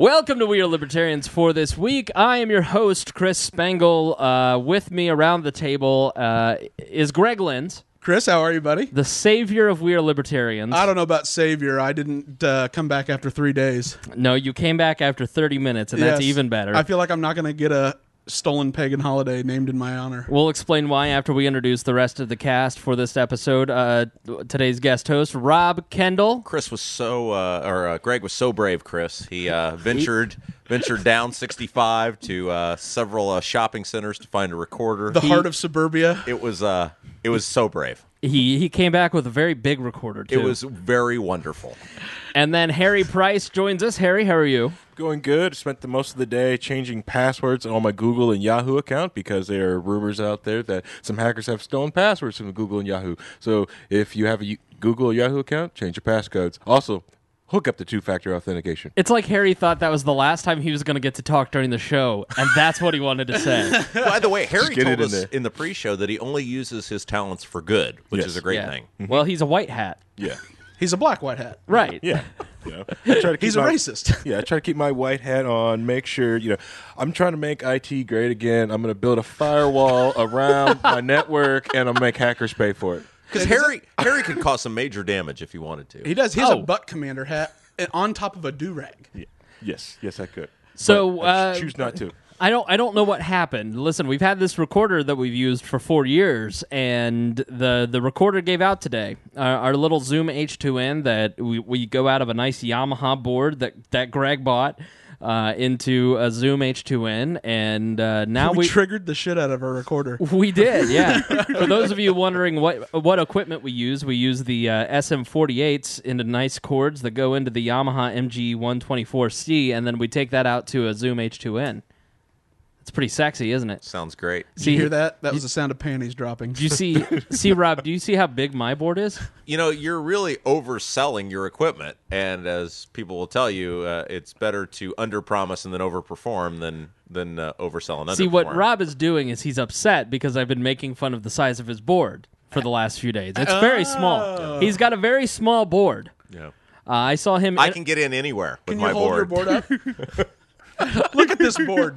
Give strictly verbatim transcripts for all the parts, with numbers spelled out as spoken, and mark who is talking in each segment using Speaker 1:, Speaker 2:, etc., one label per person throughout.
Speaker 1: Welcome to We Are Libertarians for this week. I am your host, Chris Spangle. Uh, with me around the table uh, is Greg Lenz.
Speaker 2: Chris, how are you, buddy?
Speaker 1: The savior of We Are Libertarians.
Speaker 2: I don't know about savior. I didn't uh, come back after three days.
Speaker 1: No, you came back after thirty minutes, and
Speaker 2: Yes.
Speaker 1: that's even better.
Speaker 2: I feel like I'm not going to get a stolen pagan holiday named in my honor.
Speaker 1: We'll explain why after we introduce the rest of the cast for this episode. Uh, today's guest host, Rob Kendall.
Speaker 3: Chris was so, uh, or uh, Greg was so brave, Chris. He uh, ventured ventured down sixty-five to uh, several uh, shopping centers to find a recorder.
Speaker 2: The
Speaker 1: He-
Speaker 2: heart of suburbia.
Speaker 3: It was uh, it was so brave.
Speaker 1: He he came back with a very big recorder, too.
Speaker 3: It was very wonderful.
Speaker 1: And then Harry Price joins us. Harry, how are you?
Speaker 4: Going good. Spent the most of the day changing passwords on my Google and Yahoo account because there are rumors out there that some hackers have stolen passwords from Google and Yahoo. So if you have a Google or Yahoo account, change your passcodes. Also, hook up the two-factor authentication.
Speaker 1: It's like Harry thought that was the last time he was going to get to talk during the show, and that's what he wanted to say.
Speaker 3: By the way, Harry
Speaker 4: get
Speaker 3: told
Speaker 4: it in
Speaker 3: us
Speaker 4: there.
Speaker 3: in the pre-show that he only uses his talents for good, which
Speaker 4: Yes.
Speaker 3: is a great
Speaker 1: Yeah.
Speaker 3: thing.
Speaker 1: Well, he's a white hat.
Speaker 4: Yeah.
Speaker 2: He's a black white hat.
Speaker 1: Right.
Speaker 4: Yeah. You know, I try to keep
Speaker 2: He's a
Speaker 4: my-
Speaker 2: racist.
Speaker 4: Yeah, I try to keep my white hat on, make sure, you know, I'm trying to make I T great again. I'm going to build a firewall around my network, and I'll make hackers pay for it.
Speaker 3: Because Harry Harry could cause some major damage if he wanted to.
Speaker 2: He does. He has
Speaker 1: Oh.
Speaker 2: a butt commander hat and on top of a do-rag.
Speaker 4: Yeah. Yes, yes, I could.
Speaker 1: So,
Speaker 4: But I
Speaker 1: uh,
Speaker 4: choose not to.
Speaker 1: I don't I don't know what happened. Listen, we've had this recorder that we've used for four years, and the, the recorder gave out today. Our, our little Zoom H two N that we, we go out of a nice Yamaha board that, that Greg bought uh, into a Zoom H two N, and uh, now
Speaker 2: we,
Speaker 1: we...
Speaker 2: triggered the shit out of our recorder.
Speaker 1: We did, yeah. For those of you wondering what what equipment we use, we use the uh, S M forty-eights into nice cords that go into the Yamaha M G one twenty-four C, and then we take that out to a Zoom H two N. It's pretty sexy, isn't it?
Speaker 3: Sounds great.
Speaker 2: Did you hear that? That was the sound of panties dropping.
Speaker 1: Do you see, see, Rob, do you see how big my board is?
Speaker 3: You know, you're really overselling your equipment, and as people will tell you, uh, it's better to underpromise and then overperform than than uh, oversell and underperform.
Speaker 1: See, what Rob is doing is he's upset because I've been making fun of the size of his board for the last few days. It's very small. He's got a very small board.
Speaker 3: Yeah.
Speaker 1: Uh, I saw him...
Speaker 3: I can get in anywhere with
Speaker 2: Can
Speaker 3: my
Speaker 2: you hold your
Speaker 3: board.
Speaker 2: board up? Look at this board.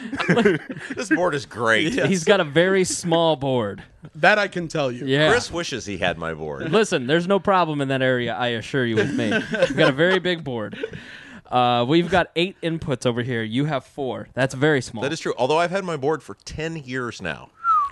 Speaker 3: This board is great.
Speaker 2: Yeah.
Speaker 1: He's got a very small board.
Speaker 2: That I can tell you.
Speaker 1: Yeah.
Speaker 3: Chris wishes he had my board.
Speaker 1: Listen, there's no problem in that area, I assure you, with me. We've got a very big board. Uh, we've got eight inputs over here. You have four. That's very small.
Speaker 3: That is true. Although I've had my board for ten years now.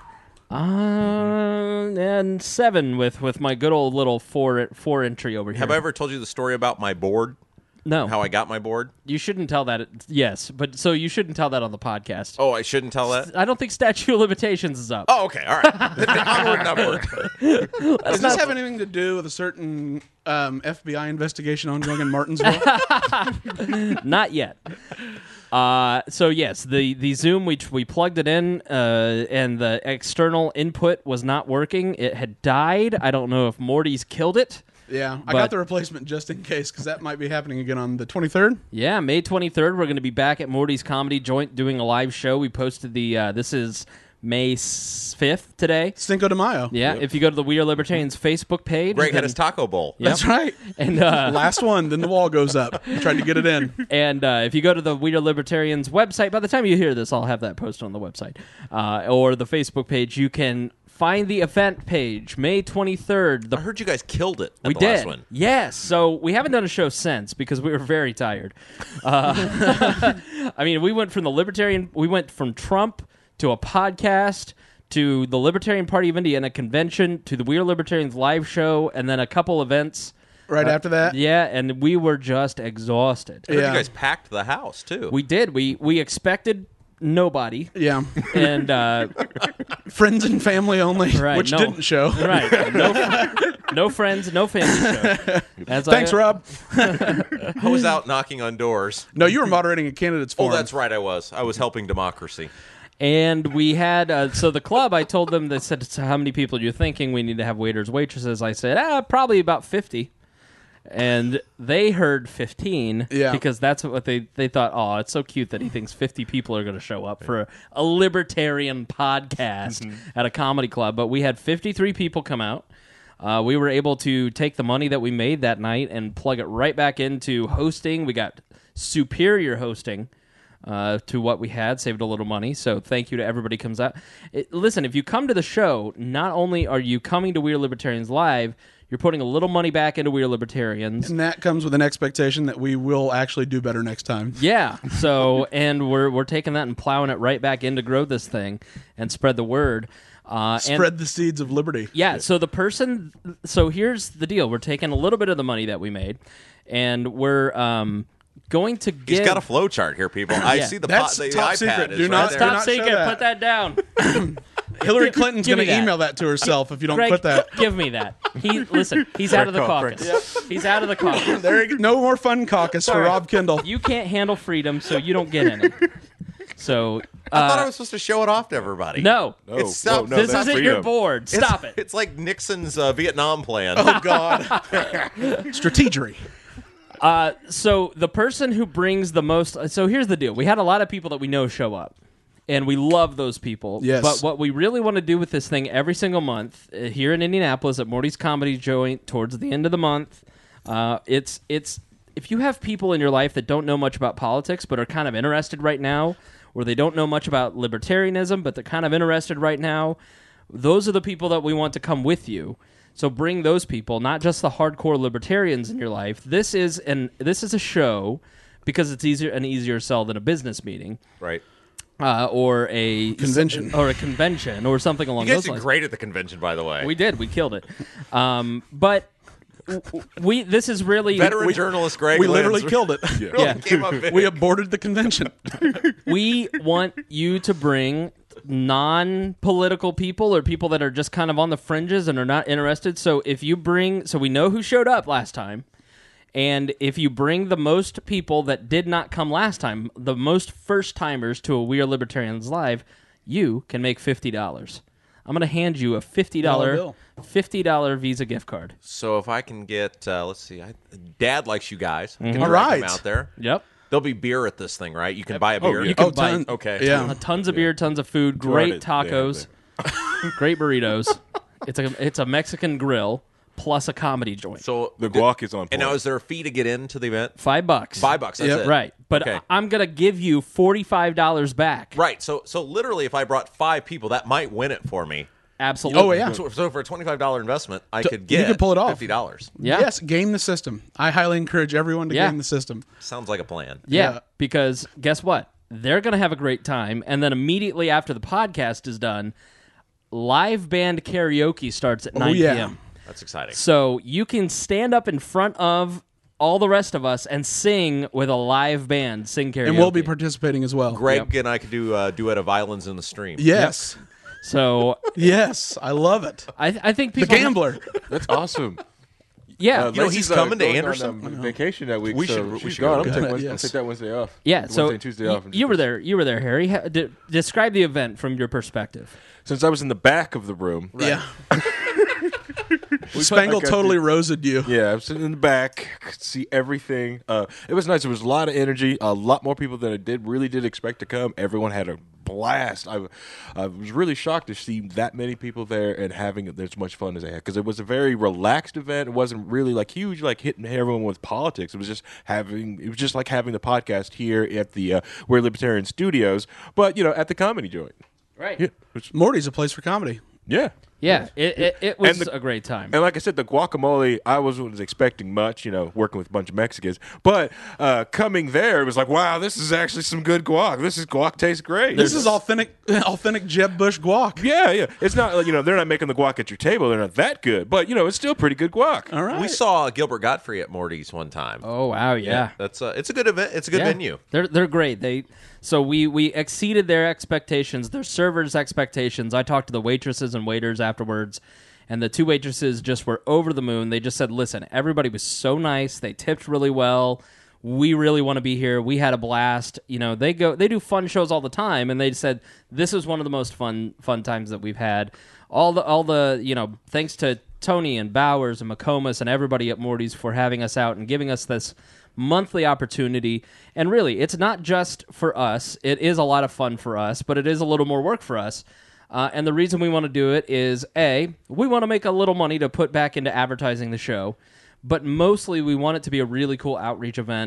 Speaker 1: Uh, and seven with, with my good old little four four entry over here.
Speaker 3: Have I ever told you the story about my board?
Speaker 1: No.
Speaker 3: How I got my board?
Speaker 1: You shouldn't tell that. Yes, but so you shouldn't tell that on the podcast.
Speaker 3: Oh, I shouldn't tell that?
Speaker 1: I don't think statute of limitations is up.
Speaker 3: Oh, okay. All right. Onward and upward.
Speaker 2: Does this have anything to do with a certain um, F B I investigation ongoing in Martinsville?
Speaker 1: Not yet. Uh, so yes, the, the Zoom we we plugged it in, uh, and the external input was not working. It had died. I don't know if Morty's killed it.
Speaker 2: Yeah, I
Speaker 1: But-
Speaker 2: got the replacement just in case because that might be happening again on the twenty-third.
Speaker 1: Yeah, May twenty-third, we're going to be back at Morty's Comedy Joint doing a live show. We posted the, uh, this is May fifth today.
Speaker 2: Cinco de Mayo.
Speaker 1: Yeah, if you go to the We Are Libertarians Facebook page.
Speaker 3: Greg had
Speaker 1: then-
Speaker 3: his taco bowl.
Speaker 1: Yep.
Speaker 2: That's right.
Speaker 1: And, uh,
Speaker 2: Last one, then the wall goes up. Trying to get it in.
Speaker 1: and uh, if you go to the We Are Libertarians website, by the time you hear this, I'll have that posted on the website, uh, or the Facebook page, you can find the event page, May twenty-third. The
Speaker 3: I heard you guys killed it at
Speaker 1: We
Speaker 3: the
Speaker 1: did.
Speaker 3: last one.
Speaker 1: Yes. So we haven't done a show since because we were very tired. Uh, I mean, we went from the Libertarian, we went from Trump to a podcast to the Libertarian Party of Indiana convention to the We Are Libertarians live show and then a couple events.
Speaker 2: Right after that.
Speaker 1: Yeah, and we were just exhausted.
Speaker 3: I heard
Speaker 2: Yeah.
Speaker 3: you guys packed the house, too.
Speaker 1: We did. We we expected nobody.
Speaker 2: Yeah.
Speaker 1: And uh,
Speaker 2: Friends and family only,
Speaker 1: Right,
Speaker 2: which
Speaker 1: no.
Speaker 2: didn't show.
Speaker 1: right, no, no friends, no family show. As
Speaker 2: Thanks,
Speaker 1: I,
Speaker 2: Rob.
Speaker 3: I was out knocking on doors.
Speaker 2: No, you were moderating a candidates
Speaker 3: Oh,
Speaker 2: forum.
Speaker 3: that's right, I was. I was helping democracy.
Speaker 1: And we had, uh, so the club, I told them, they said, so how many people are you thinking we need to have waiters, waitresses? I said, ah, probably about fifty. And they heard fifteen
Speaker 2: Yeah.
Speaker 1: because that's what they, they thought, oh, it's so cute that he thinks fifty people are going to show up for a, a libertarian podcast at a comedy club. But we had fifty-three people come out. Uh, we were able to take the money that we made that night and plug it right back into hosting. We got superior hosting uh, to what we had, saved a little money. So thank you to everybody who comes out. It, listen, if you come to the show, not only are you coming to Weird Libertarians Live, you're putting a little money back into Weird Libertarians.
Speaker 2: And that comes with an expectation that we will actually do better next time.
Speaker 1: Yeah. So, and we're we're taking that and plowing it right back in to grow this thing and spread the word. Uh,
Speaker 2: Spread
Speaker 1: and,
Speaker 2: the seeds of liberty.
Speaker 1: Yeah. So the person. So here's the deal. We're taking a little bit of the money that we made, and we're um, going to give.
Speaker 3: He's got a flow chart here, people. I
Speaker 1: Yeah.
Speaker 3: see the,
Speaker 2: That's
Speaker 3: pot, the
Speaker 2: top
Speaker 3: iPad
Speaker 2: secret.
Speaker 3: is
Speaker 2: Do
Speaker 3: right
Speaker 2: not-
Speaker 3: there.
Speaker 2: do
Speaker 1: Top
Speaker 2: not show
Speaker 1: secret.
Speaker 2: that.
Speaker 1: Put that down.
Speaker 2: Hillary Clinton's
Speaker 1: give
Speaker 2: going
Speaker 1: me
Speaker 2: to
Speaker 1: that.
Speaker 2: email that to herself if you don't
Speaker 1: Greg,
Speaker 2: put that.
Speaker 1: give me that. He listen. He's out of the
Speaker 4: call,
Speaker 1: caucus. He's out of the caucus.
Speaker 2: There, you go. No more fun caucus for Rob Kendall.
Speaker 1: You can't handle freedom, so you don't get any. So
Speaker 3: I thought I
Speaker 1: uh,
Speaker 3: was supposed to show it off to everybody.
Speaker 1: no.
Speaker 4: No,
Speaker 3: It's stop-
Speaker 4: no,
Speaker 1: this
Speaker 4: that's
Speaker 1: isn't your
Speaker 4: freedom.
Speaker 1: board.
Speaker 3: It's-
Speaker 1: Stop it.
Speaker 3: It's like Nixon's uh, Vietnam plan.
Speaker 2: Oh, God. Strategery.
Speaker 1: Uh, so the person who brings the most. So here's the deal: we had a lot of people that we know show up, and we love those people.
Speaker 2: Yes.
Speaker 1: But what we really want to do with this thing every single month uh, here in Indianapolis at Morty's Comedy Joint towards the end of the month, uh, it's it's if you have people in your life that don't know much about politics but are kind of interested right now, or they don't know much about libertarianism but they're kind of interested right now, those are the people that we want to come with you. So bring those people, not just the hardcore libertarians in your life. This is an this is a show because it's easier an easier sell than a business meeting,
Speaker 3: Right.
Speaker 1: uh, or a
Speaker 2: Convention.
Speaker 1: or a convention, or something along
Speaker 3: You guys
Speaker 1: those
Speaker 3: did
Speaker 1: lines.
Speaker 3: great at the convention, by the way.
Speaker 1: We did, we killed it. Um, but w- we this is really
Speaker 3: Veteran
Speaker 1: we,
Speaker 3: journalist Greg
Speaker 2: We literally
Speaker 3: Lenz
Speaker 2: killed it.
Speaker 3: really
Speaker 1: Yeah.
Speaker 3: came up big.
Speaker 2: We aborted the convention.
Speaker 1: we want you to bring non-political people or people that are just kind of on the fringes and are not interested. So if you bring, so we know who showed up last time, and if you bring the most people that did not come last time, the most first-timers to a We Are Libertarians Live, you can make fifty dollars. I'm going to hand you a fifty dollars
Speaker 2: Dollar
Speaker 1: fifty dollars Visa gift card.
Speaker 3: So if I can get, uh, let's see, I, Dad likes you guys. I can
Speaker 2: All
Speaker 3: drag him
Speaker 2: right.
Speaker 3: out there.
Speaker 1: Yep.
Speaker 3: There'll be beer at this thing, right? You can buy a beer.
Speaker 4: yeah.
Speaker 1: You can
Speaker 2: Oh,
Speaker 1: buy
Speaker 2: ton-
Speaker 3: Okay.
Speaker 2: Yeah.
Speaker 1: Uh, tons of beer, tons of food, great
Speaker 4: it. They have
Speaker 1: tacos, great burritos. It's a it's a Mexican grill plus a comedy joint.
Speaker 3: So
Speaker 4: The guac is on point.
Speaker 3: And now, is there a fee to get into the event?
Speaker 1: Five bucks.
Speaker 3: Five bucks. That's
Speaker 2: Yep.
Speaker 3: it.
Speaker 1: Right. But
Speaker 3: Okay.
Speaker 1: I- I'm gonna give you forty-five dollars back.
Speaker 3: Right. So, so literally, if I brought five people, that might win it for me.
Speaker 1: Absolutely.
Speaker 2: Oh, yeah.
Speaker 3: So, so for a twenty-five dollars investment, I
Speaker 2: To-
Speaker 3: could
Speaker 2: you
Speaker 3: get
Speaker 2: could pull it off.
Speaker 3: fifty dollars.
Speaker 1: Yeah.
Speaker 2: Yes, game the system. I highly encourage everyone to
Speaker 1: Yeah.
Speaker 2: game the system.
Speaker 3: Sounds like a plan.
Speaker 1: Yeah.
Speaker 2: Yeah.
Speaker 1: Because guess what? They're gonna have a great time, and then immediately after the podcast is done, live band karaoke starts at nine
Speaker 2: yeah.
Speaker 1: p.m.
Speaker 3: That's exciting.
Speaker 1: So you can stand up in front of all the rest of us and sing with a live band, sing karaoke.
Speaker 2: And we'll be participating as well.
Speaker 3: Greg
Speaker 1: Yep.
Speaker 3: and I could do uh, duet of violins in the stream.
Speaker 2: Yes.
Speaker 1: So
Speaker 2: Yes. I love it.
Speaker 1: I, I think
Speaker 2: The
Speaker 1: people.
Speaker 2: gambler.
Speaker 4: That's awesome.
Speaker 1: Yeah.
Speaker 4: Uh,
Speaker 3: You know,
Speaker 4: Lacey's,
Speaker 3: he's
Speaker 4: uh,
Speaker 3: coming to
Speaker 4: going
Speaker 3: Anderson.
Speaker 4: On, um, vacation that week.
Speaker 3: We
Speaker 4: so
Speaker 3: should- we
Speaker 4: she's
Speaker 3: should
Speaker 4: gone.
Speaker 3: go
Speaker 4: I'm
Speaker 3: to
Speaker 4: taking
Speaker 2: that.
Speaker 4: Wednesday,
Speaker 2: Yes.
Speaker 4: I'll take that Wednesday off.
Speaker 1: Yeah,
Speaker 4: Wednesday
Speaker 1: so
Speaker 4: and Tuesday
Speaker 1: y-
Speaker 4: off. and
Speaker 1: you were
Speaker 4: just-
Speaker 1: there. You were there, Harry. Ha- de- describe the event from your perspective.
Speaker 4: Since I was in the back of the room.
Speaker 2: Yeah.
Speaker 4: we
Speaker 2: Spangle
Speaker 4: put- I got
Speaker 2: totally
Speaker 4: the-
Speaker 2: rosed you.
Speaker 4: Yeah, I was sitting in the back, could see everything. Uh, it was nice. There was a lot of energy, a lot more people than I did really did expect to come. Everyone had a blast. I, I was really shocked to see that many people there and having as much fun as they had, because it was a very relaxed event. It wasn't really like huge, like hitting everyone with politics. It was just having, it was just like having the podcast here at the uh, We're Libertarian Studios, but you know, at the Comedy Joint.
Speaker 1: Right.
Speaker 4: Yeah, which-
Speaker 2: Morty's a place for comedy.
Speaker 4: yeah.
Speaker 1: Yeah, it, it, it was
Speaker 4: And the-
Speaker 1: a great time.
Speaker 4: And like I said, the guacamole, I wasn't was expecting much, you know, working with a bunch of Mexicans. But uh, coming there, it was like, wow, this is actually some good guac. This is guac tastes great.
Speaker 2: This is authentic, authentic Jeb Bush guac.
Speaker 4: Yeah, yeah. It's not, like, you know, they're not making the guac at your table. They're not that good. But, you know, it's still pretty good guac.
Speaker 2: All right.
Speaker 3: We saw Gilbert Godfrey at Morty's one time.
Speaker 1: Oh wow, yeah.
Speaker 3: That's uh, it's a good event. It's a good
Speaker 1: Yeah.
Speaker 3: venue.
Speaker 1: They're they're great. They so we we exceeded their expectations, their servers' expectations. I talked to the waitresses and waiters afterwards, and the two waitresses just were over the moon. They just said, "Listen, everybody was so nice. They tipped really well. We really want to be here. We had a blast. You know, they go they do fun shows all the time, and they said this is one of the most fun fun times that we've had. All the all the you know, thanks to Tony and Bowers and McComas and everybody at Morty's for having us out and giving us this monthly opportunity. And really, it's not just for us. It is a lot of fun for us, but it is a little more work for us. Uh, and the reason we want to do it is, A, we want to make a little money to put back into advertising the show, but mostly we want it to be a really cool outreach event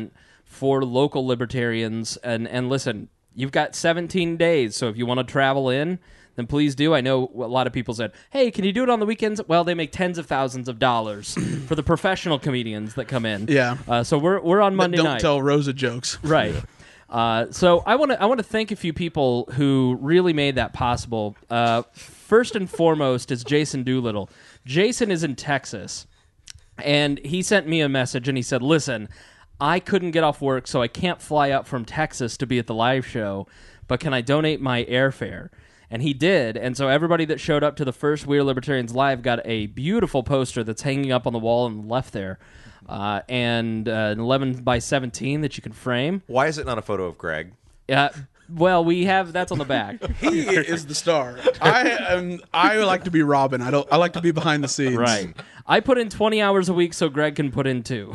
Speaker 1: for local libertarians. And, and listen, you've got seventeen days, so if you want to travel in, then please do. I know a lot of people said, hey, can you do it on the weekends? Well, they make tens of thousands of dollars for the professional comedians that come in.
Speaker 2: Yeah.
Speaker 1: Uh, so we're we're on Monday
Speaker 2: Don't
Speaker 1: night.
Speaker 2: tell Rosa jokes.
Speaker 1: Right. Uh, so I want to I want to thank a few people who really made that possible. Uh, first and foremost is Jason Doolittle. Jason is in Texas, and he sent me a message, and he said, listen, I couldn't get off work, so I can't fly up from Texas to be at the live show, but can I donate my airfare? And he did, and so everybody that showed up to the first We Are Libertarians Live got a beautiful poster that's hanging up on the wall on the left there, uh, and uh, an eleven by seventeen that you can frame.
Speaker 3: Why is it not a photo of Greg?
Speaker 1: Uh, well, we have, that's on the back.
Speaker 2: He is the star. I am. I like to be Robin. I don't. I like to be behind the scenes.
Speaker 1: Right. I put in twenty hours a week so Greg can put in two.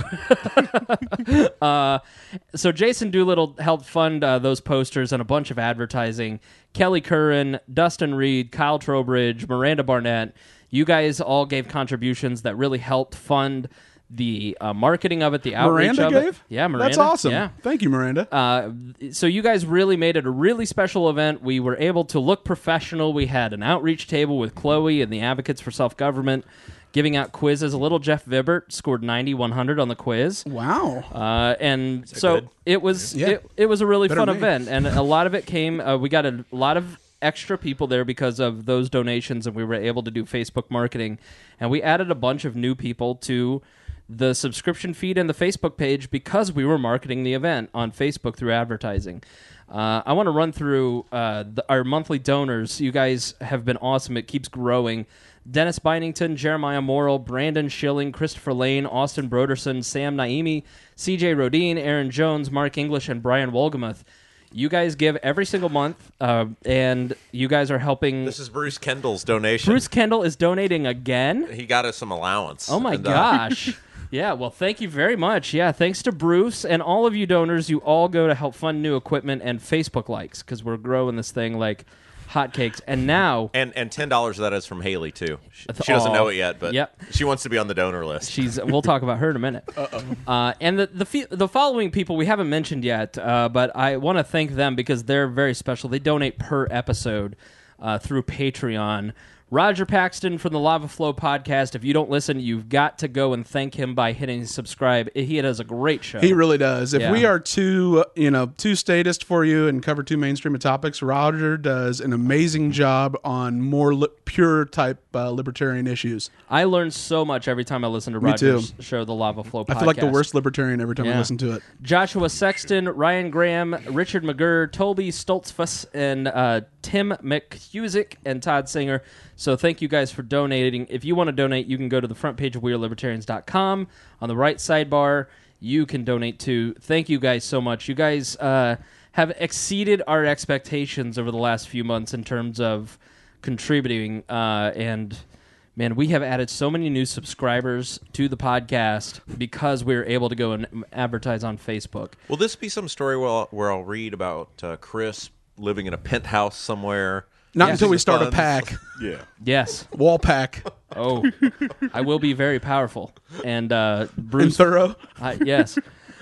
Speaker 1: uh, so Jason Doolittle helped fund uh, those posters and a bunch of advertising. Kelly Curran, Dustin Reed, Kyle Trowbridge, Miranda Barnett, you guys all gave contributions that really helped fund the uh, marketing of it, the outreach
Speaker 2: Miranda
Speaker 1: of
Speaker 2: gave?
Speaker 1: it. Yeah, Miranda.
Speaker 2: That's awesome.
Speaker 1: Yeah.
Speaker 2: Thank you, Miranda.
Speaker 1: Uh, so you guys really made it a really special event. We were able to look professional. We had an outreach table with Chloe and the Advocates for Self-Government giving out quizzes. A little Jeff Vibert scored ninety, one hundred on the quiz.
Speaker 2: Wow.
Speaker 1: Uh, and so
Speaker 3: good?
Speaker 1: it was
Speaker 2: Yeah.
Speaker 1: it, it was a really
Speaker 2: Better
Speaker 1: fun
Speaker 2: than me.
Speaker 1: event. And a lot of it came, uh, we got a lot of extra people there because of those donations, and we were able to do Facebook marketing. And we added a bunch of new people to the subscription feed and the Facebook page because we were marketing the event on Facebook through advertising. Uh, I want to run through uh, the, our monthly donors. You guys have been awesome. It keeps growing. Dennis Bynington, Jeremiah Morrill, Brandon Schilling, Christopher Lane, Austin Broderson, Sam Naimi, C J Rodine, Aaron Jones, Mark English, and Brian Wolgamuth. You guys give every single month, uh, and you guys are helping.
Speaker 3: This is Bruce Kendall's donation.
Speaker 1: Bruce Kendall is donating again.
Speaker 3: He got us some allowance.
Speaker 1: Oh my
Speaker 3: And, uh,
Speaker 1: gosh. Yeah, well, thank you very much. Yeah, thanks to Bruce and all of you donors. You all go to help fund new equipment and Facebook likes because we're growing this thing like hotcakes. And now
Speaker 3: And and ten dollars of that is from Haley too. She, she doesn't
Speaker 1: Aw.
Speaker 3: know it yet, but
Speaker 1: Yep.
Speaker 3: she wants to be on the donor list.
Speaker 1: she's. We'll talk about her in a minute. Uh-oh. Uh, and the the fe- the following people we haven't mentioned yet, uh, but I want to thank them because they're very special. They donate per episode uh, through Patreon. Roger Paxton from the Lava Flow podcast. If you don't listen, you've got to go and thank him by hitting subscribe. He does a great show.
Speaker 2: He really does. If
Speaker 1: Yeah.
Speaker 2: we are too, uh, you know, too statist for you and cover too mainstream of topics, Roger does an amazing job on more li- pure type uh, libertarian issues.
Speaker 1: I learn so much every time I listen to
Speaker 2: Me
Speaker 1: Roger's
Speaker 2: too.
Speaker 1: show, the Lava Flow podcast.
Speaker 2: I feel like the worst libertarian every time I
Speaker 1: Yeah.
Speaker 2: listen to it.
Speaker 1: Joshua Sexton, Ryan Graham, Richard McGurr, Toby Stoltzfus, and uh, Tim McHusick, and Todd Singer. So thank you guys for donating. If you want to donate, you can go to the front page of we are libertarians dot com. On the right sidebar, you can donate too. Thank you guys so much. You guys uh, have exceeded our expectations over the last few months in terms of contributing. Uh, and, man, we have added so many new subscribers to the podcast because we were able to go and advertise on Facebook.
Speaker 3: Will this be some story where I'll, where I'll read about uh, Chris living in a penthouse somewhere?
Speaker 2: Not
Speaker 1: Yeah.
Speaker 2: until we
Speaker 3: The
Speaker 2: start a
Speaker 3: funds.
Speaker 2: pack,
Speaker 4: Yeah.
Speaker 1: Yes.
Speaker 2: wall pack,
Speaker 1: Oh, I will be very powerful. And uh,
Speaker 2: and
Speaker 1: Bruce,
Speaker 2: thorough.
Speaker 1: uh, yes.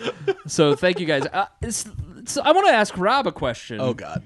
Speaker 1: So thank you guys. Uh, it's, so I want to ask Rob a question.
Speaker 2: Oh God,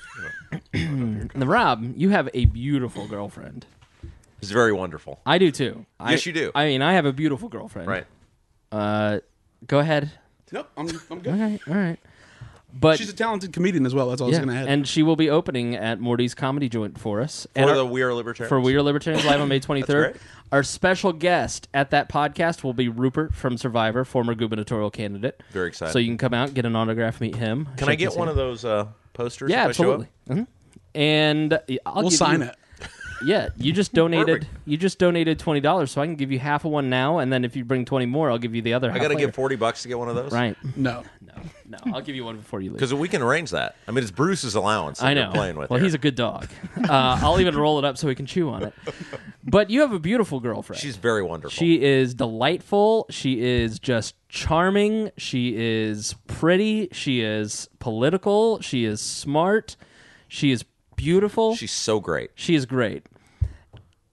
Speaker 1: Now, Rob, you have a beautiful girlfriend.
Speaker 3: It's very wonderful.
Speaker 1: I do too.
Speaker 3: Yes,
Speaker 1: I,
Speaker 3: you do.
Speaker 1: I mean, I have a beautiful girlfriend.
Speaker 3: Right.
Speaker 1: Uh, go ahead.
Speaker 2: nope, I'm, I'm good.
Speaker 1: Okay. All right. But
Speaker 2: She's a talented comedian as well. That's all I was
Speaker 1: yeah,
Speaker 2: going to add.
Speaker 1: and she will be opening at Morty's Comedy Joint for us.
Speaker 3: For
Speaker 1: and
Speaker 3: the
Speaker 1: our-
Speaker 3: We Are Libertarians.
Speaker 1: For We Are Libertarians Live on May twenty-third.
Speaker 3: great.
Speaker 1: Our special guest at that podcast will be Rupert from Survivor, former gubernatorial candidate.
Speaker 3: Very excited.
Speaker 1: So you can come out, get an autograph, meet him.
Speaker 3: Can I
Speaker 1: shake
Speaker 3: get
Speaker 1: his
Speaker 3: one
Speaker 1: hand.
Speaker 3: of those uh, posters?
Speaker 1: Yeah,
Speaker 3: if I show up?
Speaker 1: absolutely. Mhm. And uh, I'll
Speaker 2: we'll
Speaker 1: give
Speaker 2: sign
Speaker 1: you,
Speaker 2: it.
Speaker 1: Yeah, you just donated.
Speaker 3: Perfect.
Speaker 1: You just donated twenty dollars, so I can give you half of one now, and then if you bring twenty more, I'll give you the other.
Speaker 3: I
Speaker 1: half
Speaker 3: got to
Speaker 1: later.
Speaker 3: give forty bucks to get one of those?
Speaker 1: Right?
Speaker 2: No,
Speaker 1: No, no, I'll give you one before you leave.
Speaker 3: Because we can arrange that. I mean, it's Bruce's allowance that
Speaker 1: I
Speaker 3: you're
Speaker 1: know.
Speaker 3: playing with
Speaker 1: well,
Speaker 3: here.
Speaker 1: he's a good dog. Uh, I'll even roll it up so he can chew on it. But you have a beautiful girlfriend.
Speaker 3: She's very wonderful.
Speaker 1: She is delightful. She is just charming. She is pretty. She is political. She is smart. She is beautiful.
Speaker 3: She's so great.
Speaker 1: She is great.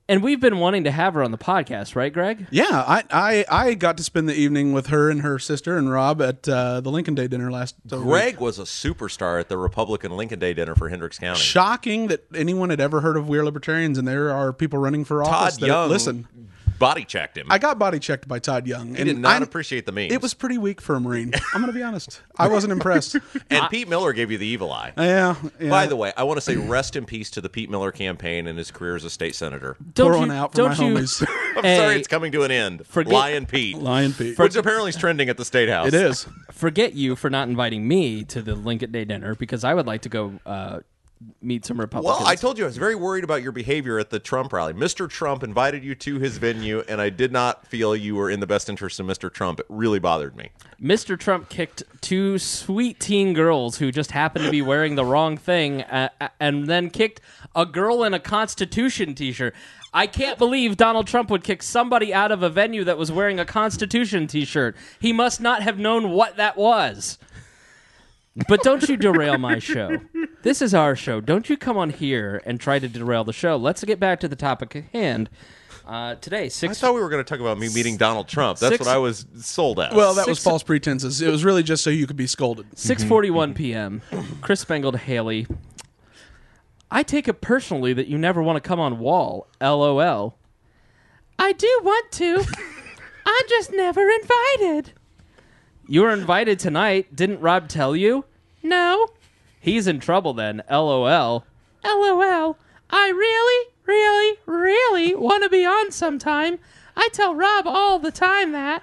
Speaker 1: And we've been wanting to have her on the podcast, right, Greg?
Speaker 2: Yeah, I, I, I got to spend the evening with her and her sister and Rob at uh, the Lincoln Day dinner last uh,
Speaker 3: Greg
Speaker 2: week.
Speaker 3: was a superstar at the Republican Lincoln Day dinner for Hendricks County.
Speaker 2: Shocking that anyone had ever heard of We Are Libertarians, and there are people running for office
Speaker 3: Todd
Speaker 2: that
Speaker 3: Young
Speaker 2: listen.
Speaker 3: body checked him.
Speaker 2: I got body checked by Todd Young.
Speaker 3: he did not appreciate the memes.
Speaker 2: It was pretty weak for a Marine. I'm going to be honest. I wasn't impressed.
Speaker 3: and Pete Miller gave you the evil eye.
Speaker 2: Yeah, yeah.
Speaker 3: By the way, I want to say rest in peace to the Pete Miller campaign and his career as a state senator.
Speaker 1: Don't
Speaker 2: Pour
Speaker 1: you,
Speaker 2: one out for
Speaker 1: don't
Speaker 2: my
Speaker 1: you,
Speaker 2: homies.
Speaker 3: I'm
Speaker 1: Hey,
Speaker 3: sorry it's coming to an end.
Speaker 1: forget-
Speaker 3: Lion Pete.
Speaker 2: Lion Pete.
Speaker 3: Which apparently is trending at the State House.
Speaker 2: It is.
Speaker 1: Forget you for not inviting me to the Lincoln Day dinner because I would like to go uh, meet some Republicans.
Speaker 3: Well, I told you I was very worried about your behavior at the Trump rally. Mister Trump invited you to his venue, and I did not feel you were in the best interest of Mister Trump. It really bothered me.
Speaker 1: Mister Trump kicked two sweet teen girls who just happened to be wearing the wrong thing, uh, and then kicked a girl in a Constitution t-shirt. I can't believe Donald Trump would kick somebody out of a venue that was wearing a Constitution t-shirt. He must not have known what that was. But don't you derail my show. This is our show. Don't you come on here and try to derail the show. Let's get back to the topic at hand. Uh, today,
Speaker 3: I
Speaker 1: six.
Speaker 3: thought we were going to talk about me meeting Donald Trump. That's
Speaker 1: Six-
Speaker 3: what I was sold at.
Speaker 2: Well, that was
Speaker 1: Six-
Speaker 2: false pretenses. It was really just so you could be scolded.
Speaker 1: six forty-one p.m. Chris Spangled Haley. I take it personally that you never want to come on Wall. LOL. I do want to. I'm just never invited. You were invited tonight. Didn't Rob tell you? No. He's in trouble then. LOL. LOL. I really, really, really want to be on sometime. I tell Rob all the time that.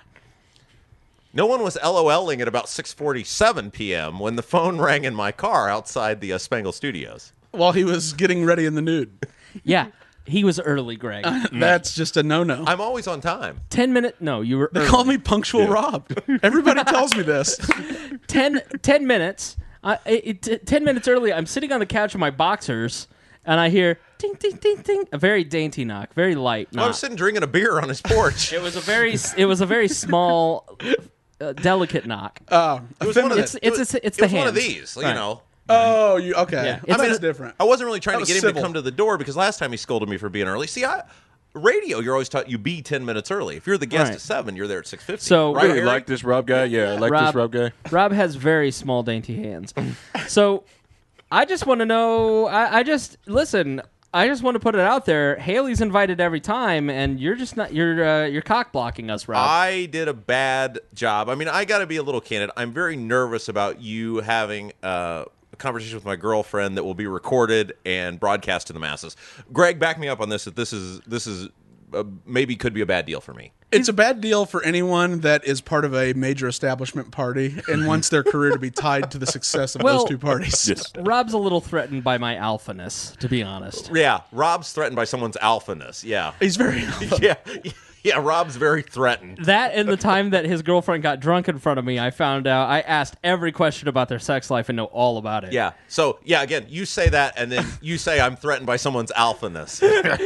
Speaker 3: no one was LOLing at about six forty-seven p.m. when the phone rang in my car outside the uh, Spangle Studios.
Speaker 2: While he was getting ready in the nude.
Speaker 1: Yeah. He was early, Greg.
Speaker 2: That's just a no-no.
Speaker 3: I'm always on time.
Speaker 1: Ten minute. No, you were.
Speaker 2: They
Speaker 1: early.
Speaker 2: call me Punctual Rob. Everybody tells me this.
Speaker 1: ten, ten minutes. Uh, it, it, ten minutes early, I'm sitting on the couch in my boxers, and I hear ding, ding, ding, ding. A very dainty knock, very light
Speaker 3: I
Speaker 1: knock.
Speaker 3: was sitting drinking a beer on his porch.
Speaker 1: It was a very, it was a very small, uh, delicate knock.
Speaker 2: Oh,
Speaker 3: It was one of the,
Speaker 1: It's- it's- it's- it's
Speaker 3: it
Speaker 1: the
Speaker 3: was one of
Speaker 1: hands.
Speaker 3: these, you
Speaker 1: Right.
Speaker 3: know.
Speaker 2: oh, you okay?
Speaker 1: Yeah.
Speaker 2: I
Speaker 1: It's
Speaker 2: mean,
Speaker 1: a-
Speaker 2: it's different.
Speaker 3: I wasn't really trying
Speaker 2: That
Speaker 3: to
Speaker 2: was
Speaker 3: get him
Speaker 2: civil.
Speaker 3: to come to the door because last time he scolded me for being early. See, I, radio, you're always taught you be ten minutes early. If you're the guest
Speaker 1: Right.
Speaker 3: at seven, you're there at six fifty.
Speaker 1: So-
Speaker 3: right,
Speaker 4: Really
Speaker 3: Harry?
Speaker 4: like this Rob guy? Yeah, I like
Speaker 1: Rob,
Speaker 4: this Rob guy.
Speaker 1: Rob has very small, dainty hands. So, I just want to know. I, I just listen. I just want to put it out there. Haley's invited every time, and you're just not. You're uh, you're cock blocking us, Rob.
Speaker 3: I did a bad job. I mean, I got to be a little candid. I'm very nervous about you having uh, a conversation with my girlfriend that will be recorded and broadcast to the masses. Greg, back me up on this. That this is this is uh, maybe could be a bad deal for me.
Speaker 2: It's a bad deal for anyone that is part of a major establishment party and wants their career to be tied to the success of
Speaker 1: Well-
Speaker 2: those two parties.
Speaker 1: Rob's a little threatened by my alphaness, to be honest.
Speaker 3: Yeah, Rob's threatened by someone's alphaness. Yeah,
Speaker 2: He's very.
Speaker 3: yeah, yeah. Rob's very threatened.
Speaker 1: That and the time that his girlfriend got drunk in front of me, I found out. I asked every question about their sex life and know all about it.
Speaker 3: Yeah. So yeah, again, you say that, and then you say I'm threatened by someone's alphaness.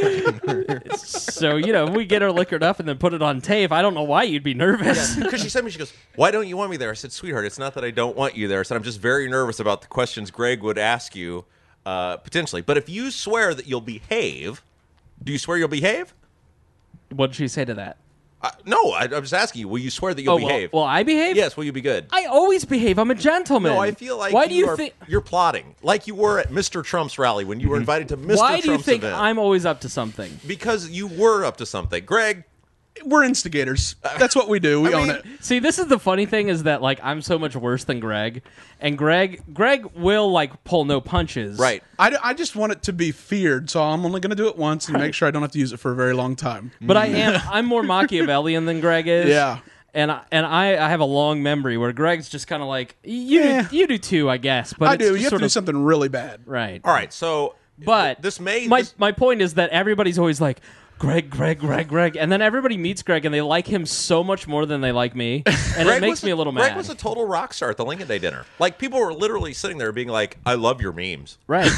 Speaker 1: So, you know, if we get her liquored up and then put it on tape, I don't know why you'd be nervous.
Speaker 3: Because she said to me, she goes, "Why don't you want me there?" I said, "Sweetheart, it's not that I don't want you there. I said I'm just very nervous about the questions Greg would ask you uh, potentially. But if you swear that you'll behave, do you swear you'll behave?"
Speaker 1: What did she say to that?
Speaker 3: Uh, no, I, I'm just asking you. Will you swear that you'll
Speaker 1: Oh, well,
Speaker 3: behave?
Speaker 1: well, I behave?
Speaker 3: Yes. Will you be good?
Speaker 1: I always behave. I'm a gentleman.
Speaker 3: No, I feel like
Speaker 1: Why
Speaker 3: you
Speaker 1: do you
Speaker 3: are,
Speaker 1: think?
Speaker 3: you're plotting, like you were at Mister Trump's rally when you were invited to Mister
Speaker 1: Why do you
Speaker 3: Trump's
Speaker 1: think
Speaker 3: event.
Speaker 1: I'm always up to something?
Speaker 3: Because you were up to something, Greg.
Speaker 2: We're instigators. That's what we do. We
Speaker 3: I
Speaker 2: own
Speaker 3: mean-
Speaker 2: it.
Speaker 1: See, this is the funny thing is that like I'm so much worse than Greg, and Greg Greg will like pull no punches.
Speaker 3: Right.
Speaker 2: I, I just want it to be feared, so I'm only going to do it once and make sure I don't have to use it for a very long time.
Speaker 1: But I am I'm more Machiavellian than Greg is.
Speaker 2: Yeah.
Speaker 1: And I, and I, I have a long memory where Greg's just kind of like you
Speaker 2: Yeah.
Speaker 1: do, you do too, I guess. But
Speaker 2: I
Speaker 1: it's
Speaker 2: do.
Speaker 1: just
Speaker 2: You have to
Speaker 1: sort
Speaker 2: do
Speaker 1: of,
Speaker 2: something really bad.
Speaker 1: right.
Speaker 3: All right. So,
Speaker 1: But
Speaker 3: this may
Speaker 1: my
Speaker 3: this-
Speaker 1: my point is that everybody's always like Greg, Greg, Greg, Greg, and then everybody meets Greg and they like him so much more than they like me, and
Speaker 3: Greg
Speaker 1: it makes
Speaker 3: was
Speaker 1: me a little
Speaker 3: Greg
Speaker 1: mad.
Speaker 3: was a total rock star at the Lincoln Day dinner. Like people were literally sitting there being like, "I love your memes."
Speaker 1: Right.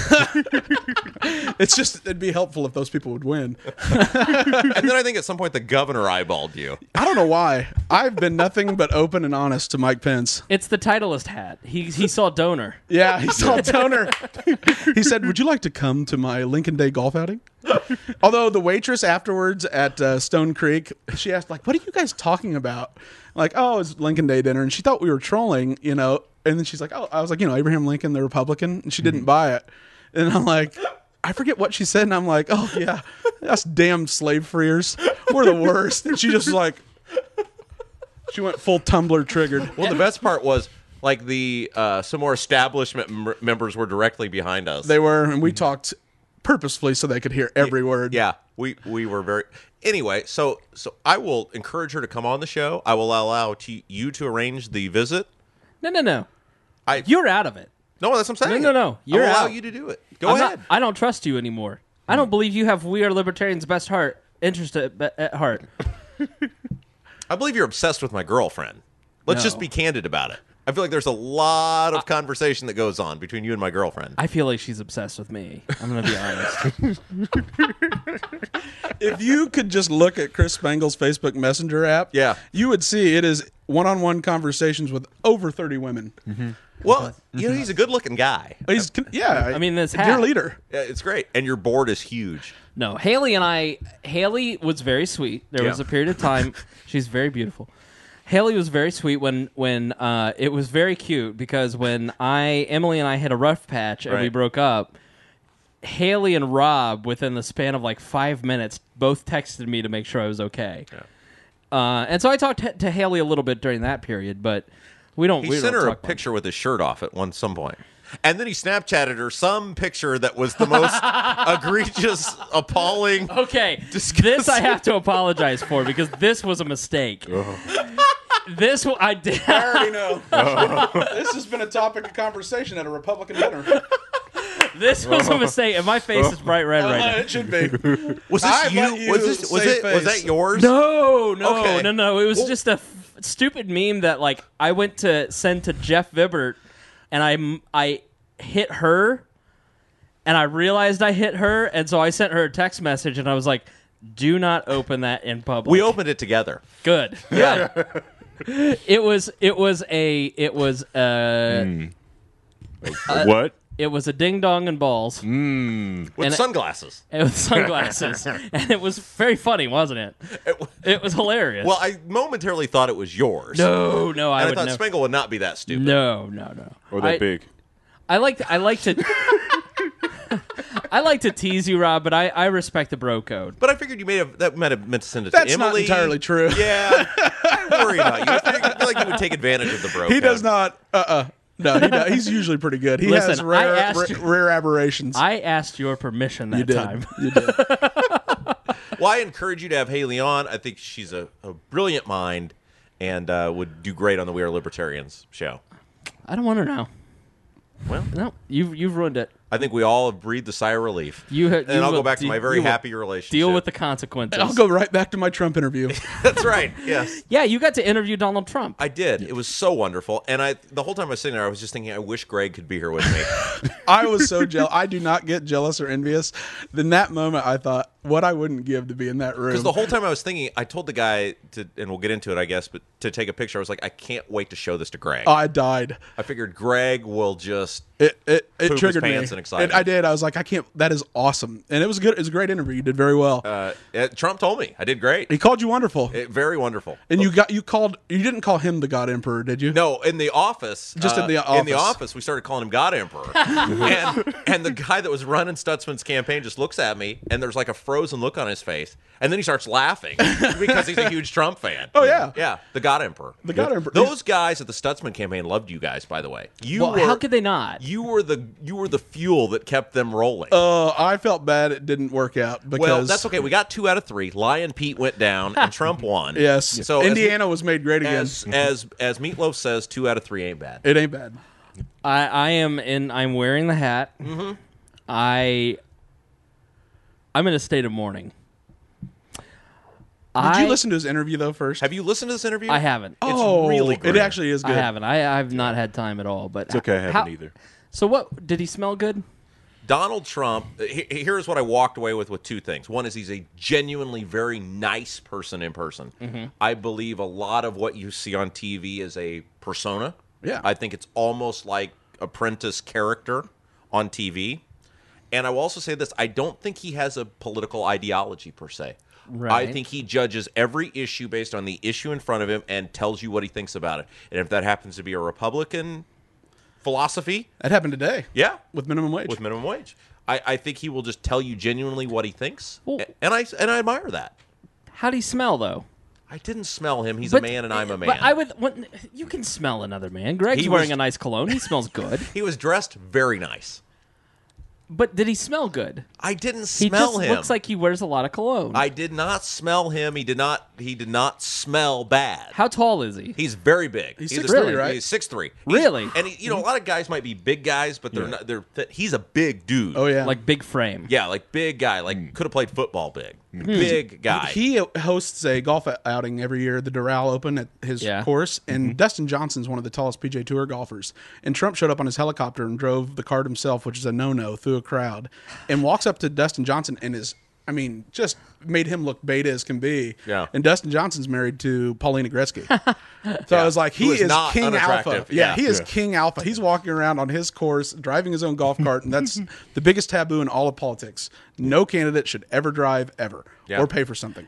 Speaker 2: It's just, it'd be helpful if those people would win.
Speaker 3: And then I think at some point the governor eyeballed you.
Speaker 2: I don't know why. I've been nothing but open and honest to Mike Pence.
Speaker 1: It's the Titleist hat. He he saw donor.
Speaker 2: Yeah, he saw Toner. He said, "Would you like to come to my Lincoln Day golf outing?" Although the waitress afterwards at uh, Stone Creek, she asked, like, what are you guys talking about? Like, oh, it's Lincoln Day dinner. And she thought we were trolling, you know. And then she's like, oh, I was like, you know, Abraham Lincoln, the Republican. And she didn't buy it. And I'm like, I forget what she said. And I'm like, oh, yeah, us damn slave freers. We're the worst. And she just like, she went full Tumblr triggered.
Speaker 3: Well, the best part was, like, the uh, some more establishment m- members were directly behind us.
Speaker 2: They were, and we talked purposefully so they could hear every word.
Speaker 3: Yeah, we we were very. Anyway, so so I will encourage her to come on the show. I will allow to, you to arrange the visit.
Speaker 1: No, no, no.
Speaker 3: I
Speaker 1: You're out of it.
Speaker 3: no, that's what I'm saying.
Speaker 1: No, no, no. You're
Speaker 3: I will allow
Speaker 1: out.
Speaker 3: you to do it. Go
Speaker 1: I'm
Speaker 3: ahead.
Speaker 1: not- I don't trust you anymore. I don't believe you have We Are Libertarians' best heart interest at, at heart.
Speaker 3: I believe you're obsessed with my girlfriend. Let's
Speaker 1: No.
Speaker 3: just be candid about it. I feel like there's a lot of conversation that goes on between you and my girlfriend.
Speaker 1: I feel like she's obsessed with me. I'm going to be honest.
Speaker 2: If you could just look at Chris Spangle's Facebook Messenger app,
Speaker 3: Yeah.
Speaker 2: you would see it is one-on-one conversations with over thirty women.
Speaker 3: Well, you know, he's a good-looking guy.
Speaker 2: He's, yeah,
Speaker 1: I mean, this
Speaker 2: your
Speaker 1: hat.
Speaker 2: leader.
Speaker 3: Yeah, it's great, and your board is huge.
Speaker 1: No, Haley and I, Haley was very sweet. There was
Speaker 3: Yeah.
Speaker 1: a period of time. She's very beautiful. Haley was very sweet when when uh, it was very cute because when I Emily and I hit a rough patch and we
Speaker 3: Right.
Speaker 1: broke up, Haley and Rob within the span of like five minutes both texted me to make sure I was okay. Uh, and so I talked to, to Haley a little bit during that period, but we don't.
Speaker 3: He
Speaker 1: we
Speaker 3: sent
Speaker 1: don't
Speaker 3: her a
Speaker 1: talk much.
Speaker 3: picture with his shirt off at one some point. And then he Snapchatted her some picture that was the most egregious, appalling.
Speaker 1: Okay, this I have to apologize for because this was a mistake. This w- I did.
Speaker 2: I already know. This has been a topic of conversation at a Republican dinner.
Speaker 1: This was a mistake, and my face is bright red right now.
Speaker 2: It should be.
Speaker 3: Was this
Speaker 2: I
Speaker 3: you?
Speaker 2: let you
Speaker 3: Was this? Was
Speaker 2: save
Speaker 3: it? Was
Speaker 2: face.
Speaker 3: that yours?
Speaker 1: No, no,
Speaker 3: Okay.
Speaker 1: no, no. It was
Speaker 3: Well-
Speaker 1: just a f- stupid meme that like I went to send to Jeff Vibert, and I I hit her, and I realized I hit her, and so I sent her a text message, and I was like, "Do not open that in public."
Speaker 3: We opened it together.
Speaker 1: Good. Yeah. It was. It was a. It was a.
Speaker 4: What?
Speaker 1: It was a ding dong and balls.
Speaker 3: With
Speaker 1: And-
Speaker 3: sunglasses.
Speaker 1: And with sunglasses, and it was very funny, wasn't it? It was hilarious.
Speaker 3: Well, I momentarily thought it was yours.
Speaker 1: no, no, I
Speaker 3: And I
Speaker 1: would
Speaker 3: thought
Speaker 1: never.
Speaker 3: Spangle would not be that stupid.
Speaker 1: No, no, no.
Speaker 4: Or that
Speaker 1: I,
Speaker 4: big?
Speaker 1: I like. To, I like to. I like to tease you, Rob, but I, I respect the bro code.
Speaker 3: But I figured you may have that might have meant to send it
Speaker 2: That's
Speaker 3: to
Speaker 2: not
Speaker 3: Emily.
Speaker 2: entirely true.
Speaker 3: Yeah, I worry about you. I feel I feel like you would take advantage of the bro.
Speaker 2: He
Speaker 3: code.
Speaker 2: does not. Uh. uh No, he does, he's usually pretty good. He
Speaker 1: Listen,
Speaker 2: has
Speaker 1: I
Speaker 2: rare,
Speaker 1: asked
Speaker 2: rare,
Speaker 1: you-
Speaker 2: rare aberrations.
Speaker 1: I asked your permission that
Speaker 2: you did.
Speaker 1: time.
Speaker 2: You did.
Speaker 3: Well, I encourage you to have Haley on. I think she's a, a brilliant mind and uh, would do great on the We Are Libertarians show.
Speaker 1: I don't want her now.
Speaker 3: Well,
Speaker 1: No, you've you've ruined it.
Speaker 3: I think we all have breathed a sigh of relief.
Speaker 1: You ha-
Speaker 3: and
Speaker 1: you
Speaker 3: I'll
Speaker 1: will
Speaker 3: go back to
Speaker 1: de-
Speaker 3: my very
Speaker 1: you will
Speaker 3: happy relationship.
Speaker 1: Deal with the consequences.
Speaker 2: I'll go right back to my Trump interview.
Speaker 3: That's right. Yes.
Speaker 1: Yeah, you got to interview Donald Trump.
Speaker 3: I did. It was so wonderful, and I the whole time I was sitting there, I was just thinking, I wish Greg could be here with me.
Speaker 2: I was so jealous. I do not get jealous or envious. In that moment, I thought, what I wouldn't give to be in that room.
Speaker 3: Because the whole time I was thinking, I told the guy to, and we'll get into it, I guess, but to take a picture, I was like, I can't wait to show this to Greg.
Speaker 2: I died.
Speaker 3: I figured Greg will just.
Speaker 2: It it, it
Speaker 3: Poop his
Speaker 2: triggered me.
Speaker 3: pants in excitement.
Speaker 2: It- I did. I was like, I can't. That is awesome, and it was good. It was a great interview. You did very well.
Speaker 3: Uh, it- Trump told me I did great.
Speaker 2: he called you wonderful,
Speaker 3: It- very wonderful.
Speaker 2: and you got you called. You didn't call him the God Emperor, did you?
Speaker 3: No, in the office.
Speaker 2: Just in
Speaker 3: uh,
Speaker 2: the
Speaker 3: In the
Speaker 2: office.
Speaker 3: office, we started calling him God Emperor. and, and the guy that was running Stutzman's campaign just looks at me, and there's like a frozen look on his face. And then he starts laughing because he's a huge Trump fan.
Speaker 2: Oh, yeah.
Speaker 3: Yeah, the God Emperor.
Speaker 2: The God Emperor.
Speaker 3: Those guys at the Stutzman campaign loved you guys, by the way. You
Speaker 1: well,
Speaker 3: were,
Speaker 1: how could they not?
Speaker 3: You were the you were the fuel that kept them rolling.
Speaker 2: Uh, I felt bad it didn't work out because
Speaker 3: well, that's okay. We got two out of three. Lion Pete went down, and Trump won.
Speaker 2: Yes.
Speaker 3: So as-
Speaker 2: Indiana was made great again.
Speaker 3: As as as Meatloaf says, two out of three ain't bad.
Speaker 2: It ain't bad.
Speaker 1: I, I am in. I'm wearing the hat. Mm-hmm. I. I'm in a state of mourning.
Speaker 2: Did
Speaker 1: I,
Speaker 2: you listen to his interview though first?
Speaker 3: Have you listened to this interview?
Speaker 1: I haven't.
Speaker 3: It's
Speaker 2: oh,
Speaker 3: really great.
Speaker 2: It actually is
Speaker 1: I
Speaker 2: good.
Speaker 1: haven't. I, I've not had time at all. But
Speaker 4: It's okay, I haven't
Speaker 1: how-
Speaker 4: either.
Speaker 1: So what? Did he smell good?
Speaker 3: Donald Trump, he- here's what I walked away with with two things. One is he's a genuinely very nice person in person.
Speaker 2: Mm-hmm.
Speaker 3: I believe a lot of what you see on T V is a persona.
Speaker 2: Yeah.
Speaker 3: I think it's almost like Apprentice character on T V. And I will also say this: I don't think he has a political ideology per se.
Speaker 1: Right.
Speaker 3: I think he judges every issue based on the issue in front of him and tells you what he thinks about it. And if that happens to be a Republican philosophy,
Speaker 2: That happened today.
Speaker 3: yeah,
Speaker 2: With minimum wage.
Speaker 3: with minimum wage, I, I think he will just tell you genuinely what he thinks,
Speaker 1: Well-
Speaker 3: and I and I admire that.
Speaker 1: How'd he smell though?
Speaker 3: I didn't smell him. He's a man, and I'm a man.
Speaker 1: But I would. When, you can smell another man. Greg's
Speaker 3: He
Speaker 1: wearing
Speaker 3: was-
Speaker 1: a nice cologne. He smells good.
Speaker 3: He was dressed very nice.
Speaker 1: But did he smell good?
Speaker 3: I didn't
Speaker 1: He
Speaker 3: smell
Speaker 1: just
Speaker 3: him.
Speaker 1: looks like he wears a lot of cologne.
Speaker 3: I did not smell him. He did not. He did not smell bad.
Speaker 1: How tall is he?
Speaker 3: He's very big.
Speaker 2: He's
Speaker 3: a-
Speaker 2: six three, right?
Speaker 3: He's six three.
Speaker 1: Really?
Speaker 3: And he, you know, a lot of guys might be big guys, but they're not. They're. Th- he's a big dude.
Speaker 2: Oh yeah.
Speaker 1: Like big frame.
Speaker 3: Yeah, like big guy. Like could have played football. Big. Big guy.
Speaker 2: He hosts a golf outing every year, the Doral Open at his
Speaker 1: Yeah.
Speaker 2: course, and Dustin Johnson's one of the tallest P G A Tour golfers. And Trump showed up on his helicopter and drove the cart himself, which is a no-no, through a crowd, and walks up to Dustin Johnson and is, I mean, just made him look beta as can be.
Speaker 3: Yeah.
Speaker 2: And Dustin Johnson's married to Paulina Gretzky. So I was like, he
Speaker 3: Who is
Speaker 2: is
Speaker 3: not
Speaker 2: King Alpha.
Speaker 3: unattractive.
Speaker 2: Yeah,
Speaker 3: Yeah.
Speaker 2: he is
Speaker 4: Yeah.
Speaker 2: King Alpha. He's walking around on his course, driving his own golf cart, and that's the biggest taboo in all of politics. No candidate should ever drive ever
Speaker 3: Yeah.
Speaker 2: or pay for something.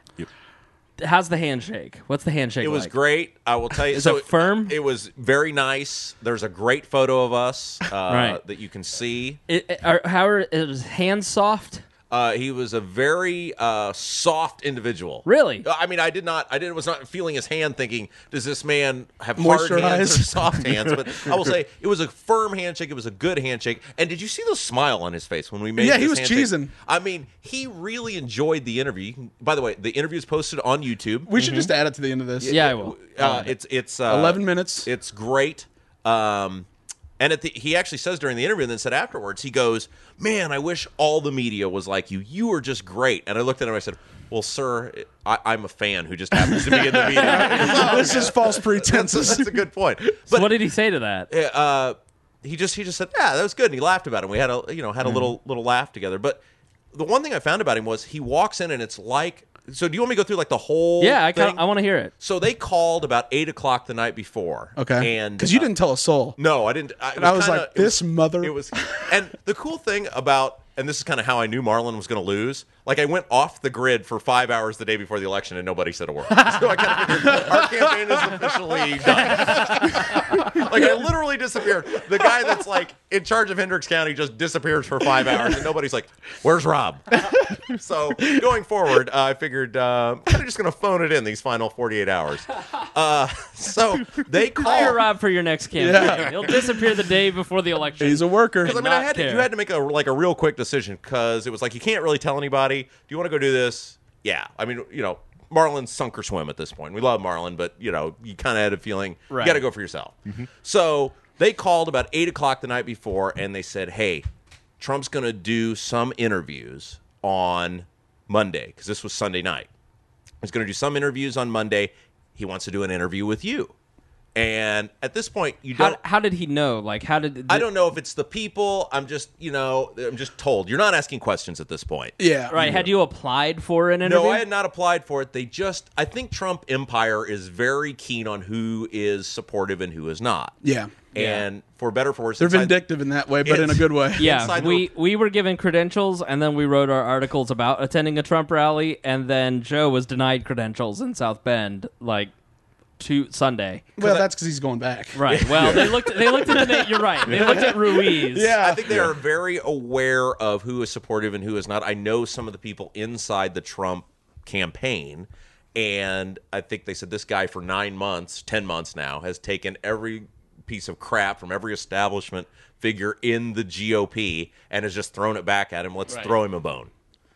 Speaker 1: How's the handshake? What's the handshake
Speaker 3: It was
Speaker 1: like?
Speaker 3: great. I will tell you.
Speaker 1: Is
Speaker 3: so
Speaker 1: it firm?
Speaker 3: It was very nice. There's a great photo of us uh,
Speaker 1: Right.
Speaker 3: that you can see.
Speaker 1: It, it- are, how are is his hands soft?
Speaker 3: Uh, he was a very uh, soft individual.
Speaker 1: Really?
Speaker 3: I mean, I did not. I did was not feeling his hand, thinking, "Does this man have hard hands
Speaker 2: Moisturized?
Speaker 3: or soft hands?" But I will say, it was a firm handshake. It was a good handshake. And did you see the smile on his face when we made?
Speaker 2: Yeah, he
Speaker 3: this
Speaker 2: was
Speaker 3: handshake?
Speaker 2: cheesing.
Speaker 3: I mean, he really enjoyed the interview. You can, by the way, the interview is posted on YouTube.
Speaker 2: We should just add it to the end of this.
Speaker 1: Yeah, I will.
Speaker 3: Uh, it's it's uh,
Speaker 2: eleven minutes.
Speaker 3: It's great. Um, and at the, he actually says during the interview, and then said afterwards, he goes, "Man, I wish all the media was like you. You were just great." And I looked at him, and I said, "Well, sir, I, I'm a fan who just happens to be in the media."
Speaker 2: This is false
Speaker 3: that's,
Speaker 2: pretenses.
Speaker 3: that's a good point.
Speaker 1: So
Speaker 3: But
Speaker 1: what did he say to that?
Speaker 3: uh, he just he just said, "Yeah, that was good," and he laughed about it. And we had a you know had a
Speaker 1: Mm-hmm.
Speaker 3: little little laugh together. But the one thing I found about him was he walks in, and it's like. So do you want me to go through like the whole?
Speaker 1: Yeah, I
Speaker 3: thing?
Speaker 1: kinda, I want to hear it.
Speaker 3: So they called about eight o'clock the night before.
Speaker 2: Okay.
Speaker 3: and
Speaker 2: Because you
Speaker 3: uh,
Speaker 2: didn't tell a soul.
Speaker 3: No, I didn't. I, it
Speaker 2: And I was
Speaker 3: kinda-
Speaker 2: like,
Speaker 3: it was-
Speaker 2: this mother-
Speaker 3: It was, and the cool thing about, and this is kind of how I knew Marlon was going to lose. Like I went off the grid for five hours the day before the election, and nobody said a word. So I kind of figured our campaign is officially done. Like I literally disappeared. The guy that's like in charge of Hendricks County just disappears for five hours, and nobody's like, "Where's Rob?" So going forward, uh, I figured uh, I'm kind of just going to phone it in these final forty-eight hours. Uh, so they
Speaker 1: Hire
Speaker 3: call.
Speaker 1: Rob for your next campaign. He'll disappear the day before the election.
Speaker 2: He's a worker.
Speaker 3: Because I mean,
Speaker 1: not
Speaker 3: I had to,
Speaker 1: care.
Speaker 3: you had to make a like a real quick decision because it was like you can't really tell anybody. Do you want to go do this? Yeah. I mean, you know, Marlon's sunk or swim at this point. We love Marlon, but you know, you kind of had a feeling
Speaker 1: Right.
Speaker 3: you got to go for yourself. So they called about eight o'clock the night before, and they said, "Hey, Trump's going to do some interviews on Monday because this was Sunday night. He's going to do some interviews on Monday. He wants to do an interview with you." And at this point, you
Speaker 1: how,
Speaker 3: don't.
Speaker 1: how did he know? Like, how did
Speaker 3: I don't know if it's the people. I'm just, you know, I'm just told. You're not asking questions at this point.
Speaker 2: Yeah.
Speaker 1: Right? Had you applied for an interview?
Speaker 3: No, I had not applied for it. They just, I think Trump Empire is very keen on who is supportive and who is not.
Speaker 2: Yeah.
Speaker 3: And for better or for worse,
Speaker 2: They're
Speaker 3: inside-
Speaker 2: vindictive in that way, but in a
Speaker 3: It's-
Speaker 2: good way.
Speaker 1: Yeah,
Speaker 3: inside the-
Speaker 1: we we were given credentials, and then we wrote our articles about attending a Trump rally, and then Joe was denied credentials in South Bend, like to Sunday.
Speaker 2: Well, that's because he's going back.
Speaker 1: Right. Well, they looked. They looked at the. na- You're right. They looked at Ruiz.
Speaker 2: Yeah.
Speaker 3: I think they are very aware of who is supportive and who is not. I know some of the people inside the Trump campaign, and I think they said this guy for nine months, ten months now, has taken every piece of crap from every establishment figure in the G O P and has just thrown it back at him. Let's
Speaker 1: Right.
Speaker 3: throw him a bone.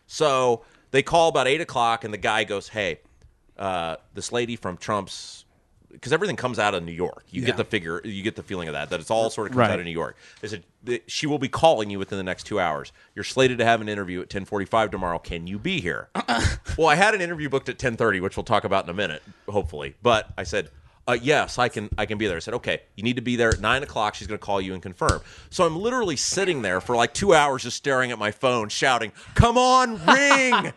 Speaker 3: So they call about eight o'clock, and the guy goes, "Hey, uh, this lady from Trump's." Because everything comes out of New York, you
Speaker 2: Yeah.
Speaker 3: get the figure, you get the feeling of that that it's all sort of comes
Speaker 1: Right.
Speaker 3: out of New York. They said that she will be calling you within the next two hours. You're slated to have an interview at ten forty-five tomorrow. Can you be here? Well, I had an interview booked at ten thirty, which we'll talk about in a minute, hopefully. But I said, uh, yes, I can. I can be there. I said, okay, you need to be there at nine o'clock. She's going to call you and confirm. So I'm literally sitting there for like two hours, just staring at my phone, shouting, "Come on, ring,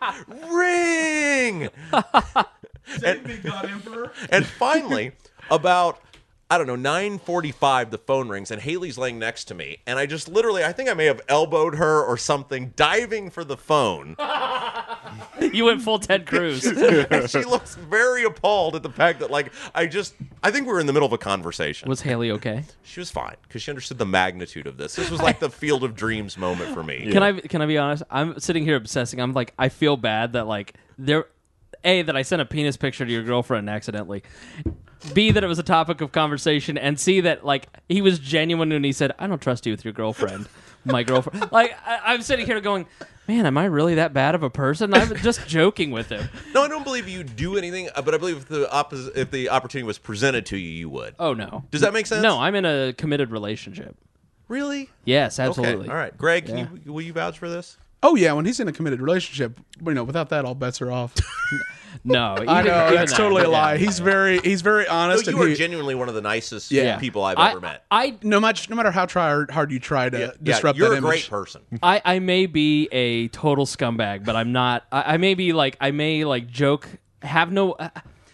Speaker 3: ring!" And finally, about I don't know, nine forty-five, the phone rings, and Haley's laying next to me. And I just literally, I think I may have elbowed her or something, diving for the phone.
Speaker 1: You went full Ted Cruz.
Speaker 3: And she looks very appalled at the fact that, like, I just, I think we were in the middle of a conversation.
Speaker 1: Was Haley okay?
Speaker 3: She was fine, because she understood the magnitude of this. This was like the Field of Dreams moment for me.
Speaker 1: Can I can I be honest? I'm sitting here obsessing. I'm like, I feel bad that like there, a that I sent a penis picture to your girlfriend accidentally. B, that it was a topic of conversation, and C, that like he was genuine when he said, "I don't trust you with your girlfriend." My girlfriend. Like I, I'm sitting here going, "Man, am I really that bad of a person?" I'm just joking with him.
Speaker 3: No, I don't believe you do anything, but I believe if the oppos- if the opportunity was presented to you, you would.
Speaker 1: Oh no.
Speaker 3: Does that make sense?
Speaker 1: No, I'm in a committed relationship.
Speaker 3: Really?
Speaker 1: Yes, absolutely.
Speaker 3: Okay. All right, Greg, can
Speaker 1: Yeah.
Speaker 3: you, will you vouch for this?
Speaker 2: Oh yeah, when he's in a committed relationship, you know, without that, all bets are off.
Speaker 1: No, even,
Speaker 2: I know
Speaker 1: even
Speaker 2: that's
Speaker 1: that,
Speaker 2: totally a
Speaker 1: yeah.
Speaker 2: lie. He's very, he's very
Speaker 3: No,
Speaker 2: honest.
Speaker 3: you
Speaker 2: and
Speaker 3: are
Speaker 2: he,
Speaker 3: genuinely one of the nicest
Speaker 2: Yeah.
Speaker 3: people I've
Speaker 1: I,
Speaker 3: ever met.
Speaker 1: I,
Speaker 2: no much, no matter how try hard you try to
Speaker 3: yeah,
Speaker 2: disrupt
Speaker 3: you're
Speaker 2: that
Speaker 3: a
Speaker 2: image.
Speaker 3: great person.
Speaker 1: I, I may be a total scumbag, but I'm not. I, I may be like I may like joke, have no. Uh,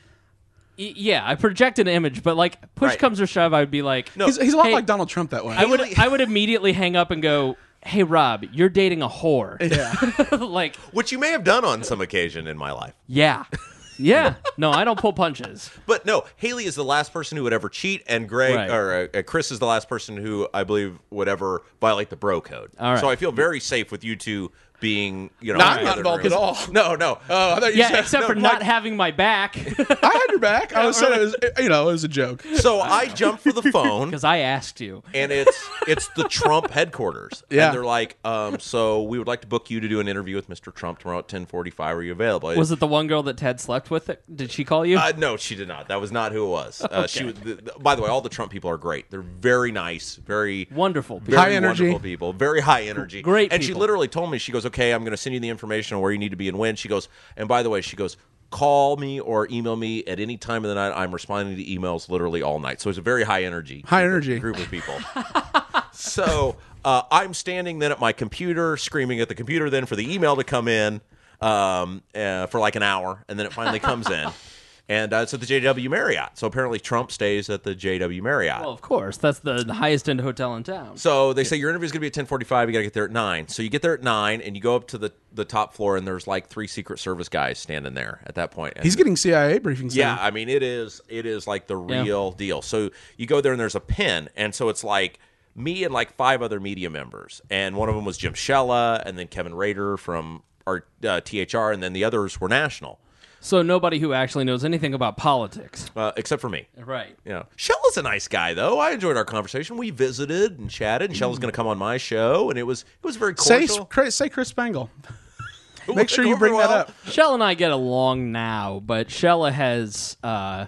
Speaker 1: y- yeah, I project an image, but like push
Speaker 3: Right.
Speaker 1: comes to shove, I would be like,
Speaker 3: No,
Speaker 2: He's, he's a lot
Speaker 1: Hey,
Speaker 2: like Donald Trump that way.
Speaker 1: I would
Speaker 3: Haley-
Speaker 1: I would immediately hang up and go, "Hey Rob, you're dating a whore."
Speaker 2: yeah.
Speaker 1: Like,
Speaker 3: which you may have done on some occasion in my life.
Speaker 1: yeah, yeah. No, I don't pull punches.
Speaker 3: But no, Haley is the last person who would ever cheat, and Greg
Speaker 1: Right.
Speaker 3: or uh, Chris is the last person who I believe would ever violate the bro code.
Speaker 1: All right.
Speaker 3: So I feel very safe with you two being, you know,
Speaker 2: No, I'm
Speaker 3: together
Speaker 2: not
Speaker 3: in
Speaker 2: involved
Speaker 3: rooms.
Speaker 2: at all.
Speaker 3: No, no.
Speaker 2: Oh, I thought you
Speaker 1: Yeah,
Speaker 2: said.
Speaker 1: except
Speaker 3: no,
Speaker 1: for
Speaker 3: like-
Speaker 1: not having my back
Speaker 2: I had your back. I was saying it was, you know, it was a joke.
Speaker 3: So I jump for the phone,
Speaker 1: because I asked you.
Speaker 3: and it's it's the Trump headquarters,
Speaker 2: Yeah.
Speaker 3: and they're like, um, so we would like to book you to do an interview with Mister Trump tomorrow at ten forty-five. Are you available?
Speaker 1: Was it the one girl that Ted slept with? Did she call you?
Speaker 3: Uh, no, she did not. That was not who it was. Uh, She. Was, the, the- by the way, all the Trump people are great. They're very nice, very
Speaker 1: Wonderful.
Speaker 3: very
Speaker 2: High energy.
Speaker 3: wonderful people, very high energy,
Speaker 1: Great
Speaker 3: And she
Speaker 1: people.
Speaker 3: literally told me, she goes, "Okay, I'm going to send you the information on where you need to be and when." She goes, and by the way, she goes, "Call me or email me at any time of the night. I'm responding to emails literally all night." So it's a very high energy,
Speaker 2: High
Speaker 3: group of-
Speaker 2: energy.
Speaker 3: group of people. So uh, I'm standing then at my computer, screaming at the computer then for the email to come in um, uh, for like an hour, and then it finally comes in. And uh, it's at the J W Marriott. So apparently Trump stays at the J W Marriott.
Speaker 1: Well, of course, that's the highest end hotel in town.
Speaker 3: So they say your interview is going to be at ten forty-five. You got to get there at nine. So you get there at nine, and you go up to the, the top floor, and there's like three Secret Service guys standing there at that point. And
Speaker 2: He's getting C I A briefings.
Speaker 3: yeah,
Speaker 2: now.
Speaker 3: I mean it is it is like the
Speaker 1: Yeah.
Speaker 3: real deal. So you go there, and there's a pin, and so it's like me and like five other media members, and one of them was Jim Shella, and then Kevin Rader from our uh, T H R, and then the others were national,
Speaker 1: So nobody who actually knows anything about politics.
Speaker 3: uh, except for me.
Speaker 1: Right.
Speaker 3: Yeah, Shella's a nice guy, though. I enjoyed our conversation. We visited and chatted, and Shella's going to come on my show, and it was it was very
Speaker 2: Say,
Speaker 3: cordial.
Speaker 2: Chris- say Chris Spangle.
Speaker 3: It
Speaker 2: Make sure
Speaker 3: went
Speaker 2: you bring
Speaker 3: over
Speaker 2: that
Speaker 3: well.
Speaker 2: up.
Speaker 1: Shella and I get along now, but Shella has. Uh,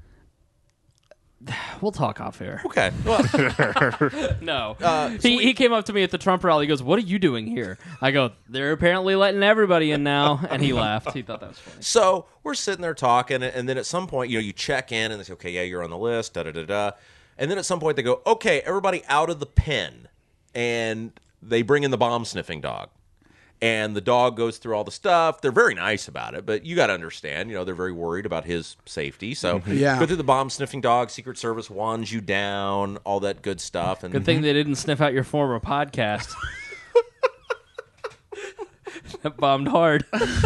Speaker 1: we'll talk off air.
Speaker 3: Okay, well,
Speaker 1: No,
Speaker 3: Uh,
Speaker 1: he he came up to me at the Trump rally. He goes, "What are you doing here?" I go, "They're apparently letting everybody in now," and he laughed. He thought that was funny.
Speaker 3: so we're sitting there talking, and then at some point, you know, you check in, and they say, "Okay, yeah, you're on the list." Da da da da. And then at some point, they go, "Okay, everybody out of the pen," and they bring in the bomb sniffing dog. And the dog goes through all the stuff. They're very nice about it, but you got to understand, you know, they're very worried about his safety. So
Speaker 2: Yeah.
Speaker 3: go through the bomb sniffing dog. Secret Service wands you down, all that good stuff. And
Speaker 1: Good thing they didn't sniff out your former podcast. That bombed hard.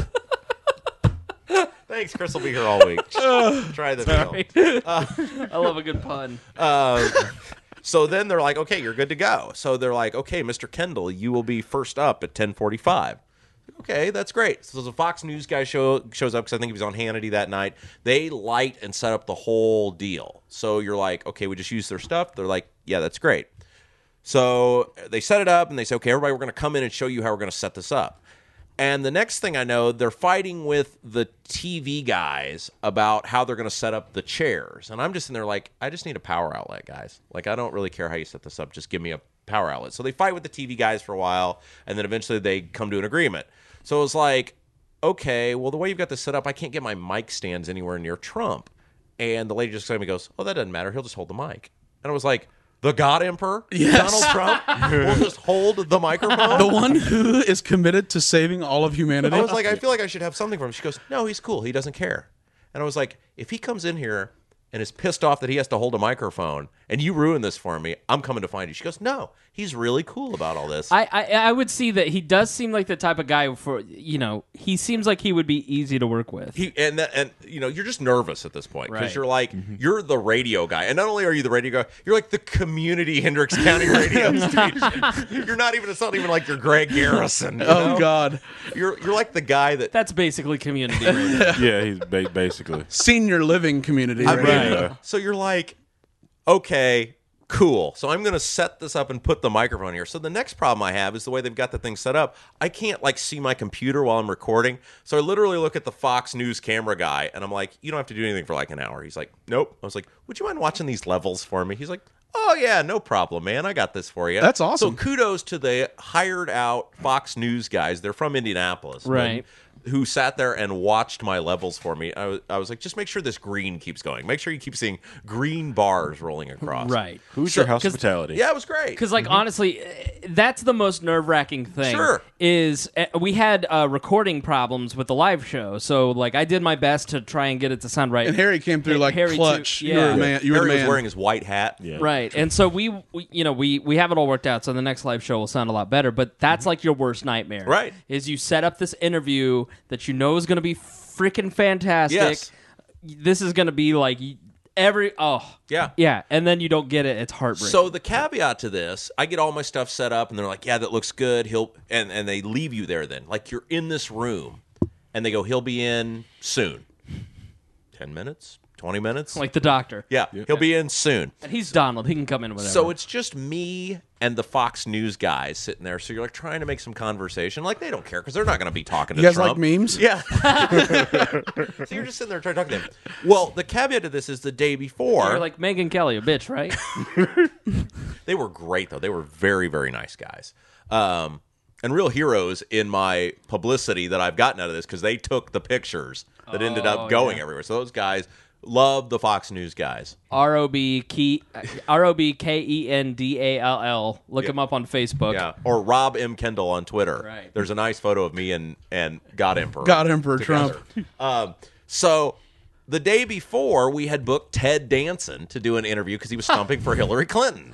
Speaker 3: thanks, Chris will be here all week. Try the deal.
Speaker 1: I love a good pun.
Speaker 3: Uh, so then they're like, okay, you're good to go. So they're like, okay, Mister Kendall, you will be first up at ten forty-five. Okay, that's great. So the Fox News guy show, shows up because I think he was on Hannity that night. They light and set up the whole deal. So you're like, okay, we just use their stuff. They're like, yeah, that's great. So they set it up and they say, okay, everybody, we're going to come in and show you how we're going to set this up. And the next thing I know, they're fighting with the T V guys about how they're going to set up the chairs. And I'm just in there like, I just need a power outlet, guys. Like, I don't really care how you set this up. Just give me a power outlet. So they fight with the T V guys for a while, and then eventually they come to an agreement. So it was like, okay, well, the way you've got this set up, I can't get my mic stands anywhere near Trump. And the lady just kind of goes, oh, that doesn't matter. He'll just hold the mic. And I was like, the God Emperor,
Speaker 2: Yes.
Speaker 3: Donald Trump, will just hold the microphone?
Speaker 2: The one who is committed to saving all of humanity.
Speaker 3: I was like, I feel like I should have something for him. She goes, no, he's cool. He doesn't care. And I was like, if he comes in here and is pissed off that he has to hold a microphone, and you ruin this for me, I'm coming to find you. She goes, no, he's really cool about all this.
Speaker 1: I, I I would see that he does seem like the type of guy for, you know, he seems like he would be easy to work with.
Speaker 3: He, and that, and you know, you're just nervous at this point because
Speaker 1: Right.
Speaker 3: you're like, you're the radio guy, and not only are you the radio guy, you're like the community Hendricks County radio station. You're not even. It's not even like you're Greg Garrison. you
Speaker 2: Oh
Speaker 3: know?
Speaker 2: God,
Speaker 3: You're you're like the guy that.
Speaker 1: That's basically community radio.
Speaker 4: Yeah, he's ba- basically.
Speaker 2: senior living community.
Speaker 3: I
Speaker 2: right?
Speaker 3: mean,
Speaker 4: Right.
Speaker 3: So you're like, okay, cool. So I'm going to set this up and put the microphone here. So the next problem I have is the way they've got the thing set up. I can't like see my computer while I'm recording. So I literally look at the Fox News camera guy and I'm like, you don't have to do anything for like an hour. He's like, nope. I was like, would you mind watching these levels for me? He's like, oh yeah, no problem, man. I got this for you.
Speaker 2: That's awesome.
Speaker 3: So kudos to the hired out Fox News guys. They're from Indianapolis. but-
Speaker 1: Right.
Speaker 3: Who sat there and watched my levels for me. I was, I was like, just make sure this green keeps going. Make sure you keep seeing green bars rolling across.
Speaker 1: Right.
Speaker 4: Who's
Speaker 3: So-
Speaker 4: your hospitality?
Speaker 3: Yeah, it was great.
Speaker 1: Because, like, honestly, eh, that's the most nerve-wracking thing.
Speaker 3: Sure.
Speaker 1: Is uh, we had uh, recording problems with the live show, so like I did my best to try and get it to sound right.
Speaker 2: And Harry came through like
Speaker 1: Harry too-
Speaker 2: clutch. You were
Speaker 1: yeah.
Speaker 2: a man. You were
Speaker 3: Harry
Speaker 2: the
Speaker 3: was
Speaker 2: man.
Speaker 3: wearing his white hat.
Speaker 4: Yeah.
Speaker 1: Right, and so we, we, you know, we we have it all worked out. So the next live show will sound a lot better. But that's like your worst nightmare,
Speaker 3: Right.
Speaker 1: Is you set up this interview that you know is going to be freaking fantastic.
Speaker 3: Yes.
Speaker 1: This is going to be like every oh
Speaker 3: Yeah.
Speaker 1: yeah, and then you don't get it. It's heartbreaking.
Speaker 3: So the caveat to this, I get all my stuff set up, and they're like, "Yeah, that looks good." He'll and and they leave you there. Then, like you're in this room, and they go, "He'll be in soon." Ten minutes, twenty minutes.
Speaker 1: like the doctor,
Speaker 3: yeah, he'll be in soon.
Speaker 1: and he's Donald. He can come in whenever.
Speaker 3: So it's just me and the Fox News guys sitting there. So you're like trying to make some conversation. Like they don't care because they're not going to be talking to
Speaker 2: You guys
Speaker 3: Trump.
Speaker 2: like memes?
Speaker 3: Yeah. So you're just sitting there trying to talk to them. Well, the caveat to this is the day before.
Speaker 1: You're like Megyn Kelly, a bitch, right?
Speaker 3: They were great, though. They were very, very nice guys. Um, and real heroes in my publicity that I've gotten out of this because they took the pictures that ended up going everywhere. So those guys love the Fox News guys.
Speaker 1: R O B Key R O B K E N D A L L. Look
Speaker 3: Yeah.
Speaker 1: him up on Facebook.
Speaker 3: Yeah. Or Rob M. Kendall on Twitter.
Speaker 1: Right.
Speaker 3: There's a nice photo of me and, and God Emperor.
Speaker 2: God Emperor
Speaker 3: together.
Speaker 2: Trump.
Speaker 3: Um, so the day before, we had booked Ted Danson to do an interview because he was stumping for Hillary Clinton.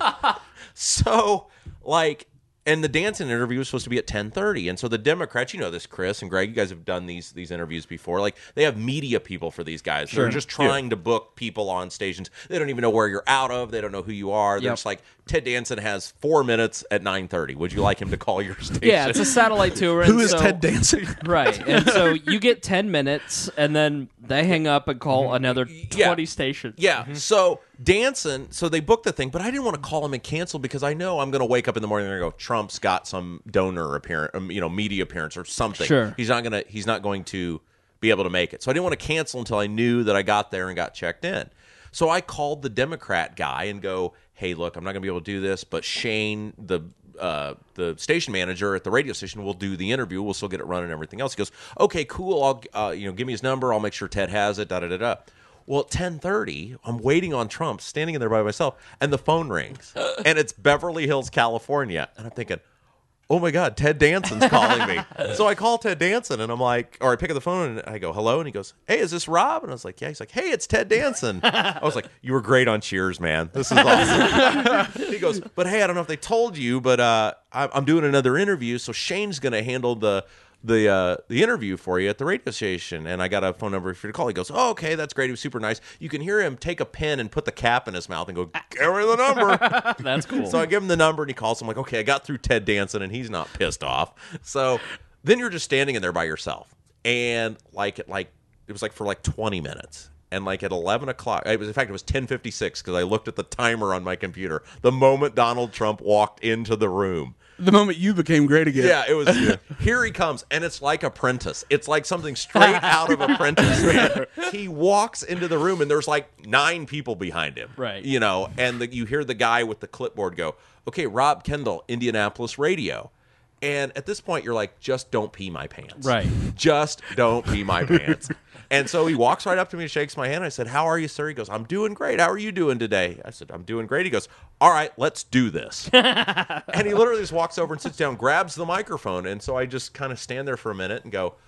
Speaker 3: So, like, and the Danson interview was supposed to be at ten thirty. And so the Democrats, you know this, Chris and Greg, you guys have done these these interviews before. Like, they have media people for these guys. They're just trying to book people on stations. They don't even know where you're out of. They don't know who you are. They're
Speaker 1: Yep.
Speaker 3: just like, Ted Danson has four minutes at nine thirty. Would you like him to call your station?
Speaker 1: Yeah, it's a satellite tour.
Speaker 2: Who
Speaker 1: and
Speaker 2: is
Speaker 1: so-
Speaker 2: Ted Danson?
Speaker 1: Right, and so you get ten minutes, and then they hang up and call another
Speaker 3: Yeah.
Speaker 1: twenty stations.
Speaker 3: Yeah. So Danson, so they booked the thing, but I didn't want to call him and cancel because I know I'm going to wake up in the morning and go, Trump's got some donor appearance, um, you know, media appearance or something.
Speaker 1: Sure.
Speaker 3: He's not going to. He's not going to be able to make it. So I didn't want to cancel until I knew that I got there and got checked in. So I called the Democrat guy and go, hey, look, I'm not going to be able to do this, but Shane, the uh, the station manager at the radio station, will do the interview. We'll still get it running and everything else. He goes, okay, cool. I'll uh, you know, give me his number. I'll make sure Ted has it. Da da da da. Well, at ten thirty, I'm waiting on Trump, standing in there by myself, and the phone rings, and it's Beverly Hills, California, and I'm thinking, oh my God, Ted Danson's calling me. So I call Ted Danson, and I'm like, or I pick up the phone, and I go, hello, and he goes, hey, is this Rob? And I was like, yeah. He's like, hey, it's Ted Danson. I was like, you were great on Cheers, man. This is awesome. He goes, but hey, I don't know if they told you, but uh, I- I'm doing another interview, so Shane's going to handle the the uh, the interview for you at the radio station, and I got a phone number for you to call. He goes, oh, okay, that's great. He was super nice. You can hear him take a pen and put the cap in his mouth and go, give me the number.
Speaker 1: That's cool.
Speaker 3: So I give him the number, and he calls. I'm like, okay, I got through Ted Danson, and he's not pissed off. So then you're just standing in there by yourself, and like it like it was like for like twenty minutes. And like at eleven o'clock, it was in fact it was ten fifty six because I looked at the timer on my computer. The moment Donald Trump walked into the room,
Speaker 2: The moment you became great again.
Speaker 3: yeah, it was. Here he comes, and it's like Apprentice. It's like something straight out of Apprentice, man. He walks into the room, and there's like nine people behind him,
Speaker 1: Right.
Speaker 3: You know, and the, you hear the guy with the clipboard go, "Okay, Rob Kendall, Indianapolis radio." And at this point, you're like, just don't pee my pants.
Speaker 1: Right.
Speaker 3: Just don't pee my pants. And so he walks right up to me and shakes my hand. I said, how are you, sir? He goes, I'm doing great. How are you doing today? I said, I'm doing great. He goes, all right, let's do this. And he literally just walks over and sits down, grabs the microphone. And so I just kind of stand there for a minute and go,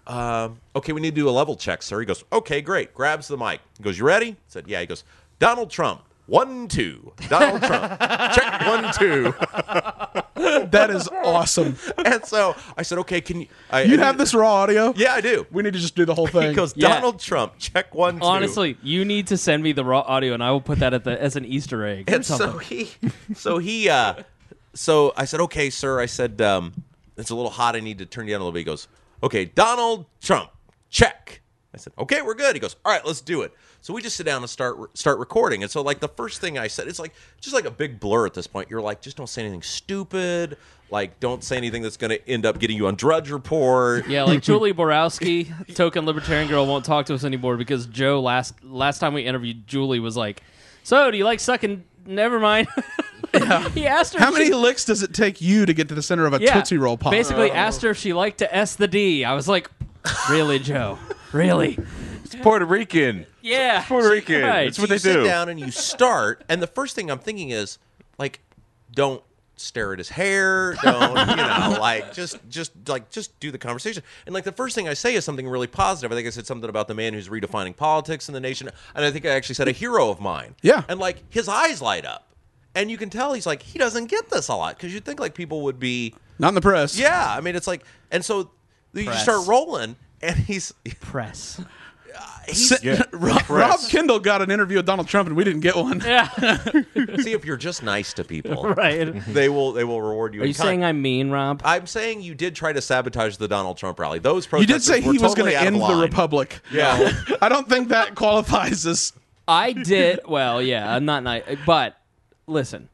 Speaker 3: um, okay, we need to do a level check, sir. He goes, okay, great. Grabs the mic. He goes, you ready? I said, yeah. He goes, Donald Trump. One, two. Donald Trump. Check one, two.
Speaker 2: That is awesome.
Speaker 3: And so I said, okay, can you... I,
Speaker 2: You
Speaker 3: I
Speaker 2: have
Speaker 3: need-
Speaker 2: this raw audio?
Speaker 3: Yeah, I do.
Speaker 2: We need to just do the whole thing.
Speaker 3: He goes,
Speaker 1: Yeah.
Speaker 3: Donald Trump. Check one, two.
Speaker 1: Honestly, you need to send me the raw audio, and I will put that at the as an Easter egg. Or
Speaker 3: And so
Speaker 1: something.
Speaker 3: he... So he... Uh, so I said, okay, sir. I said, um, it's a little hot. I need to turn you down a little bit. He goes, okay, Donald Trump. Check. I said, okay, we're good. He goes, all right, let's do it. So we just sit down and start start recording. And so, like, the first thing I said, it's like just like a big blur at this point. You're like, just don't say anything stupid. Like, don't say anything that's going to end up getting you on Drudge Report.
Speaker 1: Yeah, like Julie Borowski, token libertarian girl, won't talk to us anymore because Joe last last time we interviewed Julie was like, "So, do you like sucking?" Never mind. He asked her
Speaker 2: How
Speaker 1: if
Speaker 2: many
Speaker 1: she-
Speaker 2: licks does it take you to get to the center of a
Speaker 1: yeah,
Speaker 2: Tootsie Roll pop?
Speaker 1: basically asked her if she liked to S the D. I was like, "Really, Joe? Really?"
Speaker 4: It's Puerto Rican.
Speaker 1: Yeah,
Speaker 4: Puerto Rican.
Speaker 1: Right.
Speaker 4: It's what
Speaker 3: you
Speaker 4: they
Speaker 3: sit
Speaker 4: do.
Speaker 3: down and you start, and the first thing I'm thinking is, like, don't stare at his hair. Don't, you know, like, just, just, like, just do the conversation. And, like, the first thing I say is something really positive. I think I said something about the man who's redefining politics in the nation. And I think I actually said a hero of mine.
Speaker 2: Yeah.
Speaker 3: And, like, his eyes light up. And you can tell he's like, he doesn't get this a lot. Because you'd think, like, people would be,
Speaker 2: Not in the press.
Speaker 3: yeah. I mean, it's like, and so you
Speaker 1: Press.
Speaker 3: start rolling, and he's,
Speaker 1: Press.
Speaker 3: he's
Speaker 2: S-
Speaker 4: Yeah.
Speaker 2: Rob,
Speaker 4: Press.
Speaker 2: Rob Kendall got an interview with Donald Trump, and we didn't get one.
Speaker 1: Yeah,
Speaker 3: see, if you're just nice to people,
Speaker 1: right.
Speaker 3: they will, they will reward you.
Speaker 1: Are
Speaker 3: in
Speaker 1: you
Speaker 3: kind.
Speaker 1: saying I'm mean, Rob?
Speaker 3: I'm saying you did try to sabotage the Donald Trump rally. Those
Speaker 2: You did
Speaker 3: protesters
Speaker 2: say he
Speaker 3: were
Speaker 2: was
Speaker 3: totally
Speaker 2: going to
Speaker 3: out of
Speaker 2: end the
Speaker 3: line.
Speaker 2: republic.
Speaker 3: Yeah.
Speaker 2: I don't think that qualifies as.
Speaker 1: I did. Well, yeah, I'm not nice, but listen,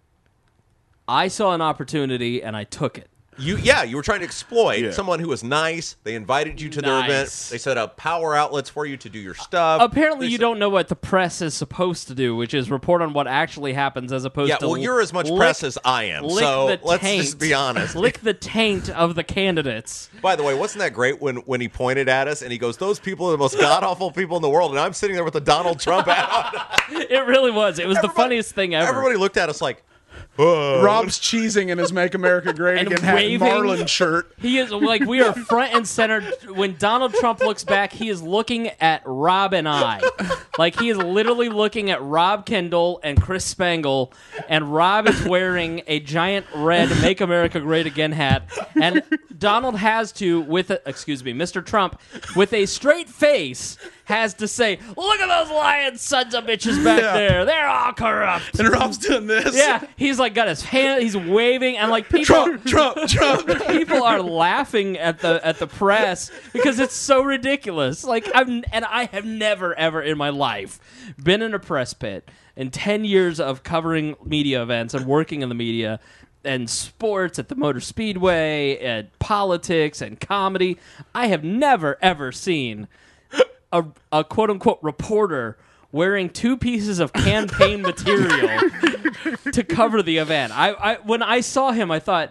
Speaker 1: I saw an opportunity and I took it.
Speaker 3: You, yeah, you were trying to exploit
Speaker 4: Yeah.
Speaker 3: someone who was nice. They invited you to their
Speaker 1: Nice.
Speaker 3: event. They set up power outlets for you to do your stuff.
Speaker 1: Apparently,
Speaker 3: They
Speaker 1: you
Speaker 3: said-
Speaker 1: don't know what the press is supposed to do, which is report on what actually happens, as opposed
Speaker 3: Yeah,
Speaker 1: to
Speaker 3: well, you're as much
Speaker 1: lick-
Speaker 3: press as I am.
Speaker 1: lick
Speaker 3: So
Speaker 1: the
Speaker 3: let's
Speaker 1: taint.
Speaker 3: just be honest.
Speaker 1: Lick the taint of the candidates.
Speaker 3: By the way, wasn't that great when, when he pointed at us and he goes, "Those people are the most god awful people in the world," and I'm sitting there with the Donald Trump hat on.
Speaker 1: It really was. It was the
Speaker 3: Everybody-
Speaker 1: funniest thing ever.
Speaker 3: Everybody looked at us like, "Whoa."
Speaker 2: Rob's cheesing in his "Make America Great
Speaker 1: And
Speaker 2: Again" hat, and
Speaker 1: waving.
Speaker 2: Marlin shirt.
Speaker 1: He is like, we are front and center. When Donald Trump looks back, he is looking at Rob and I. Like, he is literally looking at Rob Kendall and Chris Spangle, and Rob is wearing a giant red Make America Great Again hat. And Donald has to, with a, excuse me, Mister Trump, with a straight face, has to say, "Look at those lying sons of bitches back
Speaker 2: Yeah.
Speaker 1: there. They're all corrupt."
Speaker 2: And Rob's doing this.
Speaker 1: Yeah, he's like got his hand, he's waving, and like people,
Speaker 2: Trump, Trump, Trump.
Speaker 1: people are laughing at the at the press because it's so ridiculous. Like I'm, and I have never ever in my life been in a press pit in ten years of covering media events and working in the media and sports at the Motor Speedway and politics and comedy. I have never ever seen a, a quote unquote reporter wearing two pieces of campaign material to cover the event. I, I when I saw him, I thought,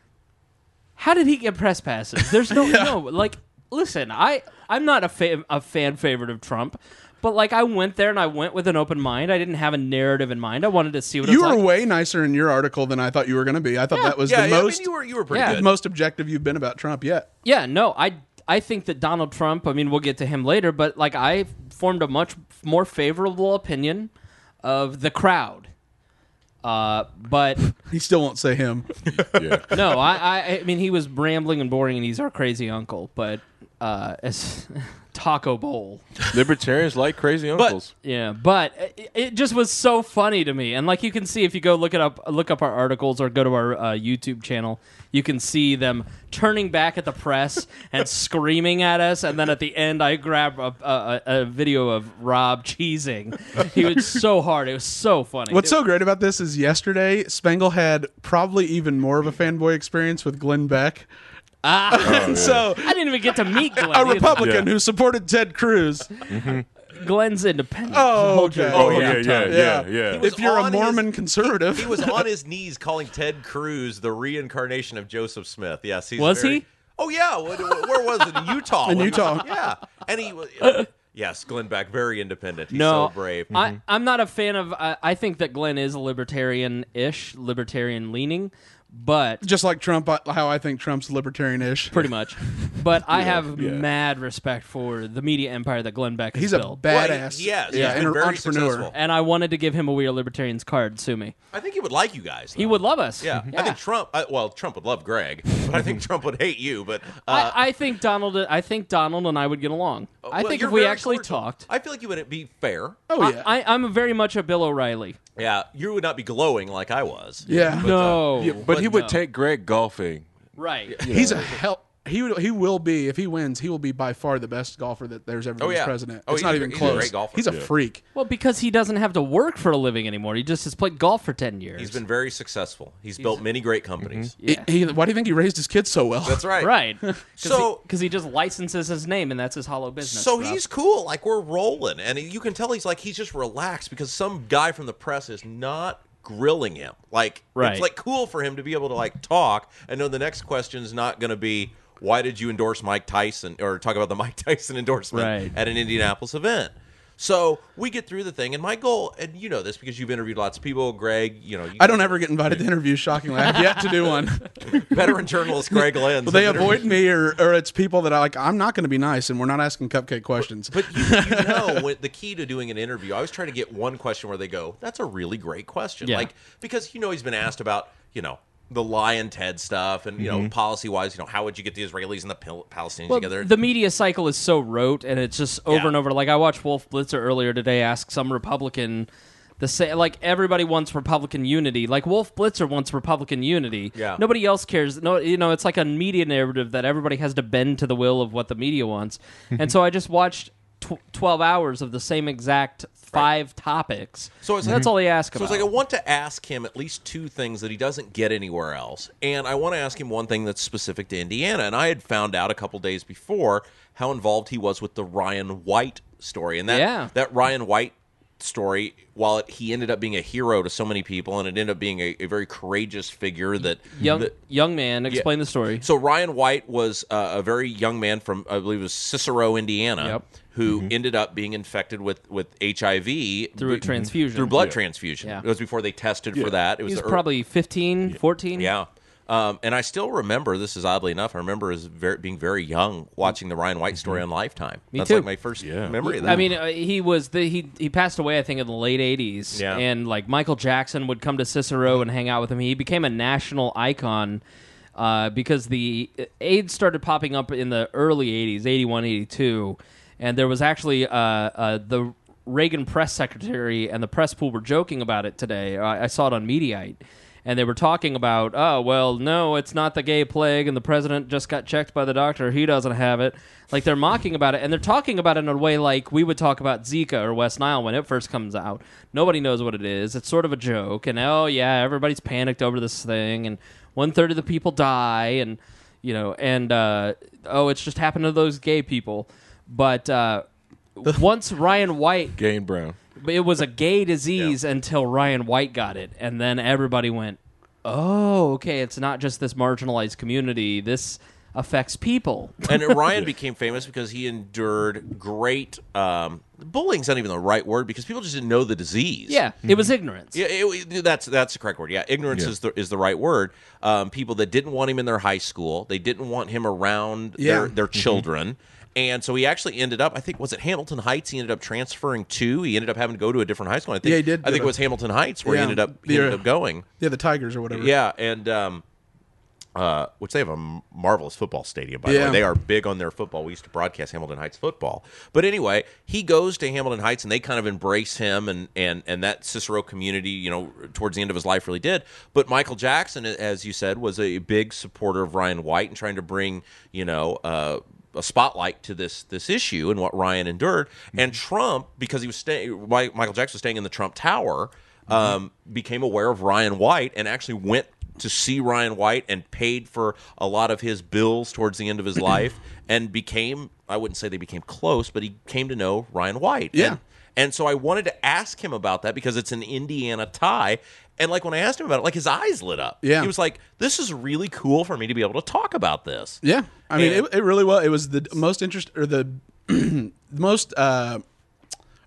Speaker 1: how did he get press passes? There's no no like. Listen, I I'm not a fa- a fan favorite of Trump, but like I went there and I went with an open mind. I didn't have a narrative in mind. I wanted to see what
Speaker 2: You
Speaker 1: it's
Speaker 2: were
Speaker 1: like.
Speaker 2: way nicer in your article than I thought you were going to be. I thought that was
Speaker 3: Yeah,
Speaker 2: the
Speaker 3: yeah,
Speaker 2: most
Speaker 3: I mean, you were you were pretty
Speaker 1: Yeah.
Speaker 3: good.
Speaker 2: most objective you've been about Trump yet.
Speaker 1: Yeah, no, I I think that Donald Trump, I mean, we'll get to him later, but like I formed a much more favorable opinion of the crowd. Uh, but
Speaker 2: He still won't say him.
Speaker 4: Yeah.
Speaker 1: no, I, I I mean he was rambling and boring, and he's our crazy uncle. But uh, as Taco Bowl,
Speaker 4: Libertarians like crazy uncles.
Speaker 1: yeah. But it, it just was so funny to me, and like you can see if you go look it up, look up our articles or go to our uh, YouTube channel, you can see them turning back at the press and screaming at us, and then at the end, I grab a, a, a video of Rob cheesing. He was so hard; it was so funny.
Speaker 2: What's so great about this is yesterday, Spangle had probably even more of a fanboy experience with Glenn Beck.
Speaker 1: Ah,
Speaker 2: And so,
Speaker 1: I didn't even get to meet Glenn.
Speaker 2: a
Speaker 1: either.
Speaker 2: Republican
Speaker 4: Yeah.
Speaker 2: who supported Ted Cruz.
Speaker 1: Glenn's independent.
Speaker 2: Oh,
Speaker 1: Hold your-
Speaker 2: okay.
Speaker 4: Oh,
Speaker 1: hold
Speaker 4: yeah,
Speaker 1: your
Speaker 4: yeah,
Speaker 1: tongue.
Speaker 4: yeah, yeah.
Speaker 3: He was
Speaker 2: If you're a
Speaker 3: on his-
Speaker 2: Mormon conservative.
Speaker 3: He was on his knees calling Ted Cruz the reincarnation of Joseph Smith. Yes, he's
Speaker 1: Was
Speaker 3: very-
Speaker 1: he?
Speaker 3: Oh yeah, What- where was it? In Utah.
Speaker 2: In
Speaker 3: When-
Speaker 2: Utah.
Speaker 3: Yeah, and he was. Yes, Glenn Beck, very independent. He's
Speaker 1: No,
Speaker 3: so brave.
Speaker 1: I, I'm not a fan of. I, I think that Glenn is a libertarian-ish, libertarian-leaning, But
Speaker 2: Just like Trump, uh, how I think Trump's libertarian-ish.
Speaker 1: pretty much. But I have mad respect for the media empire that Glenn Beck has
Speaker 2: He's a
Speaker 1: built.
Speaker 3: Well,
Speaker 2: badass.
Speaker 3: he- yes,
Speaker 2: yeah,
Speaker 3: he's been
Speaker 2: and
Speaker 3: very
Speaker 2: entrepreneur.
Speaker 3: successful.
Speaker 1: And I wanted to give him a We Are Libertarians card. Sue me.
Speaker 3: I think he would like you guys.
Speaker 1: He
Speaker 3: though.
Speaker 1: would love us.
Speaker 3: Yeah. I think Trump. I, well, Trump would love Greg, but I think Trump would hate you. But uh,
Speaker 1: I, I think Donald. I think Donald and I would get along. I
Speaker 3: well,
Speaker 1: think
Speaker 3: you're
Speaker 1: if we
Speaker 3: very
Speaker 1: actually
Speaker 3: cordial.
Speaker 1: talked.
Speaker 3: I feel like you would be fair.
Speaker 2: Oh yeah,
Speaker 1: I, I'm very much a Bill O'Reilly.
Speaker 3: Yeah, you would not be glowing like I was.
Speaker 2: yeah.
Speaker 3: But, uh,
Speaker 1: No,
Speaker 4: Yeah, but he would
Speaker 1: no.
Speaker 4: take Greg golfing.
Speaker 1: Right.
Speaker 2: He's a hell. He would, he will be if he wins. He will be by far the best golfer that there's ever been
Speaker 3: Oh,
Speaker 2: as
Speaker 3: yeah.
Speaker 2: president.
Speaker 3: Oh,
Speaker 2: It's
Speaker 3: he's
Speaker 2: not
Speaker 3: a-
Speaker 2: even
Speaker 3: he's a
Speaker 2: close.
Speaker 3: great golfer.
Speaker 2: He's a
Speaker 3: Yeah.
Speaker 2: freak.
Speaker 1: Well, because he doesn't have to work for a living anymore. He just has played golf for ten years.
Speaker 3: He's been very successful. He's, built many great companies.
Speaker 1: yeah.
Speaker 2: He- he- why do you think he raised his kids so well?
Speaker 3: That's right.
Speaker 1: right.
Speaker 3: So-
Speaker 1: because he, just licenses his name and that's his hollow business.
Speaker 3: So
Speaker 1: Rob.
Speaker 3: he's cool. Like we're rolling, and you can tell he's like he's just relaxed because some guy from the press is not grilling him. Like
Speaker 1: Right.
Speaker 3: it's like cool for him to be able to like talk and know the next question is not going to be why did you endorse Mike Tyson or talk about the Mike Tyson endorsement
Speaker 1: Right.
Speaker 3: at an Indianapolis event. So we get through the thing, and my goal, and you know this because you've interviewed lots of people, Greg. You know, you,
Speaker 2: I don't ever get invited to interviews. Shockingly, I've yet to do one.
Speaker 3: veteran journalist Greg Lenz.
Speaker 2: Well, they
Speaker 3: has
Speaker 2: avoid
Speaker 3: interviewed-
Speaker 2: me, or, or it's people that I like. I'm not going to be nice, and we're not asking cupcake questions.
Speaker 3: But you, you know, when, the key to doing an interview, I always try to get one question where they go, "That's a really great question,"
Speaker 1: Yeah.
Speaker 3: like because you know he's been asked about you know the Lion Ted stuff and you know policy wise, you know how would you get the Israelis and the Pal- Palestinians
Speaker 1: Well,
Speaker 3: together?
Speaker 1: the media cycle is so rote, and it's just over
Speaker 3: Yeah.
Speaker 1: and over. Like I watched Wolf Blitzer earlier today ask some Republican the say like everybody wants Republican unity. Like Wolf Blitzer wants Republican unity.
Speaker 3: Yeah.
Speaker 1: Nobody else cares. No, you know, it's like a media narrative that everybody has to bend to the will of what the media wants. And so I just watched tw- twelve hours of the same exact five topics.
Speaker 3: So it's-
Speaker 1: that's all they ask
Speaker 3: So
Speaker 1: about.
Speaker 3: it's like I want to ask him at least two things that he doesn't get anywhere else, and I want to ask him one thing that's specific to Indiana. And I had found out a couple days before how involved he was with the Ryan White story, and that
Speaker 1: Yeah.
Speaker 3: that Ryan White story, while it, he ended up being a hero to so many people, and it ended up being a, a very courageous figure that
Speaker 1: young
Speaker 3: that-
Speaker 1: young man, explain the story.
Speaker 3: So Ryan White was uh, a very young man from, I believe it was Cicero, Indiana,
Speaker 1: Yep.
Speaker 3: who ended up being infected with, with H I V
Speaker 1: Through a
Speaker 3: b-
Speaker 1: transfusion.
Speaker 3: Through blood
Speaker 1: Yeah.
Speaker 3: transfusion.
Speaker 1: Yeah.
Speaker 3: It was before they tested for that. It was
Speaker 1: He was
Speaker 3: the ear-
Speaker 1: probably fifteen, fourteen.
Speaker 3: yeah. Um, and I still remember, this is oddly enough, I remember as very, being very young watching the Ryan White story on Lifetime.
Speaker 1: Me
Speaker 3: That's
Speaker 1: too.
Speaker 3: like my first
Speaker 4: Yeah.
Speaker 3: memory of that.
Speaker 1: I mean, uh, he was the he he passed away, I think, in the late eighties.
Speaker 3: Yeah.
Speaker 1: And like Michael Jackson would come to Cicero and hang out with him. He became a national icon uh, because the AIDS started popping up in the early eighties, eighty-one, eighty-two, and there was actually uh, uh, the Reagan press secretary and the press pool were joking about it today. I, I saw it on Mediaite. And they were talking about, oh, well, no, it's not the gay plague, and the president just got checked by the doctor. He doesn't have it. Like, they're mocking about it, and they're talking about it in a way like we would talk about Zika or West Nile when it first comes out. Nobody knows what it is. It's sort of a joke, and, oh, yeah, everybody's panicked over this thing, and one-third of the people die, and, you know, and, uh, oh, it's just happened to those gay people. But uh, once Ryan White...
Speaker 4: Gay and Brown.
Speaker 1: It was a gay disease until Ryan White got it, and then everybody went, "Oh, okay, it's not just this marginalized community. This affects people."
Speaker 3: and Ryan became famous because he endured great um, bullying's not even the right word because people just didn't know the disease.
Speaker 1: Yeah, it was ignorance.
Speaker 3: Yeah, it, it- that's that's the correct word. Yeah, ignorance
Speaker 4: Yeah.
Speaker 3: is the is the right word. Um, people that didn't want him in their high school, they didn't want him around
Speaker 2: Yeah.
Speaker 3: their their children, and so he actually ended up. I think was it Hamilton Heights. He ended up transferring to. He ended up having to go to a different high school. I think,
Speaker 2: Yeah, he did
Speaker 3: I think
Speaker 2: go
Speaker 3: it was Hamilton Heights where
Speaker 2: Yeah,
Speaker 3: he ended up he
Speaker 2: the,
Speaker 3: ended
Speaker 2: uh,
Speaker 3: up going.
Speaker 2: Yeah, the Tigers or whatever.
Speaker 3: Yeah, and um, uh, which they have a m- marvelous football stadium, by the
Speaker 2: Yeah.
Speaker 3: way. They are big on their football. We used to broadcast Hamilton Heights football. But anyway, he goes to Hamilton Heights, and they kind of embrace him, and, and, and that Cicero community, you know, towards the end of his life really did. But Michael Jackson, as you said, was a big supporter of Ryan White and trying to bring, you know, uh, a spotlight to this this issue and what Ryan endured. And Trump, because he was staying, Michael Jackson was staying in the Trump Tower, um, became aware of Ryan White and actually went to see Ryan White and paid for a lot of his bills towards the end of his life and became, I wouldn't say they became close, but he came to know Ryan White.
Speaker 2: Yeah.
Speaker 3: And, and so I wanted to ask him about that because it's an Indiana tie. And like when I asked him about it, like his eyes lit up.
Speaker 2: Yeah.
Speaker 3: He was like, this is really cool for me to be able to talk about this.
Speaker 2: Yeah, I mean,
Speaker 3: And-
Speaker 2: it, it really was. It was the most interest or the most uh,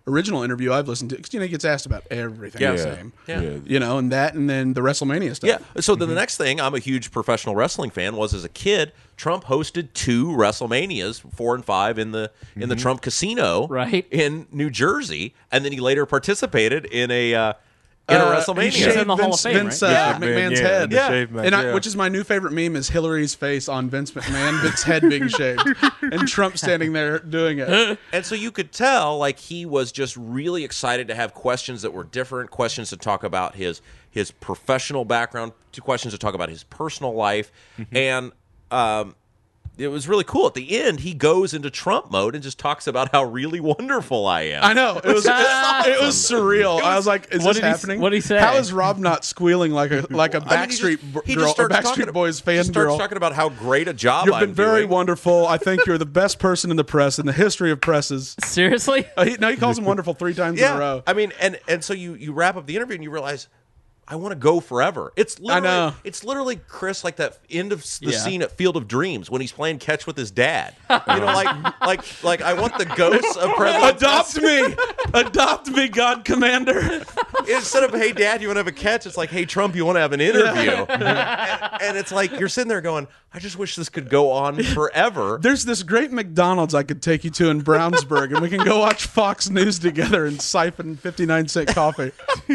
Speaker 2: original interview I've listened to, because you know he gets asked about everything
Speaker 3: Yeah.
Speaker 2: the
Speaker 3: Yeah.
Speaker 2: same.
Speaker 3: Yeah.
Speaker 4: Yeah.
Speaker 2: You know, and that, and then the WrestleMania stuff.
Speaker 3: Yeah. So then the next thing, I'm a huge professional wrestling fan. Was as a kid, Trump hosted two WrestleManias, four and five, in the in the Trump Casino,
Speaker 1: Right.
Speaker 3: in New Jersey, and then he later participated in a uh, in a
Speaker 2: Uh,
Speaker 3: WrestleMania.
Speaker 2: he shaved
Speaker 1: in the Hall of
Speaker 2: Vince,
Speaker 1: Fame,
Speaker 2: Vince
Speaker 1: right?
Speaker 2: uh,
Speaker 3: Yeah.
Speaker 2: McMahon's
Speaker 4: yeah,
Speaker 2: head.
Speaker 4: the
Speaker 3: Yeah.
Speaker 4: shaved man,
Speaker 2: And I,
Speaker 4: yeah.
Speaker 2: which is my new favorite meme is Hillary's face on Vince McMahon, Vince's head being shaved, and Trump standing there doing it.
Speaker 3: And so you could tell, like, he was just really excited to have questions that were different, questions to talk about his his professional background, two questions to talk about his personal life, and um, it was really cool. At the end, he goes into Trump mode and just talks about how really wonderful I am.
Speaker 2: I know it was it was surreal. I was like, "Is
Speaker 1: What
Speaker 2: this
Speaker 1: did he-
Speaker 2: happening?
Speaker 1: what did he say?
Speaker 2: How is Rob not squealing like a like a
Speaker 3: I mean, he
Speaker 2: Backstreet
Speaker 3: just-
Speaker 2: b-
Speaker 3: he
Speaker 2: girl,
Speaker 3: just
Speaker 2: or
Speaker 3: starts
Speaker 2: Backstreet
Speaker 3: talking-
Speaker 2: Boys
Speaker 3: he
Speaker 2: fan
Speaker 3: starts
Speaker 2: girl?
Speaker 3: talking about how great a job
Speaker 2: You've
Speaker 3: I'm
Speaker 2: been very
Speaker 3: doing.
Speaker 2: wonderful. I think you're the best person in the press in the history of presses.
Speaker 1: Seriously?
Speaker 2: Uh, he, no, he calls him wonderful three times in a
Speaker 3: Yeah,
Speaker 2: row.
Speaker 3: I mean, and and so you you wrap up the interview and you realize, I want to go forever. It's literally,
Speaker 2: know.
Speaker 3: it's literally Chris, like that end of the
Speaker 1: Yeah.
Speaker 3: scene at Field of Dreams when he's playing catch with his dad. You know, like like like I want the ghosts of President
Speaker 2: Adopt me, adopt me, God Commander.
Speaker 3: Instead of hey dad, you want to have a catch? It's like hey Trump, you want to have an interview? and, and it's like you're sitting there going, I just wish this could go on forever.
Speaker 2: There's this great McDonald's I could take you to in Brownsburg, and we can go watch Fox News together and siphon fifty-nine cent coffee.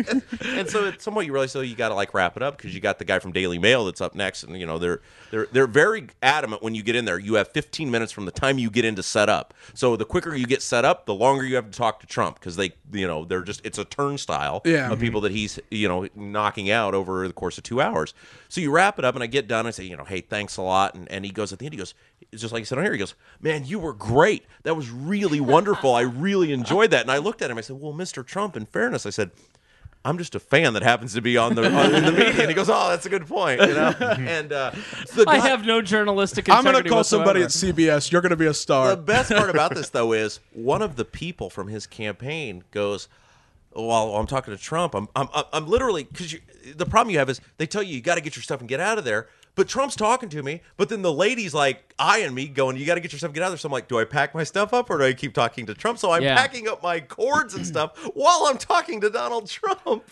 Speaker 3: And so at some point you realize, so you got to like wrap it up because you got the guy from Daily Mail that's up next, and you know they're they're they're very adamant when you get in there. You have fifteen minutes from the time you get in to set up. So the quicker you get set up, the longer you have to talk to Trump because they you know they're just it's a turnstile
Speaker 2: Yeah.
Speaker 3: of people that he's you know knocking out over the course of two hours. So you wrap it up, and I get done. And I say you know hey thanks a lot, and and he goes at the end he goes it's just like he said on here he goes man you were great, that was really wonderful, I really enjoyed that. And I looked at him, I said well Mister Trump, in fairness, I said I'm just a fan that happens to be on the on, in the media. And he goes, "Oh, that's a good point." You know, and uh, the
Speaker 1: I
Speaker 3: guy-
Speaker 1: have no journalistic
Speaker 2: I'm
Speaker 1: integrity
Speaker 2: going to call
Speaker 1: whatsoever.
Speaker 2: somebody at C B S. You're going to be a star.
Speaker 3: the best part about this though is one of the people from his campaign goes, "While I'm talking to Trump, I'm I'm I'm literally because the problem you have is they tell you you got to get your stuff and get out of there." But Trump's talking to me, but then the lady's like eyeing me, going, "You got to get your stuff and get out of there." So I'm like, "Do I pack my stuff up or do I keep talking to Trump?" So I'm
Speaker 1: Yeah.
Speaker 3: packing up my cords and stuff while I'm talking to Donald Trump.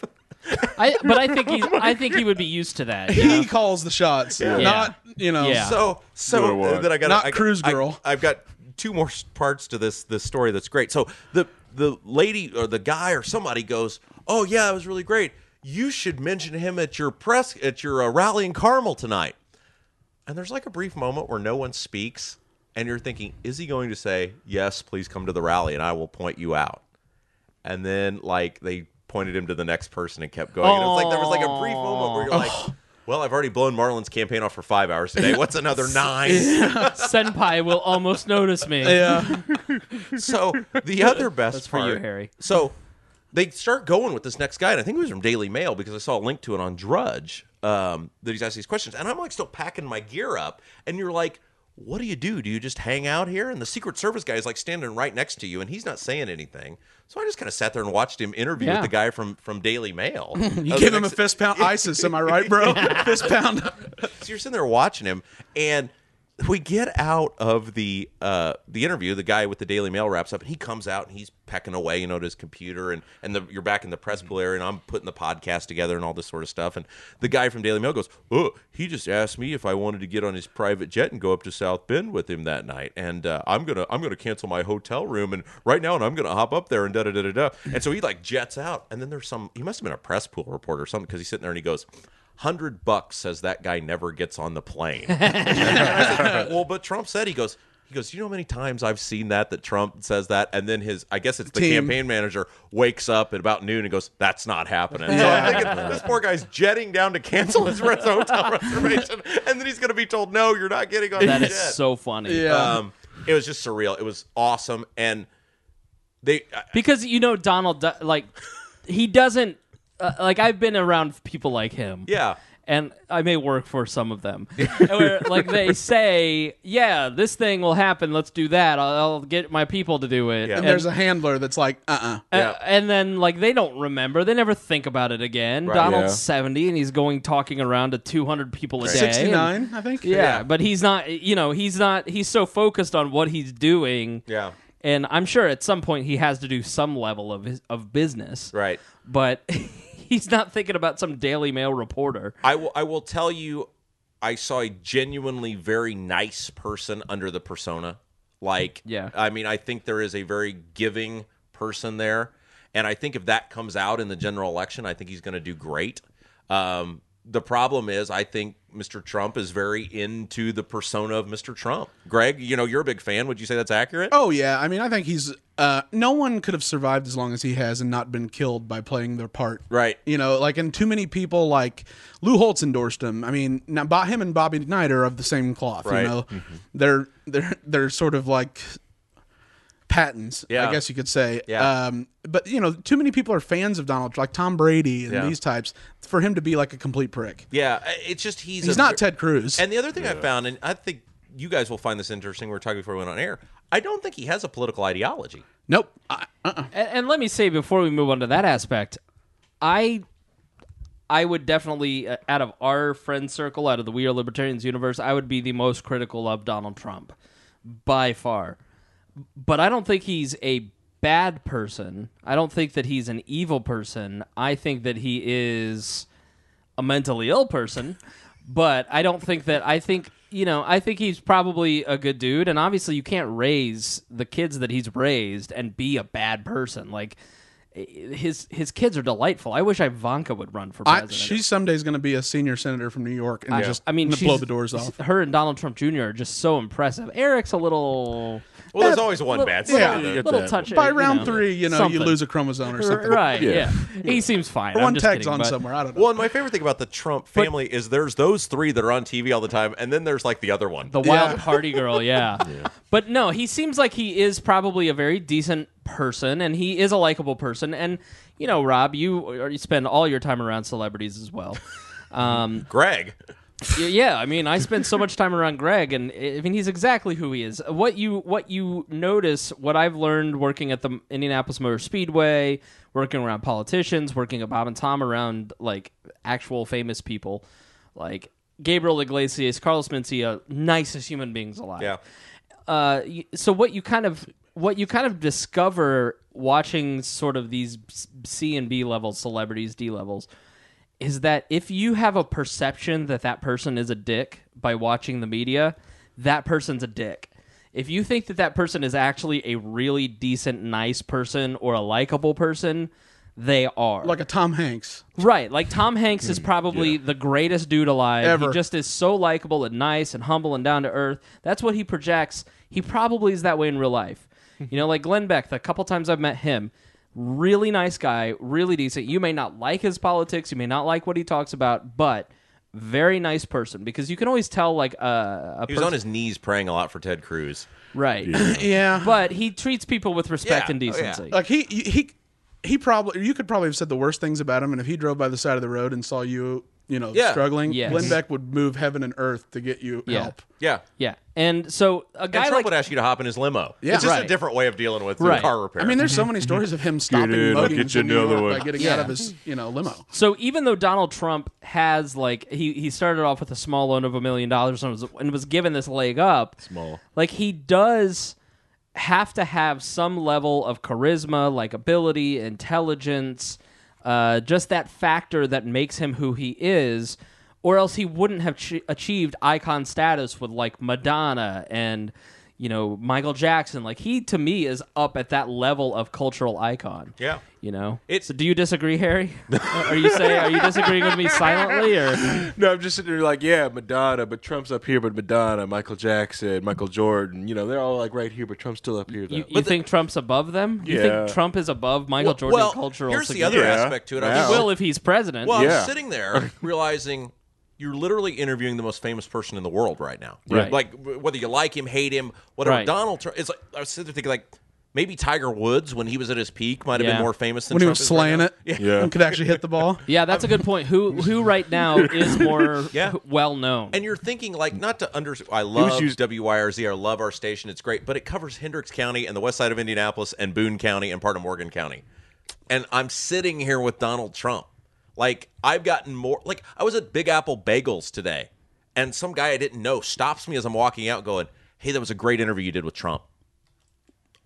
Speaker 1: I, but I think he's. I think he would be used to that. you
Speaker 2: he
Speaker 1: know?
Speaker 2: calls the shots,
Speaker 1: Yeah.
Speaker 2: not you know.
Speaker 1: Yeah.
Speaker 3: So
Speaker 4: What
Speaker 3: so
Speaker 4: a what.
Speaker 3: then I got
Speaker 2: Not
Speaker 3: I,
Speaker 2: Cruise
Speaker 3: I-
Speaker 2: Girl.
Speaker 3: I've got two more s- parts to this this story that's great. So the the lady or the guy or somebody goes, "Oh yeah, it was really great. You should mention him at your press at your uh, rally in Carmel tonight." And there's like a brief moment where no one speaks, and you're thinking, is he going to say, "Yes, please come to the rally, and I will point you out"? And then like they pointed him to the next person and kept going. And it was like there was like a brief moment where you're like, well, I've already blown Marlon's campaign off for five hours today. What's another nine?
Speaker 1: Senpai will almost notice me.
Speaker 2: Yeah.
Speaker 3: So the other best
Speaker 1: That's for
Speaker 3: part,
Speaker 1: you, Harry.
Speaker 3: So they start going with this next guy, and I think it was from Daily Mail because I saw a link to it on Drudge um, that he's asked these questions, and I'm like still packing my gear up, and you're like, what do you do? Do you just hang out here? And the Secret Service guy is like standing right next to you, and he's not saying anything. So I just kind of sat there and watched him interview
Speaker 1: Yeah.
Speaker 3: with the guy from, from Daily Mail.
Speaker 2: You give him a fist pound. ISIS, am I right, bro? Fist pound.
Speaker 3: So you're sitting there watching him, and we get out of the uh, the interview. The guy with the Daily Mail wraps up, and he comes out and he's pecking away, you know, to his computer, and and the, you're back in the press pool area, and I'm putting the podcast together and all this sort of stuff. And the guy from Daily Mail goes, "Oh, he just asked me if I wanted to get on his private jet and go up to South Bend with him that night, and uh, I'm gonna I'm gonna cancel my hotel room and right now, and I'm gonna hop up there and da da da da da." And so he like jets out, and then there's some. He must have been a press pool reporter or something because he's sitting there and he goes, Hundred bucks says that guy never gets on the plane. And I said, well, but Trump said he goes. He goes. You know how many times I've seen that that Trump says that, and then his I guess it's the
Speaker 2: Team.
Speaker 3: campaign manager wakes up at about noon and goes, "That's not happening." So I'm thinking this poor guy's jetting down to cancel his res- hotel reservation, and then he's going to be told, "No, you're not getting on
Speaker 1: That
Speaker 3: the
Speaker 1: is
Speaker 3: jet."
Speaker 1: so funny.
Speaker 2: Yeah.
Speaker 3: Um, it was just surreal. It was awesome, and they.
Speaker 1: Because you know Donald, do- like he doesn't. Uh, like I've been around people like him.
Speaker 3: Yeah.
Speaker 1: And I may work for some of them. Where, like they say, yeah, this thing will happen. Let's do that. I'll, I'll get my people to do it.
Speaker 3: Yeah.
Speaker 2: And there's a handler that's like, uh-uh.
Speaker 1: A-
Speaker 3: Yeah.
Speaker 1: and then like they don't remember. They never think about it again.
Speaker 3: Right.
Speaker 1: Donald's
Speaker 4: Yeah.
Speaker 1: seventy and he's going talking around to two hundred people a day.
Speaker 2: sixty-nine, I think.
Speaker 1: Yeah,
Speaker 3: Yeah.
Speaker 1: but he's not. You know, he's not. He's so focused on what he's doing.
Speaker 3: Yeah.
Speaker 1: And I'm sure at some point he has to do some level of his, of business.
Speaker 3: Right.
Speaker 1: But he's not thinking about some Daily Mail reporter.
Speaker 3: I will. I will tell you, I saw a genuinely very nice person under the persona. Like,
Speaker 1: Yeah.
Speaker 3: I mean, I think there is a very giving person there, and I think if that comes out in the general election, I think he's going to do great. Um, the problem is, I think Mister Trump is very into the persona of Mister Trump. Greg, you know, you're a big fan. Would you say that's accurate?
Speaker 2: Oh yeah, I mean, I think he's. Uh, no one could have survived as long as he has and not been killed by playing their part.
Speaker 3: Right.
Speaker 2: You know, like, and too many people like Lou Holtz endorsed him. I mean, now Bo- him and Bobby Knight are of the same cloth.
Speaker 3: Right.
Speaker 2: You know,
Speaker 3: Mm-hmm.
Speaker 2: they're they're they're sort of like patents,
Speaker 3: Yeah.
Speaker 2: I guess you could say.
Speaker 3: Yeah.
Speaker 2: Um, but you know, too many people are fans of Donald, like Tom Brady and
Speaker 3: Yeah.
Speaker 2: these types, for him to be like a complete prick.
Speaker 3: Yeah, it's just he's
Speaker 2: He's
Speaker 3: a-
Speaker 2: not Ted Cruz.
Speaker 3: And the other thing I found, and I think you guys will find this interesting. We were talking before we went on air. I don't think he has a political ideology.
Speaker 2: Nope. I, uh-uh.
Speaker 1: And, and let me say before we move on to that aspect, I I would definitely, uh, out of our friend circle, out of the We Are Libertarians universe, I would be the most critical of Donald Trump by far. But I don't think he's a bad person. I don't think that he's an evil person. I think that he is a mentally ill person. But I don't think that I think you know I think he's probably a good dude, and obviously you can't raise the kids that he's raised and be a bad person. Like his his kids are delightful. I wish Ivanka would run for
Speaker 2: I,
Speaker 1: president.
Speaker 2: she's someday going to be a senior senator from New York and just
Speaker 1: I mean,
Speaker 2: gonna
Speaker 1: she's,
Speaker 2: blow the doors off.
Speaker 1: Her and Donald Trump Junior are just so impressive. Eric's a little
Speaker 3: Well, there's always one
Speaker 1: little,
Speaker 3: bad
Speaker 1: little,
Speaker 3: side.
Speaker 4: you
Speaker 3: of
Speaker 4: get
Speaker 3: it.
Speaker 1: little
Speaker 4: that.
Speaker 1: touch.
Speaker 2: By
Speaker 1: you
Speaker 2: round
Speaker 1: know,
Speaker 2: three, you know,
Speaker 1: something.
Speaker 2: you lose a chromosome or something.
Speaker 1: Right?
Speaker 4: Yeah.
Speaker 1: Yeah. He seems fine.
Speaker 2: Or
Speaker 1: I'm
Speaker 2: one
Speaker 1: just
Speaker 2: tag's
Speaker 1: kidding,
Speaker 2: on
Speaker 1: but-
Speaker 2: somewhere. I don't know.
Speaker 3: Well, and my favorite thing about the Trump family is there's those three that are on T V all the time, and then there's like the other one.
Speaker 1: The wild
Speaker 2: Yeah.
Speaker 1: party girl, yeah. But no, he seems like he is probably a very decent person, and he is a likable person. And you know, Rob, you you spend all your time around celebrities as well. Um,
Speaker 3: Greg.
Speaker 1: y- yeah, I mean, I spend so much time around Greg, and I mean, he's exactly who he is. What you what you notice, what I've learned working at the Indianapolis Motor Speedway, working around politicians, working at Bob and Tom around like actual famous people, like Gabriel Iglesias, Carlos Mencia, nicest human beings alive.
Speaker 3: Yeah.
Speaker 1: Uh, y- so what you kind of what you kind of discover watching sort of these C and B levels, celebrities, D levels, is that if you have a perception that that person is a dick by watching the media, that person's a dick. If you think that that person is actually a really decent, nice person or a likable person, they are.
Speaker 2: Like a Tom Hanks.
Speaker 1: Right, like Tom Hanks is probably the greatest dude alive.
Speaker 2: Ever.
Speaker 1: He just is so likable and nice and humble and down to earth. That's what he projects. He probably is that way in real life. You know, like Glenn Beck, the couple times I've met him, really nice guy, really decent. You may not like his politics, you may not like what he talks about, but very nice person, because you can always tell like a, a
Speaker 3: He was
Speaker 1: person,
Speaker 3: on his knees praying a lot for Ted Cruz.
Speaker 1: right.
Speaker 2: Yeah.
Speaker 1: But he treats people with respect
Speaker 3: Yeah.
Speaker 1: and
Speaker 3: Oh, yeah.
Speaker 1: decency.
Speaker 2: Like he he he probably you could probably have said the worst things about him, and if he drove by the side of the road and saw you, you know,
Speaker 3: Yeah.
Speaker 2: struggling,
Speaker 1: Yes.
Speaker 2: Glenn Beck would move heaven and earth to get you
Speaker 1: Yeah.
Speaker 2: help.
Speaker 3: Yeah.
Speaker 1: Yeah, and so a
Speaker 3: And
Speaker 1: guy
Speaker 3: Trump
Speaker 1: like
Speaker 3: would ask you to hop in his limo.
Speaker 2: Yeah.
Speaker 3: it's just
Speaker 1: Right.
Speaker 3: a different way of dealing with
Speaker 1: Right.
Speaker 3: car repair.
Speaker 2: I mean, there's so many stories of him stopping
Speaker 4: in, I'll
Speaker 2: muggings
Speaker 4: get you
Speaker 2: in New
Speaker 4: another
Speaker 2: York
Speaker 4: one.
Speaker 2: by getting
Speaker 1: Yeah.
Speaker 2: out of his, you know, limo.
Speaker 1: So even though Donald Trump has like he, he started off with a small loan of a million dollars and was and was given this leg up,
Speaker 4: Small.
Speaker 1: like he does have to have some level of charisma, likability, intelligence, uh, just that factor that makes him who he is, or else he wouldn't have ch- achieved icon status with like Madonna and you know Michael Jackson. Like he to me is up at that level of cultural icon.
Speaker 3: Yeah.
Speaker 1: You know,
Speaker 3: It's-
Speaker 1: so do you disagree, Harry? are you saying are you disagreeing with me silently, or
Speaker 4: No, I'm just sitting there like, yeah, Madonna, but Trump's up here, but Madonna, Michael Jackson, Michael Jordan, you know, they're all like right here, but Trump's still up here. Though.
Speaker 1: you, you think Trump's above them? You
Speaker 4: Yeah.
Speaker 1: think Trump is above Michael Jordan
Speaker 3: well,
Speaker 1: cultural?
Speaker 3: here's the
Speaker 1: significance?
Speaker 3: other
Speaker 4: Yeah.
Speaker 3: aspect to it. I
Speaker 4: Yeah.
Speaker 3: think
Speaker 1: He will if he's president.
Speaker 3: Well, I
Speaker 4: Yeah.
Speaker 3: was sitting there realizing you're literally interviewing the most famous person in the world right now.
Speaker 1: Right.
Speaker 3: Like w- whether you like him, hate him, whatever.
Speaker 1: Right.
Speaker 3: Donald Trump. It's like I was sitting there thinking like maybe Tiger Woods when he was at his peak might have
Speaker 1: Yeah.
Speaker 3: been more famous than
Speaker 2: When he
Speaker 3: Trump
Speaker 2: was
Speaker 3: is right
Speaker 2: slaying
Speaker 3: now.
Speaker 2: it,
Speaker 3: Yeah.
Speaker 4: Yeah.
Speaker 2: and could actually hit the ball.
Speaker 1: yeah, that's a good point. Who who right now is more
Speaker 3: Yeah.
Speaker 1: well known?
Speaker 3: And you're thinking like not to under. I love
Speaker 4: used-
Speaker 3: W Y R Z. I love our station. It's great, but it covers Hendricks County and the west side of Indianapolis and Boone County and part of Morgan County. And I'm sitting here with Donald Trump. Like I've gotten more. Like I was at Big Apple Bagels today, and some guy I didn't know stops me as I'm walking out, going, "Hey, that was a great interview you did with Trump." Oh,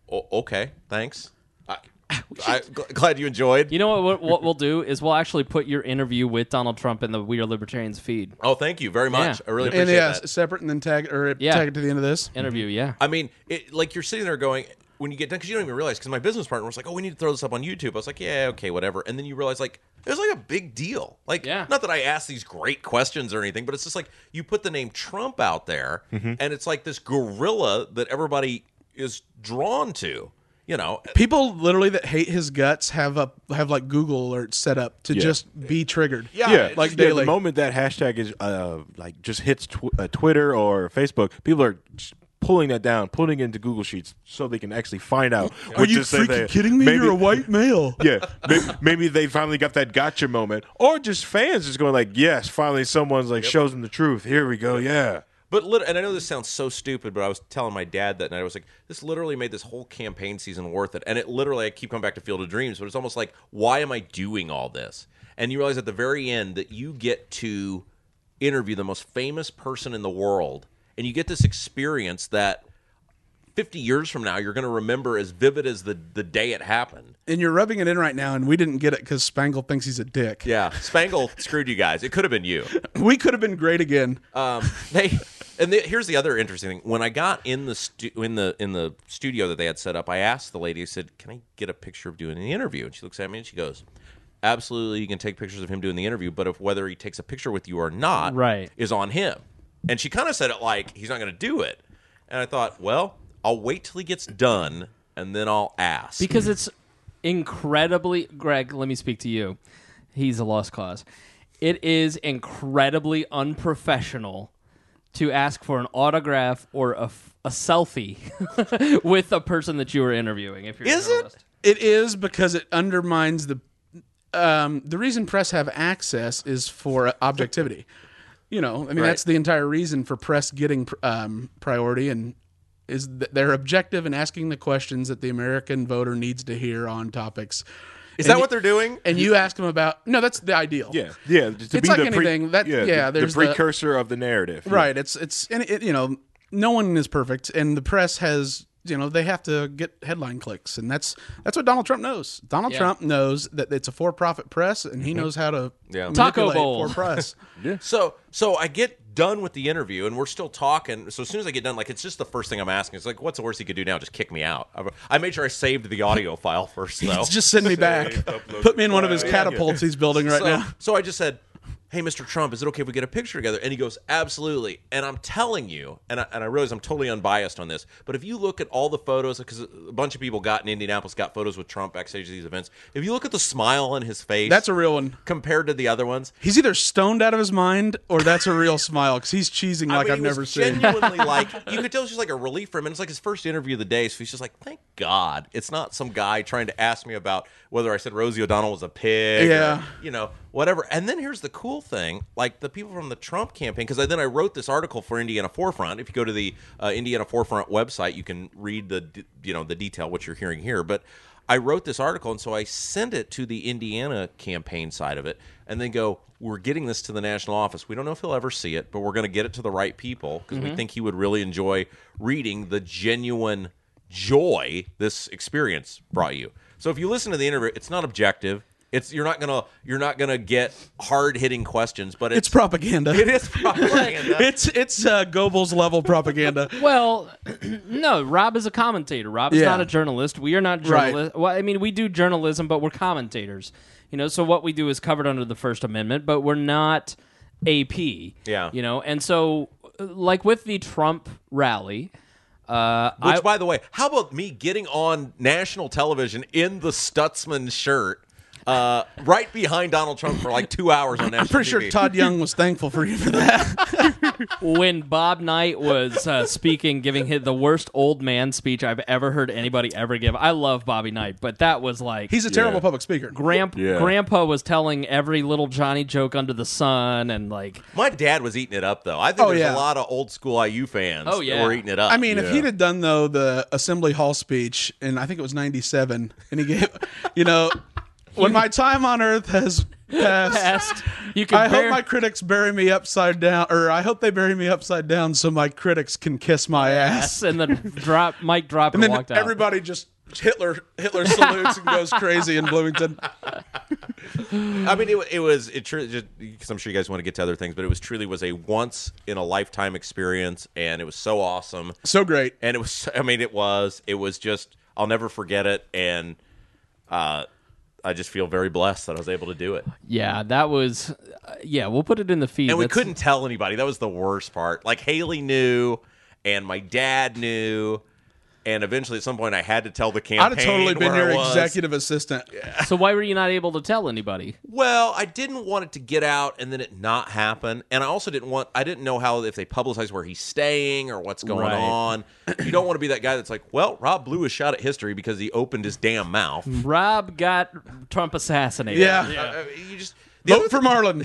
Speaker 3: o- okay, thanks. I, I'm glad you enjoyed.
Speaker 1: You know what, what? What we'll do is we'll actually put your interview with Donald Trump in the We Are Libertarians feed.
Speaker 3: Oh, thank you very much.
Speaker 1: Yeah.
Speaker 3: I really
Speaker 2: And
Speaker 3: appreciate
Speaker 2: yeah,
Speaker 3: that.
Speaker 2: separate and then tag or
Speaker 1: Yeah.
Speaker 2: tag it to the end of this.
Speaker 1: Interview, yeah.
Speaker 3: I mean, it, like you're sitting there going, when you get done, because you don't even realize, because my business partner was like, oh, we need to throw this up on YouTube. I was like, yeah, okay, whatever. And then you realize, like, it was like a big deal. Like,
Speaker 1: Yeah.
Speaker 3: not that I asked these great questions or anything, but it's just like you put the name Trump out there, and it's like this gorilla that everybody is drawn to. You know,
Speaker 2: People literally that hate his guts have a have like Google alerts set up to
Speaker 4: Yeah.
Speaker 2: just be triggered.
Speaker 3: Yeah,
Speaker 4: Yeah,
Speaker 2: like
Speaker 4: yeah,
Speaker 2: daily.
Speaker 4: the moment that hashtag is uh, like just hits tw- uh, Twitter or Facebook, people are just pulling that down, putting it into Google Sheets so they can actually find out.
Speaker 2: Are
Speaker 4: which
Speaker 2: you
Speaker 4: is say
Speaker 2: freaking
Speaker 4: they-
Speaker 2: kidding me?
Speaker 4: maybe-
Speaker 2: You're a white male.
Speaker 4: Yeah, maybe, maybe they finally got that gotcha moment, or just fans just going like, "Yes, finally someone's like shows them the truth." Here we go. Yeah,
Speaker 3: But lit- and I know this sounds so stupid, but I was telling my dad that night, I was like, this literally made this whole campaign season worth it. And it literally, I keep coming back to Field of Dreams, but it's almost like, why am I doing all this? And you realize at the very end that you get to interview the most famous person in the world, and you get this experience that fifty years from now you're going to remember as vivid as the, the day it happened.
Speaker 2: And you're rubbing it in right now, and we didn't get it because Spangle thinks he's a dick.
Speaker 3: Yeah, Spangle screwed you guys. It could have been you.
Speaker 2: We could have been great again.
Speaker 3: Um, they and the, here's the other interesting thing. When I got in the stu- in the in the studio that they had set up, I asked the lady. I said, "Can I get a picture of doing the interview?" And she looks at me and she goes, "Absolutely, you can take pictures of him doing the interview, but if whether he takes a picture with you or not,
Speaker 1: Right.
Speaker 3: is on him." And she kind of said it like he's not going to do it. And I thought, well, I'll wait till he gets done and then I'll ask.
Speaker 1: Because it's incredibly, Greg, let me speak to you. He's a lost cause. It is incredibly unprofessional to ask for an autograph or a, f- a selfie with a person that you are interviewing. If you're
Speaker 3: Is
Speaker 1: a
Speaker 3: it?
Speaker 1: journalist.
Speaker 2: It is because it undermines the um, the reason press have access is for objectivity. You know, I mean,
Speaker 3: Right.
Speaker 2: that's the entire reason for press getting um, priority, and is that they're objective in asking the questions that the American voter needs to hear on topics.
Speaker 3: Is
Speaker 2: And
Speaker 3: that
Speaker 2: y-
Speaker 3: what they're doing?
Speaker 2: And you ask them about no, that's the ideal.
Speaker 4: yeah, yeah. Just to
Speaker 2: It's
Speaker 4: be
Speaker 2: like
Speaker 4: the pre-
Speaker 2: anything, that- yeah,
Speaker 4: the- the,
Speaker 2: there's the-
Speaker 4: precursor of the narrative. Yeah.
Speaker 2: Right. It's it's and it, you know, no one is perfect, and the press has, you know, they have to get headline clicks, and that's that's what Donald Trump knows. Donald
Speaker 1: Yeah.
Speaker 2: Trump knows that it's a for-profit press, and he knows how to
Speaker 3: Yeah.
Speaker 1: Taco
Speaker 2: manipulate
Speaker 1: Bowl.
Speaker 2: for press.
Speaker 3: So so I get done with the interview and we're still talking. So as soon as I get done, like it's just the first thing I'm asking. It's like, what's the worst he could do now? Just kick me out. I- I made sure I saved the audio file first, though.
Speaker 2: Just send me back.
Speaker 4: upload
Speaker 2: Put me in one of his
Speaker 4: file.
Speaker 2: catapults he's building right
Speaker 3: so,
Speaker 2: now.
Speaker 3: so I just said, hey, Mister Trump, is it okay if we get a picture together? And he goes, absolutely. And I'm telling you, and I, and I realize I'm totally unbiased on this, but if you look at all the photos, because a bunch of people got in Indianapolis got photos with Trump backstage at these events. If you look at the smile on his face,
Speaker 2: That's a real one.
Speaker 3: compared to the other ones.
Speaker 2: He's either stoned out of his mind or that's a real smile because he's cheesing
Speaker 3: I
Speaker 2: like
Speaker 3: mean,
Speaker 2: I've
Speaker 3: he was
Speaker 2: never seen.
Speaker 3: genuinely like, you could tell it's just like a relief for him. And it's like his first interview of the day. So he's just like, thank God. It's not some guy trying to ask me about whether I said Rosie O'Donnell was a pig.
Speaker 2: Yeah.
Speaker 3: Or, you know, whatever. And then here's the cool thing. Like the people from the Trump campaign, because I, then I wrote this article for Indiana Forefront. If you go to the uh, Indiana Forefront website, you can read the, d- you know, the detail, what you're hearing here. But I wrote this article, and so I sent it to the Indiana campaign side of it, and then go, we're getting this to the national office. We don't know if he'll ever see it, but we're going to get it to the right people because we think he would really enjoy reading the genuine joy this experience brought you. So if you listen to the interview, it's not objective. It's you're not gonna you're not gonna get hard hitting questions, but it's,
Speaker 2: It's propaganda.
Speaker 3: it is propaganda.
Speaker 2: It's it's uh, Goebbels level propaganda.
Speaker 1: Well, no, Rob is a commentator. Rob is
Speaker 2: Yeah.
Speaker 1: not a journalist. We are not
Speaker 2: Right.
Speaker 1: journalists. Well, I mean, we do journalism, but we're commentators. You know, so what we do is covered under the First Amendment, but we're not A P.
Speaker 3: Yeah.
Speaker 1: You know, and so, uh, like with the Trump rally, uh,
Speaker 3: Which,
Speaker 1: I,
Speaker 3: by the way, how about me getting on national television in the Stutzman shirt, uh, right behind Donald Trump for like two hours on national
Speaker 2: I'm pretty
Speaker 3: T V?
Speaker 2: sure Todd Young was thankful for you for that.
Speaker 1: when Bob Knight was uh, speaking, giving his, the worst old man speech I've ever heard anybody ever give. I love Bobby Knight, but that was like
Speaker 2: He's a terrible
Speaker 4: Yeah.
Speaker 2: public speaker.
Speaker 1: Gramp-
Speaker 4: Yeah.
Speaker 1: Grandpa was telling every little Johnny joke under the sun, and like
Speaker 3: My dad was eating it up, though. I think
Speaker 2: Oh,
Speaker 3: there's
Speaker 2: yeah.
Speaker 3: a lot of old school I U fans
Speaker 1: Oh,
Speaker 3: that
Speaker 1: yeah.
Speaker 3: were eating it up.
Speaker 2: I mean, if
Speaker 4: Yeah.
Speaker 2: he'd have done though the Assembly Hall speech, and I think it was ninety-seven, and he gave, you know, when my time on Earth has Pass.
Speaker 1: Passed. You can
Speaker 2: I
Speaker 1: bear-
Speaker 2: hope my critics bury me upside down, or I hope they bury me upside down so my critics can kiss my ass.
Speaker 1: and then drop, mic drop, and,
Speaker 2: And then
Speaker 1: walked out.
Speaker 2: everybody just Hitler Hitler salutes and goes crazy in Bloomington.
Speaker 3: I mean, it, it was it truly just because I'm sure you guys want to get to other things, but it was truly was a once in a lifetime experience, and it was so awesome.
Speaker 2: So great.
Speaker 3: And it was, I mean, it was, it was just, I'll never forget it, and uh, I just feel very blessed that I was able to do it.
Speaker 1: Yeah, that was. Uh, yeah, we'll put it in the feed.
Speaker 3: And we
Speaker 1: That's-
Speaker 3: couldn't tell anybody. That was the worst part. Like Haley knew, and my dad knew. And eventually, at some point, I had to tell the campaign.
Speaker 2: I'd have totally been
Speaker 3: where
Speaker 2: your
Speaker 3: I was.
Speaker 2: executive assistant.
Speaker 1: So why were you not able to tell anybody?
Speaker 3: Well, I didn't want it to get out and then it not happen. And I also didn't want, I didn't know how, if they publicize where he's staying or what's going
Speaker 1: Right.
Speaker 3: on. You don't want to be that guy that's like, well, Rob blew a shot at history because he opened his damn mouth.
Speaker 1: Rob got Trump assassinated.
Speaker 2: Yeah.
Speaker 3: Uh, you just, the other
Speaker 2: Vote for Marlin.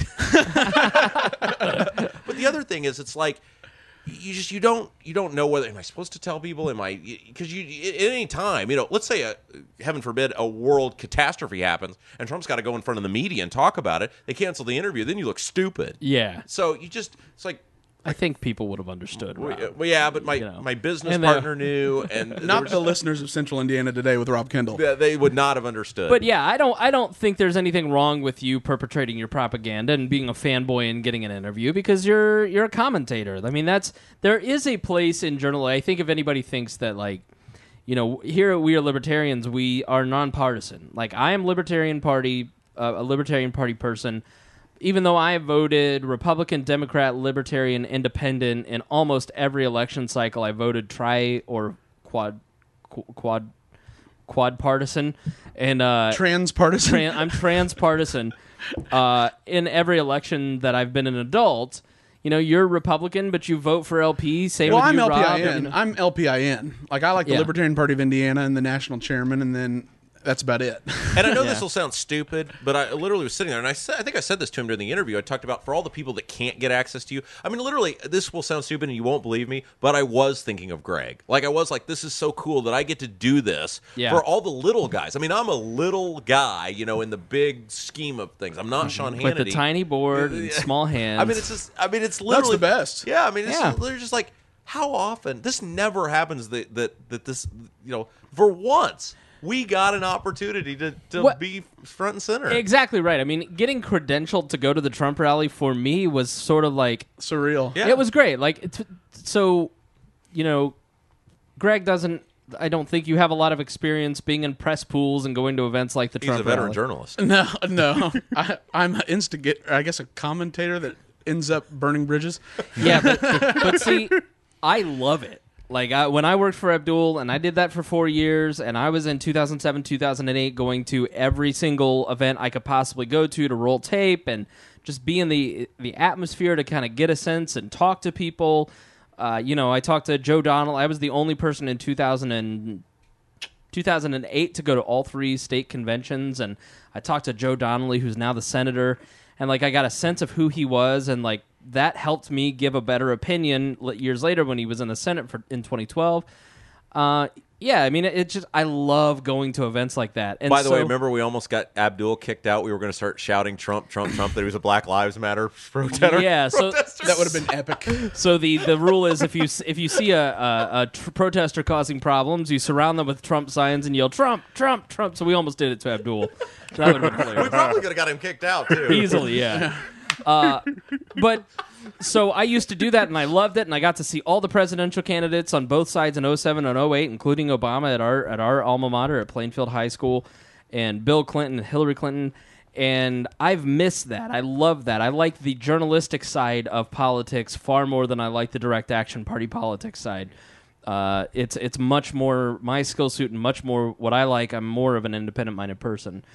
Speaker 3: But the other thing is, it's like you just you don't you don't know whether am I supposed to tell people? Am I because you at any time you know let's say a heaven forbid a world catastrophe happens and Trump's got to go in front of the media and talk about it. They cancel the interview, then you look stupid.
Speaker 1: Yeah.
Speaker 3: So you just it's like.
Speaker 1: I think people would have understood.
Speaker 3: Well,
Speaker 1: Rob.
Speaker 3: well, yeah, but my,
Speaker 1: You know.
Speaker 3: my business
Speaker 1: And, uh,
Speaker 3: partner knew, and there
Speaker 2: Not
Speaker 3: was-
Speaker 2: the listeners of Central Indiana Today with Rob Kendall.
Speaker 3: they- they would not have understood.
Speaker 1: But yeah, I don't. I don't think there's anything wrong with you perpetrating your propaganda and being a fanboy and getting an interview because you're you're a commentator. I mean, that's there is a place in journalism. I think if anybody thinks that like, you know, here at We Are Libertarians, we are nonpartisan. Like I am Libertarian Party, uh, a Libertarian Party person. Even though I voted Republican, Democrat, Libertarian, Independent in almost every election cycle, I voted tri or quad, qu- quad, quad partisan, and uh,
Speaker 2: Transpartisan.
Speaker 1: tran- I'm transpartisan. Uh, in every election that I've been an adult, you know, you're Republican, but you vote for L P. Same
Speaker 2: well,
Speaker 1: with
Speaker 2: I'm
Speaker 1: you,
Speaker 2: L P I
Speaker 1: Rob.
Speaker 2: N. I'm L P I N. Like I like the
Speaker 1: Yeah.
Speaker 2: Libertarian Party of Indiana and the national chairman, and then that's about it.
Speaker 3: And I know
Speaker 1: Yeah.
Speaker 3: this will sound stupid, but I literally was sitting there, and I said, I think I said this to him during the interview. I talked about for all the people that can't get access to you. I mean, literally, this will sound stupid, and you won't believe me, but I was thinking of Greg. Like, I was like, this is so cool that I get to do this
Speaker 1: Yeah.
Speaker 3: for all the little guys. I mean, I'm a little guy, you know, in the big scheme of things. I'm not Sean Hannity.
Speaker 1: With a tiny board and small hands.
Speaker 3: I mean, it's just. I mean, it's literally
Speaker 2: the best.
Speaker 3: Yeah, I mean, it's
Speaker 1: Yeah.
Speaker 3: just, they're just like, how often this never happens that that that this you know for once. We got an opportunity to, to
Speaker 1: What-
Speaker 3: be front and center.
Speaker 1: exactly right. I mean, getting credentialed to go to the Trump rally for me was sort of like
Speaker 2: Surreal.
Speaker 3: Yeah.
Speaker 1: it was great. Like, t- so, you know, Greg doesn't. I don't think you have a lot of experience being in press pools and going to events like the
Speaker 3: He's
Speaker 1: Trump
Speaker 3: a veteran
Speaker 1: rally.
Speaker 3: journalist.
Speaker 2: No, no. I, I'm an instigate. I guess a commentator that ends up burning bridges.
Speaker 1: Yeah, but, but see, I love it. Like I, when I worked for Abdul, and I did that for four years, and I was in two thousand seven, two thousand eight, going to every single event I could possibly go to to roll tape and just be in the the atmosphere to kind of get a sense and talk to people. Uh, you know, I talked to Joe Donnell. I was the only person in two thousand two thousand eight to go to all three state conventions, and I talked to Joe Donnelly, who's now the senator, and like I got a sense of who he was, and like that helped me give a better opinion l- years later when he was in the Senate for in twenty twelve. Uh, yeah, I mean, it, it just I love going to events like that. And
Speaker 3: By the
Speaker 1: so,
Speaker 3: way, remember we almost got Abdul kicked out. We were going to start shouting Trump, Trump, Trump that he was a Black Lives Matter protester.
Speaker 1: yeah, so
Speaker 2: That would have been epic.
Speaker 1: so the, the rule is if you s- if you see a, a, a tr- protester causing problems, you surround them with Trump signs and yell Trump, Trump, Trump. So we almost did it to Abdul. That would have been
Speaker 3: We
Speaker 1: hilarious.
Speaker 3: probably could have got him kicked out too.
Speaker 1: Easily, yeah. Uh, but so I used to do that, and I loved it, and I got to see all the presidential candidates on both sides in oh seven and oh eight, including Obama at our at our alma mater at Plainfield High School, and Bill Clinton and Hillary Clinton. And I've missed that. I love that. I like the journalistic side of politics far more than I like the direct action party politics side. Uh, it's it's much more my skill suit and much more what I like. I'm more of an independent minded person,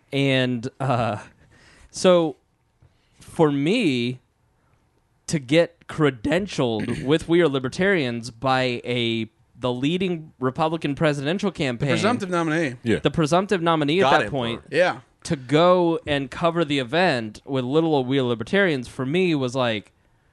Speaker 1: and uh, so. For me to get credentialed with We Are Libertarians by a the leading Republican presidential campaign,
Speaker 2: Presumptive nominee.
Speaker 4: Yeah.
Speaker 1: the presumptive nominee
Speaker 3: Got
Speaker 1: at that
Speaker 3: him.
Speaker 1: point,
Speaker 2: Yeah.
Speaker 1: to go and cover the event with little old We Are Libertarians for me was like,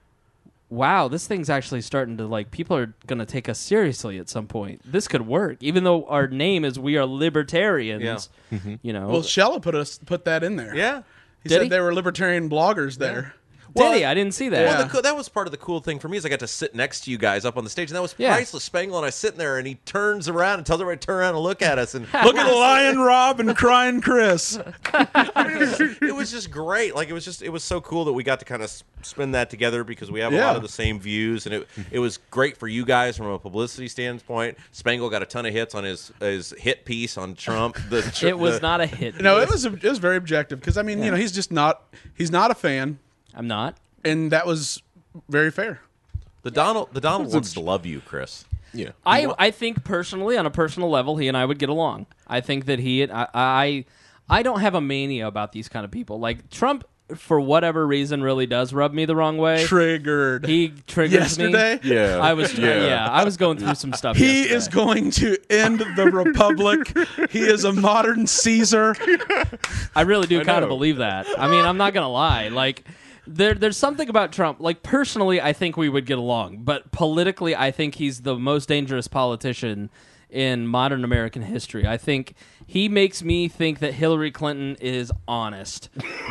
Speaker 1: wow, this thing's actually starting to like people are going to take us seriously at some point. This could work, even though our name is We Are Libertarians.
Speaker 3: Yeah.
Speaker 1: You know,
Speaker 2: Well, Shella put us put that in there.
Speaker 3: Yeah.
Speaker 2: He
Speaker 1: Did
Speaker 2: said
Speaker 1: he?
Speaker 2: there were libertarian bloggers there.
Speaker 1: Did he? I didn't see that.
Speaker 3: Well, the, co- that was part of the cool thing for me is I got to sit next to you guys up on the stage, and that was
Speaker 1: Yeah.
Speaker 3: priceless. Spangle and I sitting there, and he turns around and tells everybody to turn around and look at us. And
Speaker 2: Look at Lion Rob and Crying Chris.
Speaker 3: it was just great. Like it was just it was so cool that we got to kind of spin that together because we have a
Speaker 2: Yeah.
Speaker 3: lot of the same views, and it it was great for you guys from a publicity standpoint. Spangle got a ton of hits on his his hit piece on Trump. The, tr-
Speaker 1: It was
Speaker 3: the-
Speaker 1: not a hit.
Speaker 2: No, it was it was very objective because I mean, you know, he's just not he's not a fan,
Speaker 1: I'm not.
Speaker 2: and that was very fair.
Speaker 3: the Donald the Donald wants to love you, Chris.
Speaker 4: Yeah.
Speaker 1: I I think personally, on a personal level, he and I would get along. I think that he, I, I, I don't have a mania about these kind of people. Like Trump, for whatever reason, really does rub me the wrong way.
Speaker 2: Triggered.
Speaker 1: He triggers me.
Speaker 2: Yesterday,
Speaker 4: Yeah.
Speaker 1: I was, yeah.
Speaker 4: Yeah.
Speaker 1: I was going through some stuff.
Speaker 2: he
Speaker 1: yesterday.
Speaker 2: is going to end the republic. He is a modern Caesar.
Speaker 1: I really do
Speaker 4: I
Speaker 1: kind of
Speaker 4: know.
Speaker 1: believe that. I mean, I'm not gonna lie. Like, there, there's something about Trump. Like, personally, I think we would get along, but politically, I think he's the most dangerous politician in modern American history. I think he makes me think that Hillary Clinton is honest.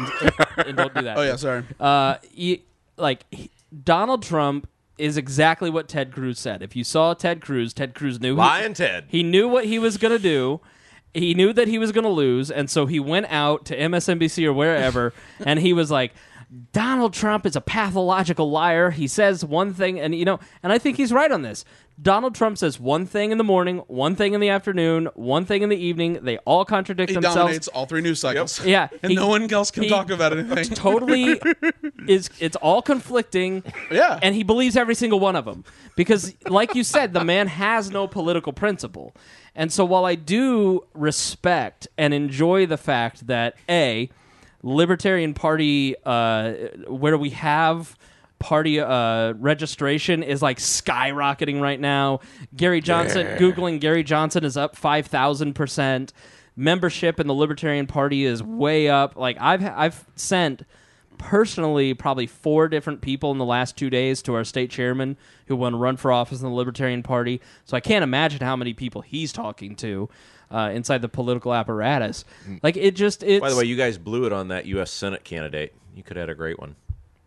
Speaker 1: And don't do that.
Speaker 2: Oh yeah, sorry.
Speaker 1: Uh, he, like he, Donald Trump is exactly what Ted Cruz said. If you saw Ted Cruz, Ted Cruz knew
Speaker 3: Lion Ted.
Speaker 1: he knew what he was going to do. He knew that he was going to lose, and so he went out to M S N B C or wherever, and he was like, Donald Trump is a pathological liar. He says one thing, and you know, and I think he's right on this. Donald Trump says one thing in the morning, one thing in the afternoon, one thing in the evening. They all contradict
Speaker 2: He
Speaker 1: themselves.
Speaker 2: dominates all three news cycles.
Speaker 1: Yeah,
Speaker 2: and
Speaker 1: he-
Speaker 2: no one else can
Speaker 1: he
Speaker 2: talk about anything.
Speaker 1: Totally is it's all conflicting.
Speaker 2: Yeah.
Speaker 1: And he believes every single one of them because like you said, the man has no political principle. And so while I do respect and enjoy the fact that A, Libertarian Party uh, where we have party uh, registration is like skyrocketing right now. Gary Johnson,
Speaker 4: Yeah.
Speaker 1: Googling Gary Johnson is up five thousand percent. Membership in the Libertarian Party is way up. Like I've I've sent personally probably four different people in the last two days to our state chairman who want to run for office in the Libertarian Party. So I can't imagine how many people he's talking to uh, inside the political apparatus. Like it just it's
Speaker 3: By the way, you guys blew it on that U S Senate candidate. You could have had a great one.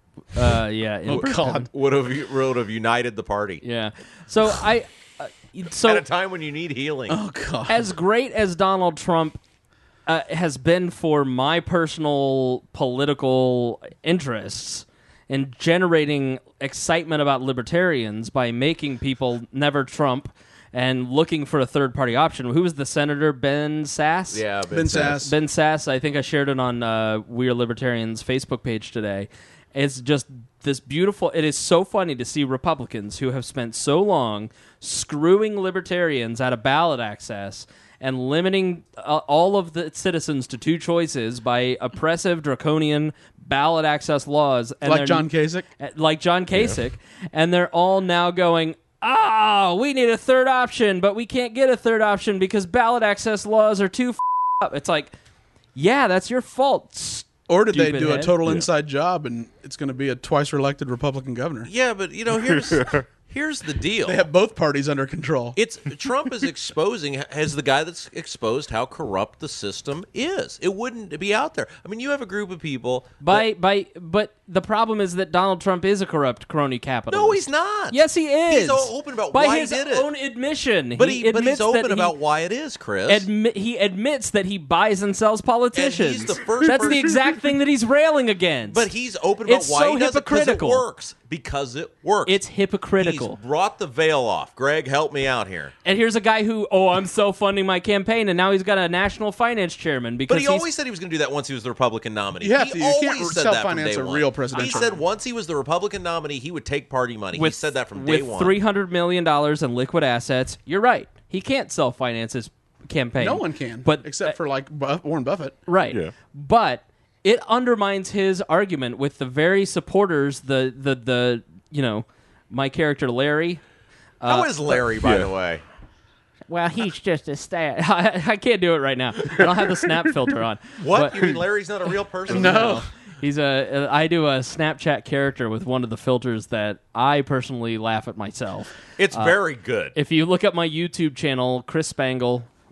Speaker 1: uh, yeah
Speaker 2: Oh
Speaker 1: it-
Speaker 2: God.
Speaker 3: Would have would have united the party
Speaker 1: yeah. So I uh, so
Speaker 3: at a time when you need healing.
Speaker 2: Oh God.
Speaker 1: as great as Donald Trump uh, has been for my personal political interests in generating excitement about libertarians by making people never Trump and looking for a third party option. Who was the senator? Ben Sass?
Speaker 3: yeah,
Speaker 2: Ben Sass.
Speaker 1: Ben Sass. I think I shared it on uh, We Are Libertarians Facebook page today. It's just this beautiful. It is so funny to see Republicans who have spent so long screwing libertarians out of ballot access and limiting uh, all of the citizens to two choices by oppressive, draconian ballot access laws. And
Speaker 2: Like
Speaker 1: they're-
Speaker 2: John Kasich.
Speaker 1: uh, like John Kasich, and they're all now going, oh, we need a third option, but we can't get a third option because ballot access laws are too f- up. It's like, yeah, that's your fault.
Speaker 2: Or did they
Speaker 1: stupid
Speaker 2: do a
Speaker 1: head.
Speaker 2: total inside job and it's going to be a twice reelected Republican governor?
Speaker 3: yeah, but you know here's here's the deal.
Speaker 2: They have both parties under control.
Speaker 3: It's Trump is exposing as the guy that's exposed how corrupt the system is. It wouldn't be out there. I mean, you have a group of people.
Speaker 1: By by, but the problem is that Donald Trump is a corrupt crony capitalist.
Speaker 3: No, he's not.
Speaker 1: Yes, he is.
Speaker 3: He's all open about
Speaker 1: by
Speaker 3: why he
Speaker 1: his
Speaker 3: did it.
Speaker 1: own admission.
Speaker 3: But he, but
Speaker 1: admits
Speaker 3: he's open
Speaker 1: that he-
Speaker 3: about why it is, Chris.
Speaker 1: Admi- he admits that he buys and sells politicians.
Speaker 3: the first
Speaker 1: That's the
Speaker 3: person-
Speaker 1: exact thing that he's railing against.
Speaker 3: but he's open about
Speaker 1: It's
Speaker 3: why
Speaker 1: so
Speaker 3: he does it because it
Speaker 1: hypocritical.
Speaker 3: works. Because it works.
Speaker 1: It's hypocritical.
Speaker 3: He's brought the veil off. Greg, help me out here.
Speaker 1: And here's a guy who, oh, I'm self-funding my campaign, and now he's got a national finance chairman because
Speaker 3: But he
Speaker 1: he's,
Speaker 3: always said he was going to do that once he was the Republican nominee.
Speaker 2: You have
Speaker 3: he
Speaker 2: to. You
Speaker 3: always
Speaker 2: can't
Speaker 3: said that from
Speaker 2: self-finance
Speaker 3: day
Speaker 2: a
Speaker 3: one.
Speaker 2: real presidential
Speaker 3: He said once he was the Republican nominee, he would take party money.
Speaker 1: with,
Speaker 3: he said that from day
Speaker 1: with
Speaker 3: one.
Speaker 1: three hundred million dollars in liquid assets. You're right. He can't self-finance his campaign.
Speaker 2: No one can,
Speaker 1: But
Speaker 2: except for like Buff- Warren Buffett.
Speaker 1: right.
Speaker 4: Yeah.
Speaker 1: But it undermines his argument with the very supporters, the the the you know, my character Larry.
Speaker 3: How is Larry, by
Speaker 4: yeah.
Speaker 3: the way?
Speaker 1: Well, he's just a stat. I, I can't do it right now. I don't have the snap filter on.
Speaker 3: What?
Speaker 1: But-
Speaker 3: You mean Larry's not a real person?
Speaker 2: No.
Speaker 1: He's a. I do a Snapchat character with one of the filters that I personally laugh at myself.
Speaker 3: It's very good.
Speaker 1: If you look up my YouTube channel, Chris Spangle,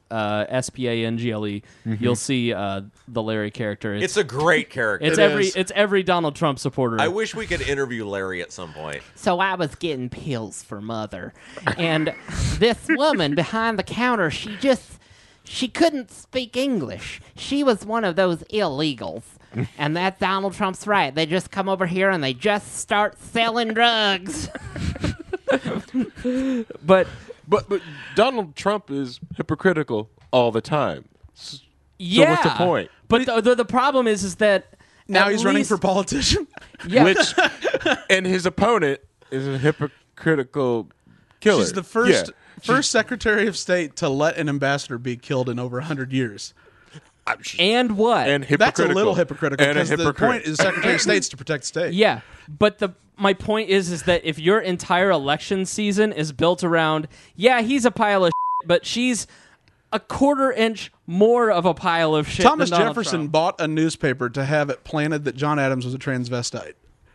Speaker 1: uh, S P A N G L E,
Speaker 4: Mm-hmm.
Speaker 1: you'll see uh, the Larry character. It's,
Speaker 3: It's a great character.
Speaker 1: it's
Speaker 2: It
Speaker 1: every
Speaker 2: is.
Speaker 1: it's every Donald Trump supporter.
Speaker 3: I wish we could interview Larry at some point.
Speaker 1: So I was getting pills for Mother, and this woman behind the counter, she just, she couldn't speak English. She was one of those illegals. And that's Donald Trump's right. They just come over here and they just start selling drugs. but
Speaker 4: But but Donald Trump is hypocritical all the time. S-
Speaker 1: yeah,
Speaker 4: what's the point?
Speaker 1: But the, the, the problem is, is that
Speaker 2: Now
Speaker 1: at
Speaker 2: he's running
Speaker 1: least-
Speaker 2: for politician.
Speaker 1: Yeah.
Speaker 4: Which and his opponent is a hypocritical killer.
Speaker 2: She's the first
Speaker 4: Yeah.
Speaker 2: first Secretary of State to let an ambassador be killed in over one hundred years.
Speaker 1: and what?
Speaker 4: and
Speaker 2: That's
Speaker 4: hypocritical.
Speaker 2: a little hypocritical
Speaker 4: And a
Speaker 2: because the
Speaker 4: hypocrite.
Speaker 2: point is Secretary of State's to protect the state.
Speaker 1: Yeah, but the my point is is that if your entire election season is built around, yeah, he's a pile of shit, but she's a quarter inch more of a pile of shit.
Speaker 2: Thomas
Speaker 1: than Donald
Speaker 2: Jefferson
Speaker 1: Trump.
Speaker 2: bought a newspaper to have it planted that John Adams was a transvestite.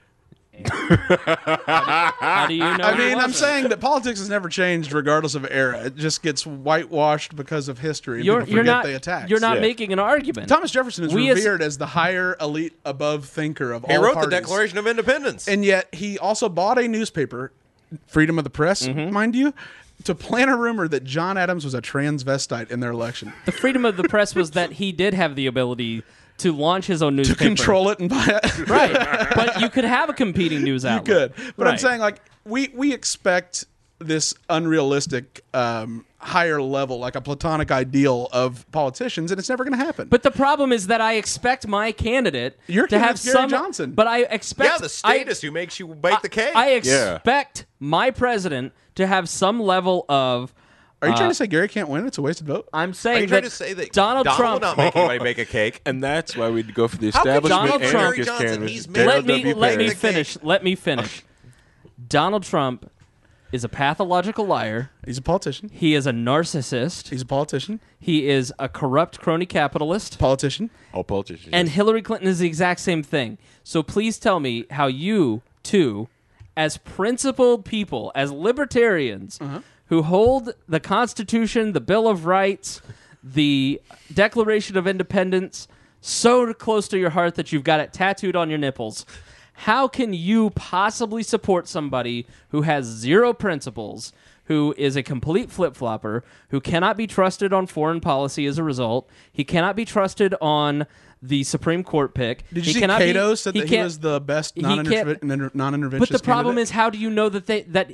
Speaker 1: How do you know?
Speaker 2: I
Speaker 1: he
Speaker 2: mean, I'm
Speaker 1: wasn't?
Speaker 2: saying that politics has never changed regardless of era. It just gets whitewashed because of history. And
Speaker 1: you're
Speaker 2: people
Speaker 1: you're
Speaker 2: forget
Speaker 1: not
Speaker 2: they attacked.
Speaker 1: you're not
Speaker 4: Yeah.
Speaker 1: making an argument.
Speaker 2: Thomas Jefferson is
Speaker 1: We as-
Speaker 2: revered as, the higher elite above thinker of
Speaker 3: He
Speaker 2: all
Speaker 3: wrote
Speaker 2: parties.
Speaker 3: the Declaration of Independence.
Speaker 2: And yet he also bought a newspaper, Freedom of the Press,
Speaker 1: Mm-hmm.
Speaker 2: mind you, to plant a rumor that John Adams was a transvestite in their election.
Speaker 1: The freedom of the press was that he did have the ability to launch his own
Speaker 2: To
Speaker 1: newspaper.
Speaker 2: control it and buy it.
Speaker 1: Right, but you could have a competing news outlet.
Speaker 2: Good. But I'm
Speaker 1: Right.
Speaker 2: saying, like, we, we expect this unrealistic um, higher level, like a platonic ideal of politicians, and it's never going to happen.
Speaker 1: But the problem is that I expect my candidate
Speaker 2: Your
Speaker 1: to have
Speaker 2: candidate's Gary
Speaker 1: some.
Speaker 2: Johnson.
Speaker 1: But I expect
Speaker 3: yeah, the status who makes you bake the cake.
Speaker 1: I expect my president to have some level of.
Speaker 2: Are you
Speaker 1: uh,
Speaker 2: trying to say Gary can't win? It's a wasted vote?
Speaker 1: I'm
Speaker 3: Are
Speaker 1: saying
Speaker 3: you trying
Speaker 1: that
Speaker 3: to say that
Speaker 1: Donald,
Speaker 3: Donald
Speaker 1: Trump.
Speaker 3: will not make anybody bake a cake?
Speaker 4: And that's why we'd go for the
Speaker 3: How could
Speaker 4: establishment
Speaker 1: Donald Trump-
Speaker 4: anarchist
Speaker 3: Johnson,
Speaker 4: candidate.
Speaker 3: he's made-
Speaker 1: let me
Speaker 4: W.
Speaker 1: let me
Speaker 3: Perry.
Speaker 1: finish. Let me finish. Donald Trump is a pathological liar.
Speaker 2: He's a politician.
Speaker 1: He is a narcissist.
Speaker 2: He's a politician.
Speaker 1: He is a corrupt crony capitalist.
Speaker 2: Politician.
Speaker 4: All politicians.
Speaker 1: And Hillary Clinton is the exact same thing. So please tell me how you two, as principled people, as libertarians, who hold the Constitution, the Bill of Rights, the Declaration of Independence so close to your heart that you've got it tattooed on your nipples, how can you possibly support somebody who has zero principles, who is a complete flip-flopper, who cannot be trusted on foreign policy as a result? He cannot be trusted on the Supreme Court pick.
Speaker 2: Did you
Speaker 1: he
Speaker 2: see
Speaker 1: cannot
Speaker 2: Cato
Speaker 1: be,
Speaker 2: said
Speaker 1: he
Speaker 2: that he
Speaker 1: can't-
Speaker 2: was the best
Speaker 1: he can't-
Speaker 2: non-interventionist non-interventionist
Speaker 1: But the problem
Speaker 2: candidate?
Speaker 1: is, how do you know that they that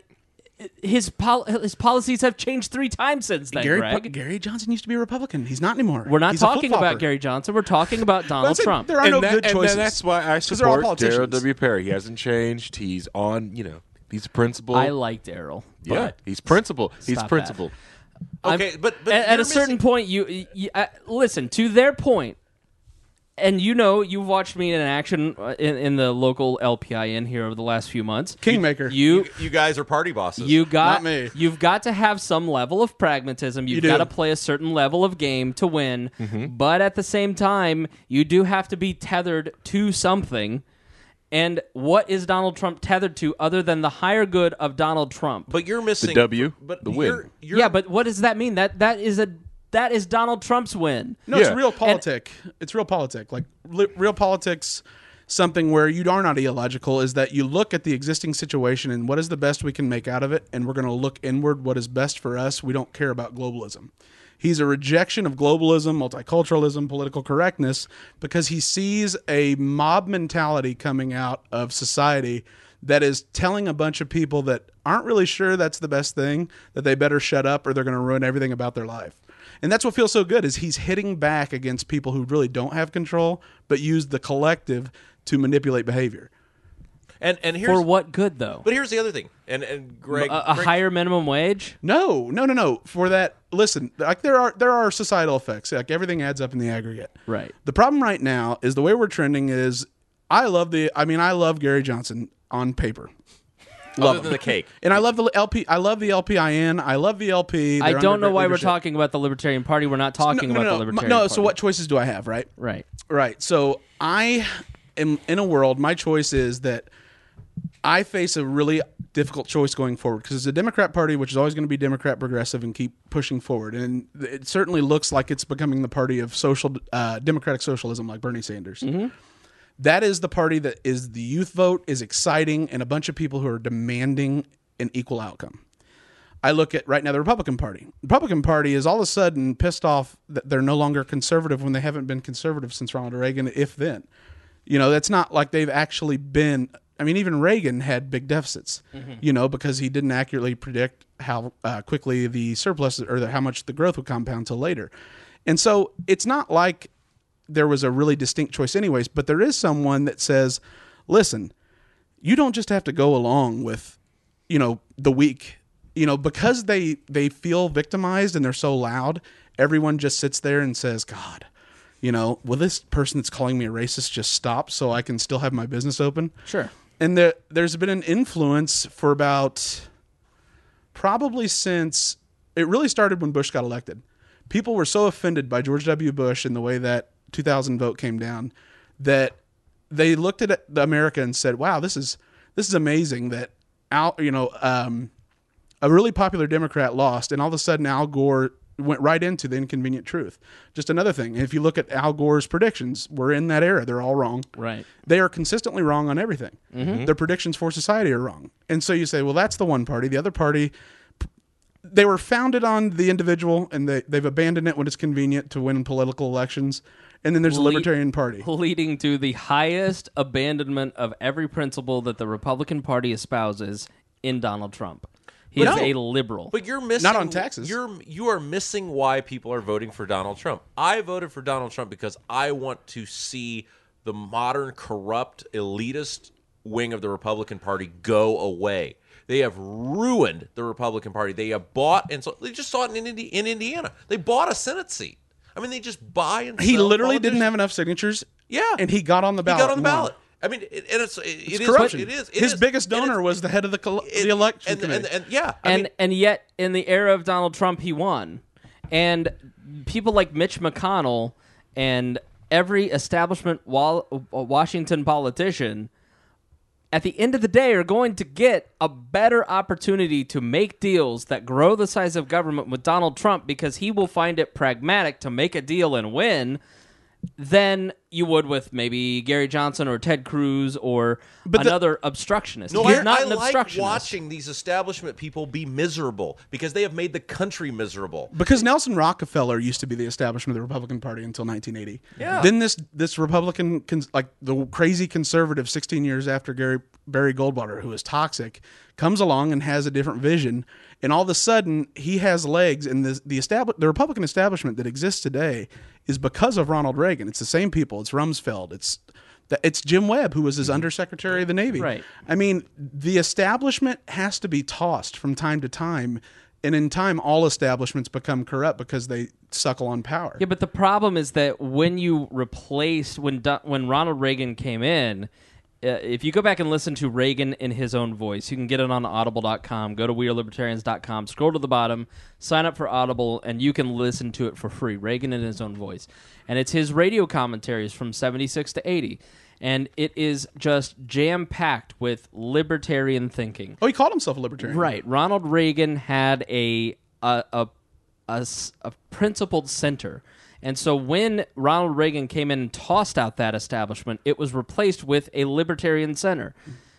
Speaker 1: his pol- his policies have changed three times since then,
Speaker 2: Gary,
Speaker 1: Greg?
Speaker 2: Gary Johnson used to be a Republican. He's not anymore.
Speaker 1: We're not
Speaker 2: He's a
Speaker 1: talking about
Speaker 2: flip-flopper.
Speaker 1: Gary Johnson. We're talking about
Speaker 2: But I'm
Speaker 1: Donald
Speaker 2: saying
Speaker 1: Trump.
Speaker 2: There are
Speaker 4: and
Speaker 2: no
Speaker 4: that-
Speaker 2: good
Speaker 4: and
Speaker 2: choices.
Speaker 4: that's why I
Speaker 2: 'Cause they're all
Speaker 4: support
Speaker 2: politicians.
Speaker 4: Gerald W. Perry. He hasn't changed. He's on, you know, he's a principal.
Speaker 1: I like Daryl.
Speaker 4: yeah,
Speaker 1: but
Speaker 4: he's principal. He's
Speaker 1: stop
Speaker 4: principal.
Speaker 1: I'm-
Speaker 3: Okay, but, but
Speaker 1: at, at
Speaker 3: you're
Speaker 1: a certain
Speaker 3: missing-
Speaker 1: point, you, you uh, listen to their point, and you know you've watched me in action uh, in, in the local L P I N here over the last few months.
Speaker 2: Kingmaker.
Speaker 1: You
Speaker 3: you, you guys are party bosses.
Speaker 1: you got
Speaker 2: Not me.
Speaker 1: you've got to have some level of pragmatism. You've
Speaker 2: do.
Speaker 1: got to play a certain level of game to win,
Speaker 2: Mm-hmm.
Speaker 1: but at the same time, you do have to be tethered to something. And what is Donald Trump tethered to other than the higher good of Donald Trump?
Speaker 3: but you're missing
Speaker 4: W,
Speaker 3: But
Speaker 4: the
Speaker 3: you're,
Speaker 4: win.
Speaker 3: You're,
Speaker 1: yeah, but what does that mean? That that is a that is Donald Trump's win.
Speaker 2: No, it's
Speaker 4: Yeah.
Speaker 2: real politic. It's real politic. Like li- real politics, something where you are not illogical is that you look at the existing situation and what is the best we can make out of it, and we're going to look inward. What is best for us? We don't care about globalism. He's a rejection of globalism, multiculturalism, political correctness, because he sees a mob mentality coming out of society that is telling a bunch of people that aren't really sure that's the best thing, that they better shut up or they're going to ruin everything about their life. And that's what feels so good is he's hitting back against people who really don't have control, but use the collective to manipulate behavior.
Speaker 3: and and here's
Speaker 1: For what good, though?
Speaker 3: but here's the other thing. And and Greg,
Speaker 1: A, a
Speaker 3: Greg-
Speaker 1: higher minimum wage?
Speaker 2: No, no, no, no. For that, listen, like there are there are societal effects. Like everything adds up in the aggregate.
Speaker 1: Right.
Speaker 2: The problem right now is the way we're trending is I love the I mean I love Gary Johnson on paper.
Speaker 3: other than the cake.
Speaker 2: And I love the L P I love the L P I N. I love the L P.
Speaker 1: I
Speaker 2: They're
Speaker 1: don't
Speaker 2: under
Speaker 1: know
Speaker 2: great
Speaker 1: why we're
Speaker 2: leadership.
Speaker 1: talking about the Libertarian Party. We're not talking
Speaker 2: no, no,
Speaker 1: about
Speaker 2: no,
Speaker 1: the
Speaker 2: no.
Speaker 1: Libertarian
Speaker 2: No,
Speaker 1: Party.
Speaker 2: so what choices do I have, right?
Speaker 1: Right.
Speaker 2: Right. So I am in a world, my choice is that I face a really difficult choice going forward because it's a Democrat Party, which is always going to be Democrat progressive and keep pushing forward. And it certainly looks like it's becoming the party of social uh, democratic socialism, like Bernie Sanders.
Speaker 1: Mm-hmm.
Speaker 2: That is the party that is the youth vote, is exciting, and a bunch of people who are demanding an equal outcome. I look at right now the Republican Party. The Republican Party is all of a sudden pissed off that they're no longer conservative when they haven't been conservative since Ronald Reagan, if then. You know, that's not like they've actually been. I mean, even Reagan had big deficits, mm-hmm. you know, because he didn't accurately predict how uh, quickly the surplus or the, how much the growth would compound till later. And so it's not like there was a really distinct choice anyways, but there is someone that says, listen, you don't just have to go along with, you know, the weak, you know, because they, they feel victimized and they're so loud. Everyone just sits there and says, God, you know, will this person that's calling me a racist just stop so I can still have my business open?
Speaker 1: Sure.
Speaker 2: And there, there's been an influence for about probably since it really started when Bush got elected. People were so offended by George W. Bush and the way that two thousand vote came down that they looked at America and said, "Wow, this is this is amazing that Al, you know, um, a really popular Democrat lost, and all of a sudden Al Gore went right into the inconvenient truth." Just another thing, if you look at Al Gore's predictions, we're in that era. They're all wrong.
Speaker 1: Right.
Speaker 2: They are consistently wrong on everything. Mm-hmm. Their predictions for society are wrong. And so you say, well, that's the one party. The other party, they were founded on the individual, and they, they've abandoned it when it's convenient to win political elections. And then there's the
Speaker 1: Le-
Speaker 2: Libertarian Party.
Speaker 1: Leading to the highest abandonment of every principle that the Republican Party espouses in Donald Trump. He
Speaker 3: But
Speaker 1: is
Speaker 3: no.
Speaker 1: a liberal.
Speaker 3: But you're missing
Speaker 2: Not on taxes.
Speaker 3: You're you are missing why people are voting for Donald Trump. I voted for Donald Trump because I want to see the modern, corrupt, elitist wing of the Republican Party go away. They have ruined the Republican Party. They have bought and so they just saw it in Indi- in Indiana. They bought a Senate seat. I mean, they just buy and
Speaker 2: He
Speaker 3: sell
Speaker 2: literally
Speaker 3: politicians.
Speaker 2: didn't have enough signatures.
Speaker 3: Yeah,
Speaker 2: And he got on the ballot.
Speaker 3: He got on the
Speaker 2: and won.
Speaker 3: ballot. I mean, it, and it's it,
Speaker 2: It's
Speaker 3: it is
Speaker 2: corruption.
Speaker 3: It is. It
Speaker 2: His
Speaker 3: is.
Speaker 2: biggest
Speaker 3: And
Speaker 2: donor
Speaker 3: it's-
Speaker 2: was the head of the, col-
Speaker 3: it-
Speaker 2: the election
Speaker 3: and,
Speaker 2: committee.
Speaker 3: and, and yeah, I
Speaker 1: and
Speaker 3: mean,
Speaker 1: and yet in the era of Donald Trump he won. And people like Mitch McConnell and every establishment Wal- Washington politician at the end of the day are going to get a better opportunity to make deals that grow the size of government with Donald Trump because he will find it pragmatic to make a deal and win than you would with maybe Gary Johnson or Ted Cruz or
Speaker 2: But the-
Speaker 1: another obstructionist.
Speaker 3: No,
Speaker 1: He's
Speaker 3: I,
Speaker 1: not
Speaker 3: I
Speaker 1: an
Speaker 3: like
Speaker 1: obstructionist.
Speaker 3: watching these establishment people be miserable because they have made the country miserable.
Speaker 2: Because Nelson Rockefeller used to be the establishment of the Republican Party until nineteen eighty.
Speaker 3: Yeah.
Speaker 2: Then this this Republican, cons- like the crazy conservative, sixteen years after Gary Barry Goldwater, who is toxic, comes along and has a different vision, and all of a sudden he has legs. And the the establi- the Republican establishment that exists today is because of Ronald Reagan. It's the same people. It's Rumsfeld. It's it's Jim Webb, who was his Undersecretary of the Navy.
Speaker 1: Right.
Speaker 2: I mean, the establishment has to be tossed from time to time. And in time, all establishments become corrupt because they suckle on power.
Speaker 1: Yeah, but the problem is that when you replaced when Do- when Ronald Reagan came in, uh, if you go back and listen to Reagan in his own voice, you can get it on audible dot com. Go to we are libertarians dot com, scroll to the bottom, sign up for Audible, and you can listen to it for free. Reagan in his own voice. And it's his radio commentaries from seventy-six to eighty. And it is just jam-packed with libertarian thinking.
Speaker 2: Oh, he called himself a libertarian.
Speaker 1: Right. Ronald Reagan had a a, a, a s- a principled center. And so when Ronald Reagan came in and tossed out that establishment, it was replaced with a libertarian center.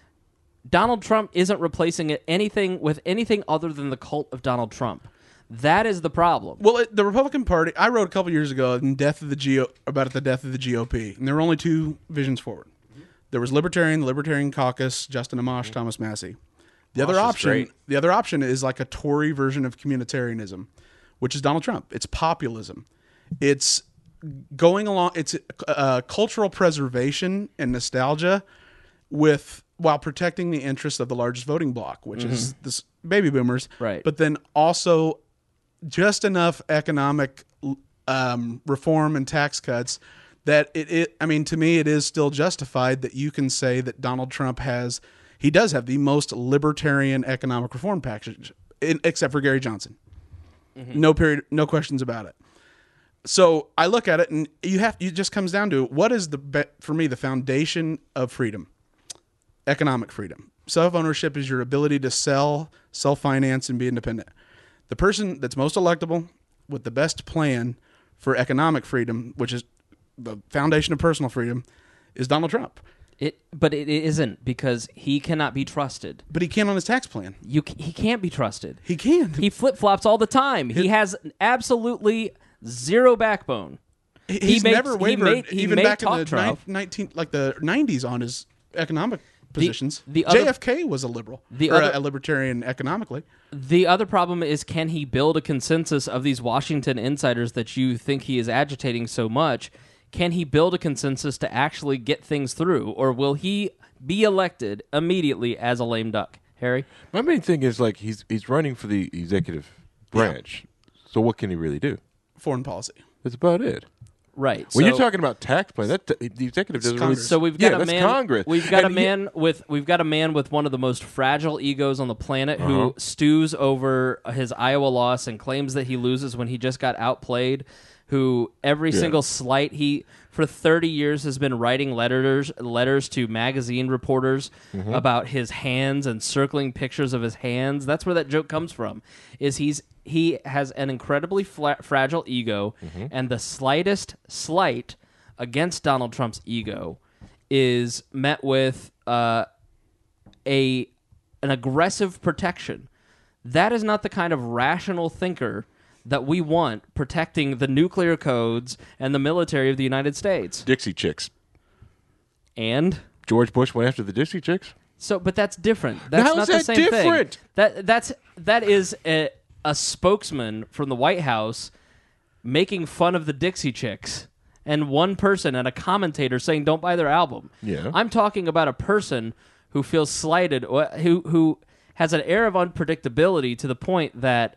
Speaker 1: Donald Trump isn't replacing it anything with anything other than the cult of Donald Trump. That is the problem.
Speaker 2: Well, it, the Republican Party, I wrote a couple years ago in Death of the G O, about the death of the G O P, and there were only two visions forward. There was Libertarian, the Libertarian Caucus, Justin Amash, Thomas Massey. The other
Speaker 3: Amash is
Speaker 2: option,
Speaker 3: great.
Speaker 2: the other option is like a Tory version of communitarianism, which is Donald Trump. It's populism. It's going along. It's uh, cultural preservation and nostalgia, with while protecting the interests of the largest voting bloc, which is this baby boomers.
Speaker 1: Right.
Speaker 2: But then also just enough economic um, reform and tax cuts that it, it, I mean, to me, it is still justified that you can say that Donald Trump has, he does have the most libertarian economic reform package, in, except for Gary Johnson. Mm-hmm. No period, no questions about it. So I look at it, and you have, it just comes down to what is the, for me, the foundation of freedom, economic freedom. self ownership is your ability to sell, self finance, and be independent. The person that's most electable with the best plan for economic freedom, which is the foundation of personal freedom, is Donald Trump.
Speaker 1: It, but it isn't, because he cannot be trusted.
Speaker 2: But he can't on his tax plan.
Speaker 1: You, he can't be trusted.
Speaker 2: He can.
Speaker 1: He flip flops all the time. He has absolutely zero backbone.
Speaker 2: He's
Speaker 1: he made,
Speaker 2: never wavered,
Speaker 1: he made, he
Speaker 2: even
Speaker 1: made
Speaker 2: back in
Speaker 1: talk
Speaker 2: the
Speaker 1: tough.
Speaker 2: nineteen, like the nineties, on his economic positions.
Speaker 1: the other-
Speaker 2: J F K was a liberal,
Speaker 1: the
Speaker 2: or
Speaker 1: other-
Speaker 2: a libertarian economically.
Speaker 1: The other problem is, can he build a consensus of these Washington insiders that you think he is agitating so much? Can he build a consensus to actually get things through, or will he be elected immediately as a lame duck? Harry?
Speaker 4: My main thing is like he's he's running for the executive branch. So what can he really do?
Speaker 2: Foreign policy.
Speaker 4: That's about it.
Speaker 1: Right.
Speaker 4: When
Speaker 1: so,
Speaker 4: you're talking about tax plan, that the executive doesn't really.
Speaker 2: Congress.
Speaker 1: so we've got
Speaker 4: yeah,
Speaker 1: a
Speaker 4: that's
Speaker 1: man.
Speaker 4: Congress.
Speaker 1: We've got
Speaker 4: And
Speaker 1: a
Speaker 4: he-
Speaker 1: man with we've got a man with one of the most fragile egos on the planet
Speaker 4: Uh-huh.
Speaker 1: who stews over his Iowa loss and claims that he loses when he just got outplayed. Who every
Speaker 4: Yeah.
Speaker 1: single slight he for thirty years has been writing letters letters to magazine reporters
Speaker 4: Mm-hmm.
Speaker 1: about his hands and circling pictures of his hands. That's where that joke comes from. Is he's he has an incredibly fla- fragile ego,
Speaker 4: Mm-hmm.
Speaker 1: and the slightest slight against Donald Trump's ego is met with uh, a an aggressive protection. That is not the kind of rational thinker that we want protecting the nuclear codes and the military of the United States.
Speaker 4: Dixie Chicks.
Speaker 1: And
Speaker 4: George Bush went after the Dixie Chicks.
Speaker 1: so, but that's different. That's
Speaker 4: How's
Speaker 1: not the
Speaker 4: that
Speaker 1: same
Speaker 4: different?
Speaker 1: thing. That that's that is a, a spokesman from the White House making fun of the Dixie Chicks, and one person and a commentator saying don't buy their album.
Speaker 4: Yeah.
Speaker 1: I'm talking about a person who feels slighted, or who who has an air of unpredictability to the point that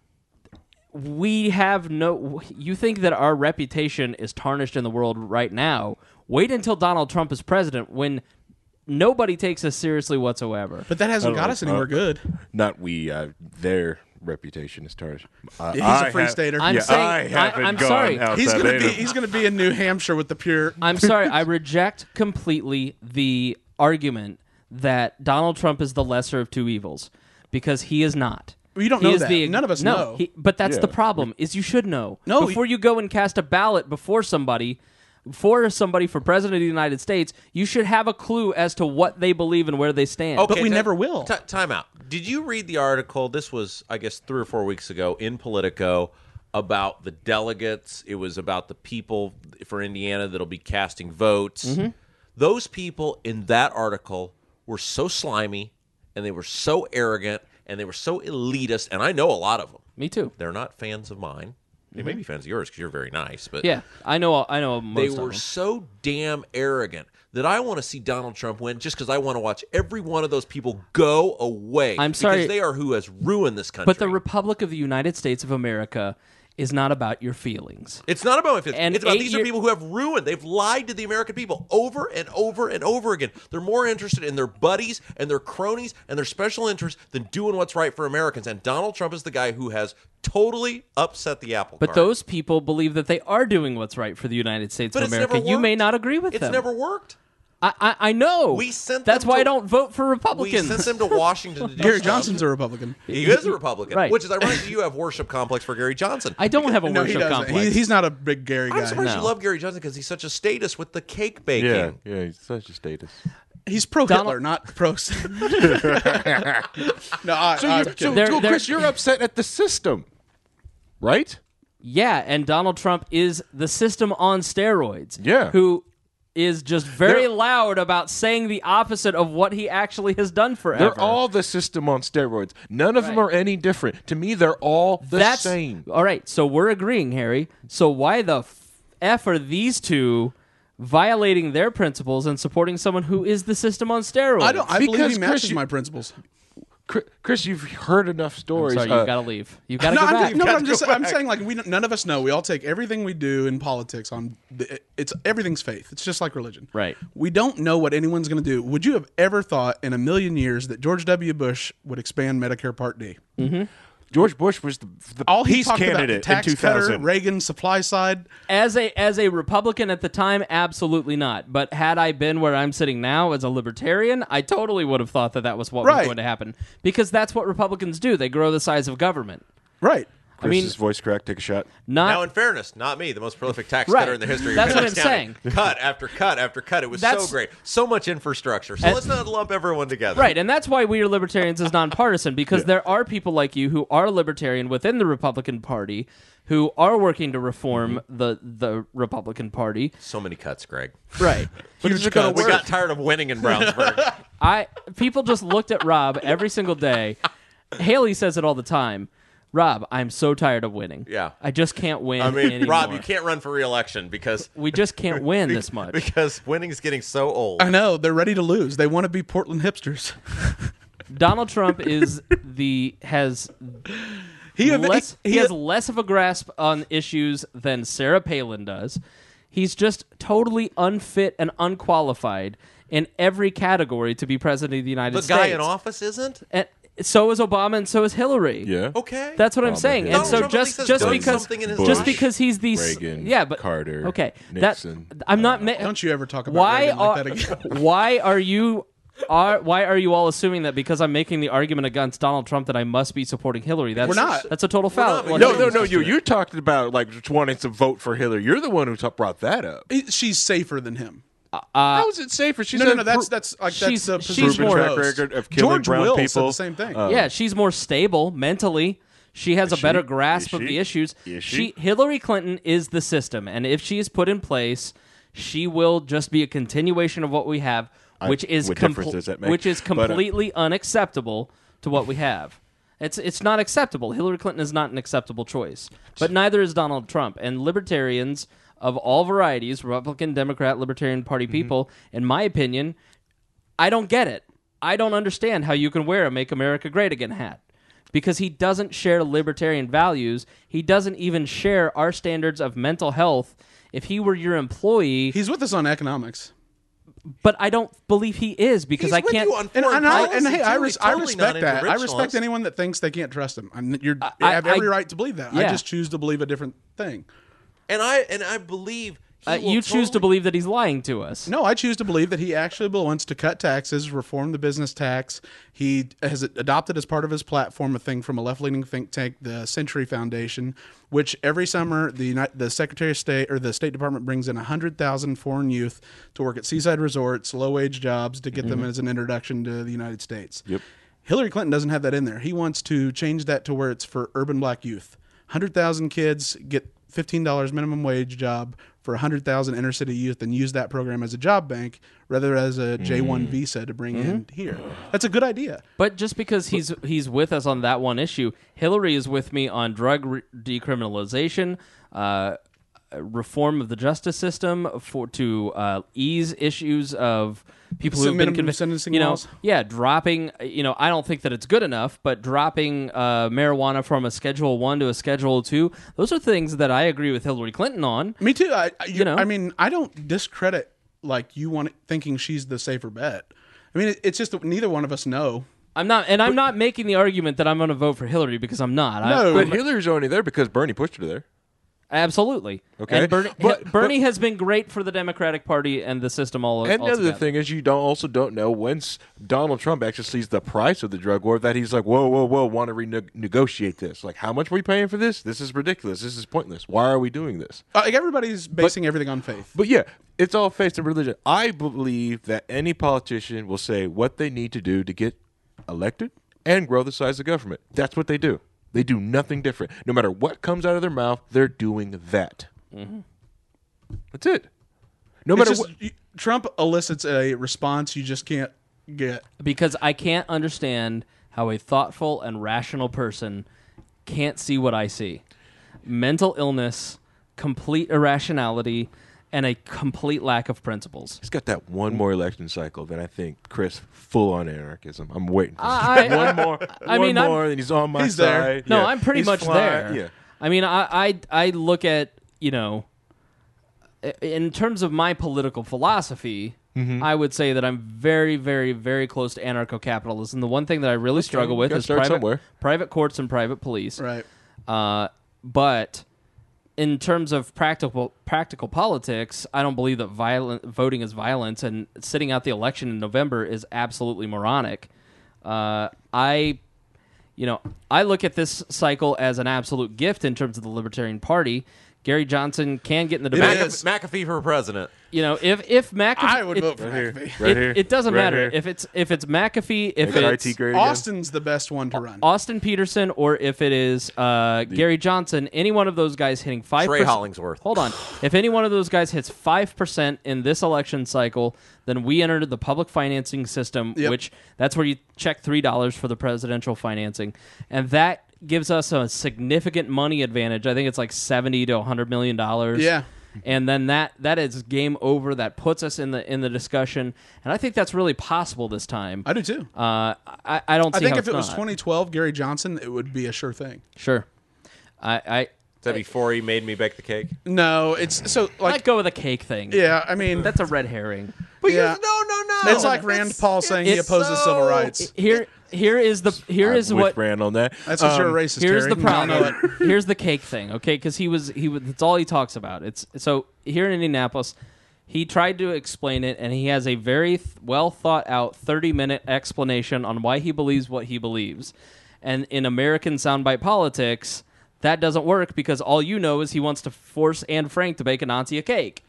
Speaker 1: we have no. You think that our reputation is tarnished in the world right now? Wait until Donald Trump is president, when nobody takes us seriously whatsoever.
Speaker 2: But that hasn't
Speaker 4: I don't
Speaker 2: got
Speaker 4: know.
Speaker 2: us anywhere
Speaker 4: Uh,
Speaker 2: good.
Speaker 4: Not we. Uh, their reputation is tarnished. Uh,
Speaker 2: He's
Speaker 4: I
Speaker 2: a free
Speaker 4: have-
Speaker 2: stater.
Speaker 1: I'm
Speaker 4: yeah,
Speaker 1: saying-
Speaker 4: I
Speaker 1: I-
Speaker 4: haven't
Speaker 1: I'm
Speaker 4: gone
Speaker 1: sorry.
Speaker 4: outside
Speaker 2: He's gonna be
Speaker 4: Ada.
Speaker 2: he's gonna be in New Hampshire with the pure.
Speaker 1: I'm sorry, I reject completely the argument that Donald Trump is the lesser of two evils, because he is not.
Speaker 2: We don't
Speaker 1: He
Speaker 2: know
Speaker 1: is
Speaker 2: that.
Speaker 1: the-
Speaker 2: None of us
Speaker 1: no,
Speaker 2: know.
Speaker 1: he- but that's
Speaker 4: Yeah.
Speaker 1: the problem. Is you should know.
Speaker 2: No,
Speaker 1: before you go and cast a ballot before somebody, for somebody for president of the United States, you should have a clue as to what they believe and where they stand.
Speaker 2: But we
Speaker 3: ti-
Speaker 2: never will.
Speaker 3: ti- time out. Did you read the article? This was, I guess, three or four weeks ago in Politico about the delegates. It was about the people for Indiana that'll be casting votes.
Speaker 1: Mm-hmm.
Speaker 3: Those people in that article were so slimy, and they were so arrogant, and they were so elitist. And I know a lot of them.
Speaker 1: Me too.
Speaker 3: They're not fans of mine. They may be fans of yours because you're very nice, but
Speaker 1: Yeah, I know. I know most
Speaker 3: they
Speaker 1: of
Speaker 3: were
Speaker 1: them.
Speaker 3: so damn arrogant that I want to see Donald Trump win just because I want to watch every one of those people go away.
Speaker 1: I'm sorry.
Speaker 3: because they are who has ruined this country.
Speaker 1: But the Republic of the United States of America is not about your feelings.
Speaker 3: it's not about my feelings.
Speaker 1: And
Speaker 3: It's about
Speaker 1: eight
Speaker 3: these are
Speaker 1: year-
Speaker 3: people who have ruined. They've lied to the American people over and over and over again. They're more interested in their buddies and their cronies and their special interests than doing what's right for Americans. And Donald Trump is the guy who has totally upset the apple
Speaker 1: But
Speaker 3: cart.
Speaker 1: those people believe that they are doing what's right for the United States
Speaker 3: But
Speaker 1: of
Speaker 3: it's
Speaker 1: America.
Speaker 3: never
Speaker 1: You may
Speaker 3: worked.
Speaker 1: not agree with
Speaker 3: It's
Speaker 1: them.
Speaker 3: never worked.
Speaker 1: I, I, I know.
Speaker 3: We sent
Speaker 1: That's
Speaker 3: them
Speaker 1: why
Speaker 3: to-
Speaker 1: I don't vote for
Speaker 3: We
Speaker 1: Republicans.
Speaker 3: sent them to Washington to do
Speaker 2: Gary
Speaker 3: stuff.
Speaker 2: Johnson's a Republican.
Speaker 3: He is a Republican,
Speaker 1: Right.
Speaker 3: which is ironic that you have worship complex for Gary Johnson.
Speaker 1: I don't have a
Speaker 2: No, he
Speaker 1: worship
Speaker 2: doesn't.
Speaker 1: complex.
Speaker 2: He, he's not a big Gary
Speaker 3: I'm
Speaker 2: guy.
Speaker 3: surprised
Speaker 1: No.
Speaker 3: you love Gary Johnson because he's such a status with the cake baking.
Speaker 4: Yeah, yeah, he's such a status.
Speaker 2: He's pro Hitler,
Speaker 1: Donald-
Speaker 2: not pro. no, I,
Speaker 4: So,
Speaker 2: I'm
Speaker 4: you, so,
Speaker 2: kidding.
Speaker 1: They're-
Speaker 4: so
Speaker 1: they're-
Speaker 4: Chris, you're upset at the system, right?
Speaker 1: Yeah, and Donald Trump is the system on steroids.
Speaker 4: Yeah.
Speaker 1: Who is just very
Speaker 4: They're-
Speaker 1: loud about saying the opposite of what he actually has done forever.
Speaker 4: They're all the system on steroids. None of them
Speaker 1: Right.
Speaker 4: are any different. To me, they're all the
Speaker 1: That's
Speaker 4: same.
Speaker 1: all right. So we're agreeing, Harry. So why the f are these two violating their principles and supporting someone who is the system on steroids?
Speaker 2: I don't. I believe
Speaker 4: Because,
Speaker 2: he
Speaker 4: Chris,
Speaker 2: matches
Speaker 4: you-
Speaker 2: my principles.
Speaker 4: Chris, Chris, you've heard enough stories.
Speaker 1: Sorry,
Speaker 4: Uh,
Speaker 1: you've got to leave. You've got to
Speaker 2: No,
Speaker 1: go
Speaker 2: I'm,
Speaker 1: back.
Speaker 2: no, but
Speaker 3: gotta
Speaker 2: I'm just.
Speaker 3: go
Speaker 2: I'm
Speaker 3: back.
Speaker 2: saying like we none of us know. We all take everything we do in politics on. The, it's everything's faith. It's just like religion.
Speaker 1: Right.
Speaker 2: We don't know what anyone's going to do. Would you have ever thought in a million years that George W. Bush would expand Medicare Part D?
Speaker 4: George Bush was the, the
Speaker 2: All he
Speaker 4: peace
Speaker 2: talked about, the
Speaker 4: candidate in
Speaker 2: tax
Speaker 4: two
Speaker 2: cutter,
Speaker 4: thousand.
Speaker 2: Reagan supply side.
Speaker 1: As a as a Republican at the time, absolutely not. But had I been where I'm sitting now as a libertarian, I totally would have thought that that was what was
Speaker 2: Right.
Speaker 1: going to happen. Because that's what Republicans do. They grow the size of government.
Speaker 2: Right.
Speaker 1: I mean,
Speaker 4: Chris's voice crack. Take a shot.
Speaker 1: not
Speaker 3: Now, in fairness, not me, the most prolific tax
Speaker 1: Right.
Speaker 3: cutter in the history
Speaker 1: That's
Speaker 3: of
Speaker 1: what
Speaker 3: Fairfax
Speaker 1: I'm
Speaker 3: County.
Speaker 1: saying.
Speaker 3: Cut after cut after cut. It was
Speaker 1: That's-
Speaker 3: so great. So much infrastructure. So
Speaker 1: And-
Speaker 3: let's not lump everyone together.
Speaker 1: right, and that's why we are libertarians is nonpartisan, because there are people like you who are libertarian within the Republican Party who are working to reform
Speaker 3: Mm-hmm.
Speaker 1: the the Republican Party.
Speaker 3: So many cuts, Greg.
Speaker 1: Right.
Speaker 4: But is it going to
Speaker 3: We
Speaker 4: work?
Speaker 3: got tired of winning in Brownsburg.
Speaker 1: I people just looked at Rob every single day. Haley says it all the time. Rob, I'm so tired of winning.
Speaker 3: Yeah.
Speaker 1: I just can't win
Speaker 3: I mean,
Speaker 1: anymore.
Speaker 3: Rob, you can't run for re-election because
Speaker 1: We just can't win this much.
Speaker 3: because winning's getting so old.
Speaker 2: I know they're ready to lose. They want to be Portland hipsters.
Speaker 1: Donald Trump is the has
Speaker 2: He,
Speaker 1: less
Speaker 2: he,
Speaker 1: he has less of a grasp on issues than Sarah Palin does. He's just totally unfit and unqualified in every category to be president of the United
Speaker 3: The
Speaker 1: States.
Speaker 3: guy in office isn't?
Speaker 1: And so is Obama, and so is Hillary.
Speaker 4: Yeah.
Speaker 3: Okay.
Speaker 1: That's what I'm
Speaker 4: Obama,
Speaker 1: saying.
Speaker 4: Hillary.
Speaker 1: And so
Speaker 3: Donald Trump at
Speaker 1: just
Speaker 3: least has
Speaker 1: just
Speaker 3: done
Speaker 1: because
Speaker 3: something in his
Speaker 1: just
Speaker 3: life.
Speaker 1: because he's the s-
Speaker 4: Reagan,
Speaker 1: yeah, but
Speaker 4: Carter,
Speaker 1: okay,
Speaker 4: Nixon.
Speaker 1: that I'm not. Ma-
Speaker 2: Don't you ever talk about
Speaker 1: why
Speaker 2: Reagan
Speaker 1: are
Speaker 2: like that again.
Speaker 1: why are you are why are you all assuming that because I'm making the argument against Donald Trump that I must be supporting Hillary? That's
Speaker 2: We're not.
Speaker 1: That's a total foul.
Speaker 3: not,
Speaker 1: Well,
Speaker 3: but
Speaker 4: No, no, no.
Speaker 1: just-
Speaker 4: You you talked about like just wanting to vote for Hillary. You're the one who t- brought that up.
Speaker 2: He- She's safer than him.
Speaker 4: How is it safer? She's
Speaker 2: No, no,
Speaker 4: had
Speaker 2: no. That's
Speaker 4: pro-
Speaker 2: that's like
Speaker 1: she's-
Speaker 2: that's the
Speaker 1: she's
Speaker 2: position
Speaker 1: more-
Speaker 2: he
Speaker 4: track
Speaker 2: chose.
Speaker 4: record of killing
Speaker 2: George
Speaker 4: brown
Speaker 2: Will said
Speaker 4: people.
Speaker 2: the same thing.
Speaker 4: Uh,
Speaker 1: Yeah, she's more stable mentally. She has a
Speaker 4: she?
Speaker 1: better grasp
Speaker 4: Is
Speaker 1: of
Speaker 4: she?
Speaker 1: the issues.
Speaker 4: Is she?
Speaker 1: Hillary Clinton is the system, and if she is put in place, she will just be a continuation of what we have,
Speaker 4: I-
Speaker 1: which is
Speaker 4: what
Speaker 1: compl-
Speaker 4: difference does that make?
Speaker 1: which is
Speaker 4: But, uh,
Speaker 1: completely unacceptable to what we have. It's it's not acceptable. Hillary Clinton is not an acceptable choice, but neither is Donald Trump. And libertarians of all varieties, Republican, Democrat, Libertarian Party
Speaker 4: Mm-hmm.
Speaker 1: people, in my opinion, I don't get it. I don't understand how you can wear a Make America Great Again hat. Because he doesn't share libertarian values. He doesn't even share our standards of mental health. If he were your employee,
Speaker 2: He's with us on economics.
Speaker 1: but I don't believe he is because
Speaker 3: He's
Speaker 1: I
Speaker 3: with
Speaker 1: can't.
Speaker 3: you on
Speaker 2: And,
Speaker 3: foreign
Speaker 2: and, I,
Speaker 3: policy,
Speaker 2: and hey, I,
Speaker 3: too.
Speaker 2: res-
Speaker 3: He's
Speaker 2: I
Speaker 3: totally not
Speaker 2: respect that. I respect
Speaker 3: interventionalist.
Speaker 2: anyone that thinks they can't trust him. I'm, you're,
Speaker 1: I-
Speaker 2: you have every
Speaker 1: I-
Speaker 2: right to believe that. I
Speaker 1: yeah.
Speaker 2: just choose to believe a different thing.
Speaker 3: And I and I believe he
Speaker 1: uh,
Speaker 3: will
Speaker 1: you choose to
Speaker 3: totally-
Speaker 1: believe that he's lying to us.
Speaker 2: No, I choose to believe that he actually wants to cut taxes, reform the business tax. He has adopted as part of his platform a thing from a left-leaning think tank, the Century Foundation, which every summer the United, the Secretary of State or the State Department brings in one hundred thousand foreign youth to work at seaside resorts, low-wage jobs to get them as an introduction to the United States.
Speaker 4: Yep.
Speaker 2: Hillary Clinton doesn't have that in there. He wants to change that to where it's for urban black youth. one hundred thousand kids get fifteen dollars minimum wage job for one hundred thousand inner city youth and use that program as a job bank rather as a J one visa to bring in here. That's a good idea.
Speaker 1: But just because he's he's with us on that one issue, Hillary is with me on drug re- decriminalization, uh, reform of the justice system for to uh, ease issues of people who have been
Speaker 2: Minimum
Speaker 1: convicted.
Speaker 2: sentencing
Speaker 1: You know,
Speaker 2: laws?
Speaker 1: yeah, dropping. You know, I don't think that it's good enough, but dropping uh, marijuana from a Schedule One to a Schedule Two, those are things that I agree with Hillary Clinton on.
Speaker 2: Me too. I, I, you
Speaker 1: know?
Speaker 2: I mean, I don't discredit like you want thinking she's the safer bet. I mean, it, it's just that neither one of us know.
Speaker 1: I'm not, and I'm not making the argument that I'm going to vote for Hillary because I'm not. I,
Speaker 2: No.
Speaker 4: But Hillary's only there because Bernie pushed her there.
Speaker 1: Absolutely.
Speaker 4: Okay.
Speaker 1: And Bernie,
Speaker 4: But-
Speaker 1: Bernie has been great for the Democratic Party and the system all
Speaker 4: And the other
Speaker 1: altogether.
Speaker 4: thing is, you don't also don't know once Donald Trump actually sees the price of the drug war that he's like, whoa, whoa, whoa, want to renegotiate this? Like, how much are we paying for this? This is ridiculous. This is pointless. Why are we doing this?
Speaker 2: Uh, Like everybody's basing everything on faith.
Speaker 4: But yeah, it's all faith and religion. I believe that any politician will say what they need to do to get elected and grow the size of government. That's what they do. They do nothing different. No matter what comes out of their mouth, they're doing that.
Speaker 1: Mm-hmm.
Speaker 4: That's it. No
Speaker 2: It's
Speaker 4: matter
Speaker 2: just-
Speaker 4: what.
Speaker 2: you- Trump elicits a response you just can't get.
Speaker 1: because I can't understand how a thoughtful and rational person can't see what I see. Mental illness, complete irrationality, and a complete lack of principles.
Speaker 4: He's got that one more election cycle. Then I think Chris full on anarchism. I'm waiting for
Speaker 1: I- I-
Speaker 4: one more.
Speaker 1: I
Speaker 4: one
Speaker 1: mean, I'm-
Speaker 4: more, and he's on my
Speaker 2: He's there.
Speaker 4: side.
Speaker 1: No,
Speaker 4: Yeah.
Speaker 1: I'm pretty
Speaker 4: He's
Speaker 1: much
Speaker 4: flying-
Speaker 1: there.
Speaker 4: Yeah.
Speaker 1: I mean, I, I I look at, you know, i- in terms of my political philosophy,
Speaker 4: Mm-hmm.
Speaker 1: I would say that I'm very, very, very close to anarcho-capitalism. The one thing that I really struggle with
Speaker 4: gotta
Speaker 1: is
Speaker 4: start
Speaker 1: private,
Speaker 4: somewhere.
Speaker 1: private courts and private police.
Speaker 2: Right.
Speaker 1: Uh, but in terms of practical practical politics, I don't believe that violent voting is violence, and sitting out the election in November is absolutely moronic. Uh, I, you know, I look at this cycle as an absolute gift in terms of the Libertarian Party. Gary Johnson can get in the debate.
Speaker 2: It
Speaker 3: McAfee,
Speaker 2: is.
Speaker 3: McAfee for president.
Speaker 1: You know, if if McAfee,
Speaker 2: I would
Speaker 1: it,
Speaker 2: vote for
Speaker 4: Right here.
Speaker 2: McAfee.
Speaker 4: Right
Speaker 1: it,
Speaker 4: here.
Speaker 1: it doesn't
Speaker 4: Right
Speaker 1: matter
Speaker 4: here.
Speaker 1: if it's if it's McAfee, if
Speaker 4: Make
Speaker 1: it's
Speaker 4: I T great again.
Speaker 2: Austin's the best one to run.
Speaker 1: Austin Peterson, or if it is uh, Gary Johnson. Any one of those guys hitting five.
Speaker 3: Trey Hollingsworth.
Speaker 1: Hold on. If any one of those guys hits five percent in this election cycle, then we enter the public financing system,
Speaker 2: Yep.
Speaker 1: which that's where you check three dollars for the presidential financing, and that gives us a significant money advantage. I think it's like seventy to a hundred million dollars.
Speaker 2: Yeah.
Speaker 1: And then that that is game over. That puts us in the in the discussion, and I think that's really possible this time.
Speaker 2: I do too.
Speaker 1: Uh, I, I don't see
Speaker 2: I think
Speaker 1: how
Speaker 2: if
Speaker 1: it's
Speaker 2: it was
Speaker 1: not.
Speaker 2: twenty twelve Gary Johnson, it would be a sure thing.
Speaker 1: Sure. I, I
Speaker 3: Is that before he made me bake the cake?
Speaker 2: No, it's so
Speaker 1: I'd
Speaker 2: like
Speaker 1: go with a cake thing.
Speaker 2: yeah. I mean,
Speaker 1: That's a red herring.
Speaker 3: But
Speaker 2: Yeah.
Speaker 3: you- no, no, no.
Speaker 2: it's like Rand Paul saying he
Speaker 1: it's
Speaker 2: opposes
Speaker 3: so-
Speaker 2: civil rights.
Speaker 1: Here here is the here
Speaker 4: I'm
Speaker 1: is
Speaker 4: with
Speaker 1: what
Speaker 4: Fran on that.
Speaker 2: That's what
Speaker 4: Um,
Speaker 2: you're a racist.
Speaker 1: here's
Speaker 2: Terry.
Speaker 1: the
Speaker 2: You all know
Speaker 1: problem.
Speaker 2: it.
Speaker 1: Here's the cake thing, okay? Because he was he was that's all he talks about. It's so here in Indianapolis, he tried to explain it, and he has a very th- well thought out thirty minute explanation on why he believes what he believes. And in American soundbite politics, that doesn't work because all you know is he wants to force Anne Frank to bake a Nazi a cake.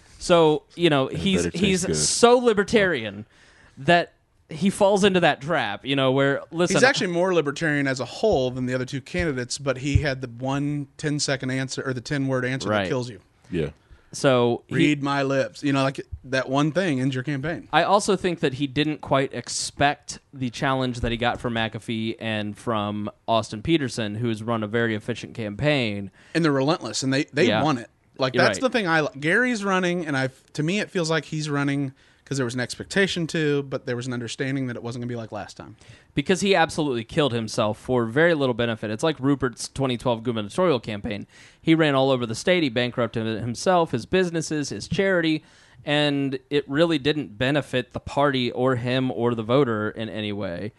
Speaker 1: So you know he's
Speaker 4: it tastes
Speaker 1: he's
Speaker 4: good.
Speaker 1: so libertarian that he falls into that trap. You know where listen,
Speaker 2: He's actually more libertarian as a whole than the other two candidates, but he had the one ten second answer or the ten word answer
Speaker 1: Right.
Speaker 2: that kills you.
Speaker 4: Yeah.
Speaker 1: so he-
Speaker 2: Read my lips. You know, like that one thing ends your campaign.
Speaker 1: I also think that he didn't quite expect the challenge that he got from McAfee and from Austin Peterson, who's run a very efficient campaign.
Speaker 2: And they're relentless, and they they
Speaker 1: Yeah.
Speaker 2: won it. Like
Speaker 1: You're
Speaker 2: that's
Speaker 1: right.
Speaker 2: the thing I like. Gary's running, and I to me it feels like he's running because there was an expectation to, but there was an understanding that it wasn't going to be like last time.
Speaker 1: Because he absolutely killed himself for very little benefit. It's like Rupert's twenty twelve gubernatorial campaign. He ran all over the state. He bankrupted himself, his businesses, his charity, and it really didn't benefit the party or him or the voter in any way.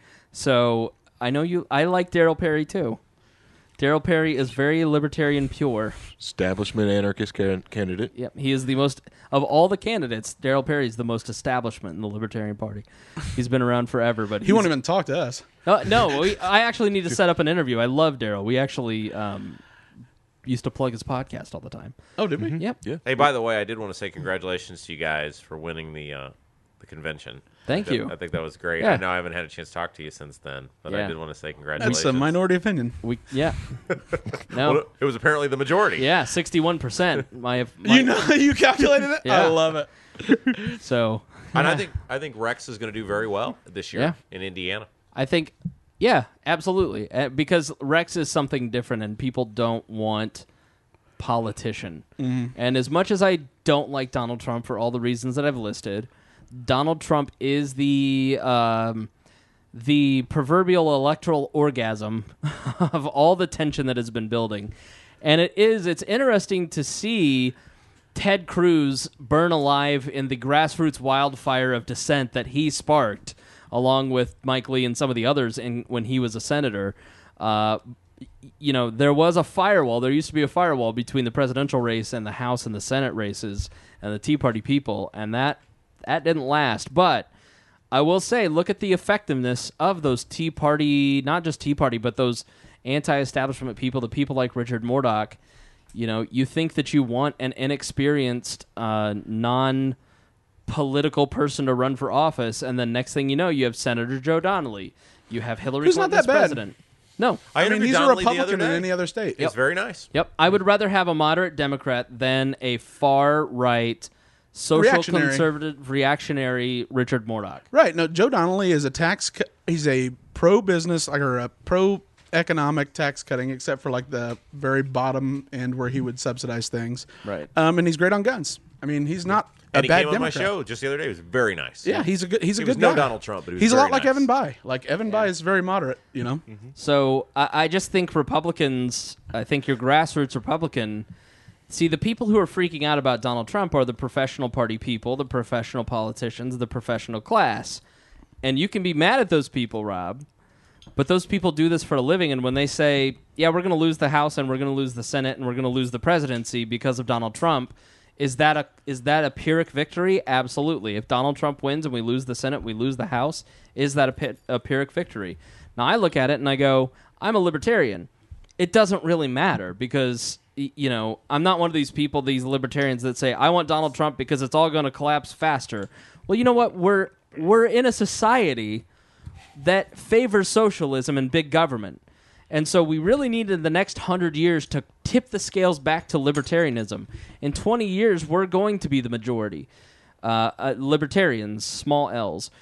Speaker 1: So I know you. I like Darryl Perry too. Darryl Perry is very libertarian pure.
Speaker 4: Establishment anarchist can- candidate.
Speaker 1: Yep, he is the most of all the candidates. Darryl Perry is the most establishment in the Libertarian Party. He's been around forever, but
Speaker 2: He won't even talk to us.
Speaker 1: Uh, no, we, I actually need to set up an interview. I love Darryl. We actually um, used to plug his podcast all the time.
Speaker 2: Oh, did we?
Speaker 1: Yep.
Speaker 4: Yeah.
Speaker 3: Hey, by the way, I did want to say congratulations to you guys for winning the uh, the convention.
Speaker 1: Thank
Speaker 3: I,
Speaker 1: you.
Speaker 3: I think that was great.
Speaker 1: Yeah.
Speaker 3: I know I haven't had a chance to talk to you since then, but
Speaker 1: Yeah.
Speaker 3: I did want to say congratulations.
Speaker 2: That's a minority opinion.
Speaker 1: We yeah. No.
Speaker 3: Well, it was apparently the majority.
Speaker 1: Yeah, sixty-one percent. My, my
Speaker 2: You know, you calculated it.
Speaker 1: Yeah.
Speaker 2: I love it.
Speaker 1: so
Speaker 3: And I think I think Rex is going to do very well this year
Speaker 1: Yeah.
Speaker 3: in Indiana.
Speaker 1: I think yeah, absolutely. Uh, because Rex is something different, and people don't want politician. And as much as I don't like Donald Trump for all the reasons that I've listed, Donald Trump is the um, the proverbial electoral orgasm of all the tension that has been building. And it is it's interesting to see Ted Cruz burn alive in the grassroots wildfire of dissent that he sparked, along with Mike Lee and some of the others in, when he was a senator. Uh, you know, there was a firewall. There used to be a firewall between the presidential race and the House and the Senate races and the Tea Party people, and that that didn't last. But I will say, look at the effectiveness of those Tea Party, not just Tea Party, but those anti-establishment people, the people like Richard Murdoch. You know, you think that you want an inexperienced, uh, non-political person to run for office, and then next thing you know, you have Senator Joe Donnelly. You have Hillary
Speaker 2: Who's not
Speaker 1: Clinton as
Speaker 2: that bad.
Speaker 1: president. No.
Speaker 3: I,
Speaker 2: I mean,
Speaker 3: interviewed
Speaker 2: he's a
Speaker 3: Donnelly the other
Speaker 2: Republican in
Speaker 3: day.
Speaker 2: any other state.
Speaker 3: It's very nice.
Speaker 1: Yep. I would rather have a moderate Democrat than a far-right, social
Speaker 2: Reactionary.
Speaker 1: conservative, reactionary Richard Murdoch.
Speaker 2: Right. No, Joe Donnelly is a tax. Cu- he's a pro-business, like or a pro-economic tax cutting, except for like the very bottom end where he would subsidize things.
Speaker 1: Right.
Speaker 2: Um, and he's great on guns. I mean, he's not
Speaker 3: And
Speaker 2: a
Speaker 3: he
Speaker 2: bad
Speaker 3: came on
Speaker 2: Democrat.
Speaker 3: my show just the other day. He was very nice.
Speaker 2: Yeah, he's a good. He's a
Speaker 3: He
Speaker 2: good
Speaker 3: was no
Speaker 2: guy.
Speaker 3: Donald Trump, but he was
Speaker 2: he's a
Speaker 3: very
Speaker 2: lot like
Speaker 3: nice.
Speaker 2: Evan Bayh. Like Evan Bayh is very moderate. You know.
Speaker 1: So I, I just think Republicans, I think your grassroots Republican See, the people who are freaking out about Donald Trump are the professional party people, the professional politicians, the professional class. And you can be mad at those people, Rob, but those people do this for a living, and when they say, yeah, we're going to lose the House and we're going to lose the Senate and we're going to lose the presidency because of Donald Trump, is that a is that a Pyrrhic victory? Absolutely. If Donald Trump wins and we lose the Senate, we lose the House, is that a, a Pyrrhic victory? Now, I look at it and I go, I'm a libertarian. It doesn't really matter because, you know, I'm not one of these people, these libertarians that say, I want Donald Trump because it's all going to collapse faster. Well, you know what? We're we're in a society that favors socialism and big government. And so we really need in the next hundred years to tip the scales back to libertarianism. In twenty years, we're going to be the majority. Uh, uh, libertarians, small L's.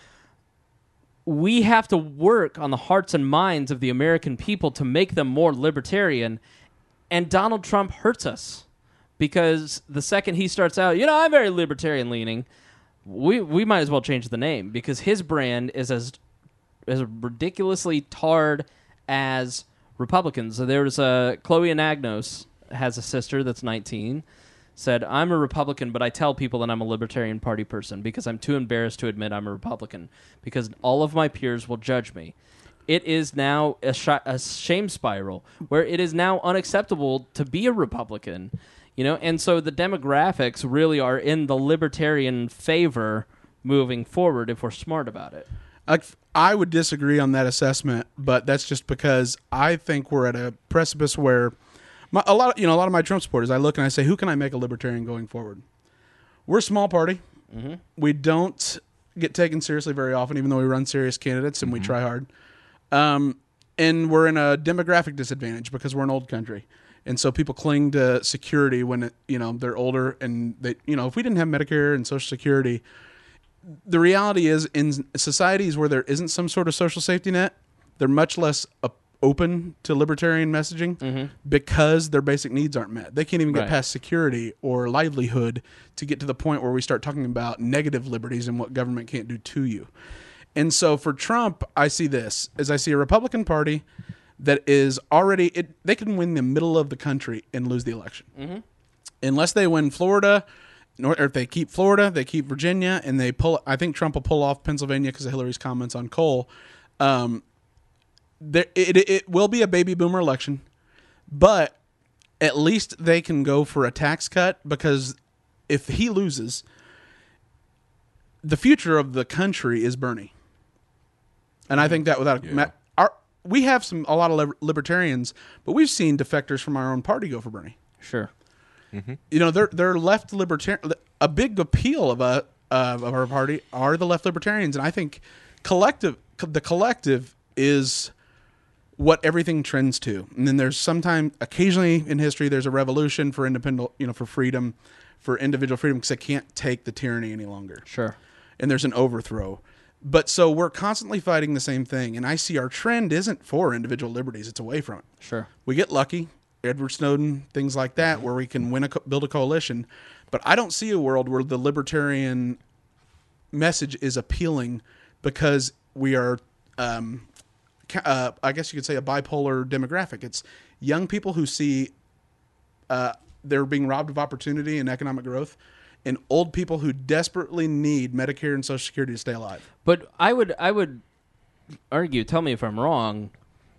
Speaker 1: We have to work on the hearts and minds of the American people to make them more libertarian. And Donald Trump hurts us because the second he starts out, you know, I'm very libertarian leaning, we we might as well change the name because his brand is as as ridiculously tarred as Republicans. So there's a Chloe Anagnos has a sister that's nineteen, said, I'm a Republican, but I tell people that I'm a Libertarian Party person because I'm too embarrassed to admit I'm a Republican because all of my peers will judge me. It is now a, sh- a shame spiral where it is now unacceptable to be a Republican, you know, and so the demographics really are in the libertarian favor moving forward if we're smart about it.
Speaker 2: I, I would disagree on that assessment, but that's just because I think we're at a precipice where my, a lot, of, you know, a lot of my Trump supporters, I look and I say, who can I make a libertarian going forward? We're a small party. Mm-hmm. We don't get taken seriously very often, even though we run serious candidates and mm-hmm. we try hard. Um, and we're in a demographic disadvantage because we're an old country. And so people cling to security when, it, you know, they're older and they, you know, if we didn't have Medicare and Social Security, the reality is in societies where there isn't some sort of social safety net, they're much less uh, open to libertarian messaging mm-hmm. because their basic needs aren't met. They can't even get right. past security or livelihood to get to the point where we start talking about negative liberties and what government can't do to you. And so for Trump, I see this as I see a Republican Party that is already, it, they can win the middle of the country and lose the election. Mm-hmm. Unless they win Florida, or if they keep Florida, they keep Virginia, and they pull, I think Trump will pull off Pennsylvania because of Hillary's comments on coal. Um, there, it, it will be a baby boomer election, but at least they can go for a tax cut because if he loses, the future of the country is Bernie. And I think that without yeah. our, we have some a lot of libertarians, but we've seen defectors from our own party go for Bernie.
Speaker 1: Sure,
Speaker 2: mm-hmm. you know they're they're left libertarian. A big appeal of a uh, of our party are the left libertarians, and I think collective the collective is what everything trends to. And then there's sometimes occasionally in history there's a revolution for independent, you know, for freedom, for individual freedom because they can't take the tyranny any longer.
Speaker 1: Sure,
Speaker 2: and there's an overthrow. But so we're constantly fighting the same thing, and I see our trend isn't for individual liberties; it's away from it.
Speaker 1: Sure,
Speaker 2: we get lucky, Edward Snowden, things like that, where we can win a build a coalition. But I don't see a world where the libertarian message is appealing because we are, um, uh, I guess you could say, a bipolar demographic. It's young people who see uh, they're being robbed of opportunity and economic growth, and old people who desperately need Medicare and Social Security to stay alive.
Speaker 1: But I would I would argue, tell me if I'm wrong,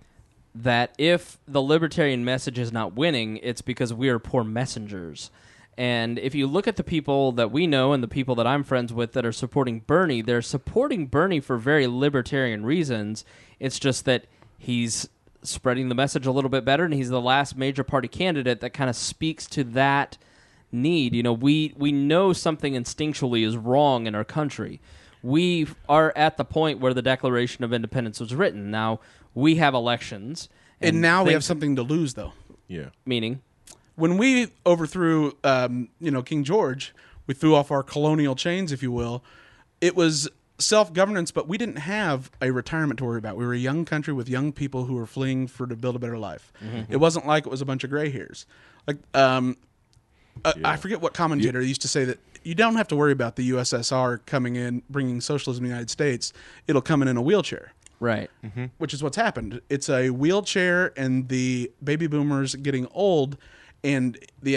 Speaker 1: that if the libertarian message is not winning, it's because we are poor messengers. And if you look at the people that we know and the people that I'm friends with that are supporting Bernie, they're supporting Bernie for very libertarian reasons. It's just that he's spreading the message a little bit better, and he's the last major party candidate that kind of speaks to that need. You know, we we know something instinctually is wrong in our country. We are at the point where the Declaration of Independence was written. Now we have elections,
Speaker 2: and, and now we have something to lose, though.
Speaker 4: Yeah,
Speaker 1: meaning
Speaker 2: when we overthrew, um, you know, King George, we threw off our colonial chains, if you will. It was self-governance, but we didn't have a retirement to worry about. We were a young country with young people who were fleeing for to build a better life. Mm-hmm. It wasn't like it was a bunch of gray hairs. Like. Um, Uh, yeah. I forget what commentator yeah. used to say that you don't have to worry about the U S S R coming in, bringing socialism in the United States. It'll come in in a wheelchair.
Speaker 1: Right.
Speaker 2: Mm-hmm. Which is what's happened. It's a wheelchair and the baby boomers getting old and the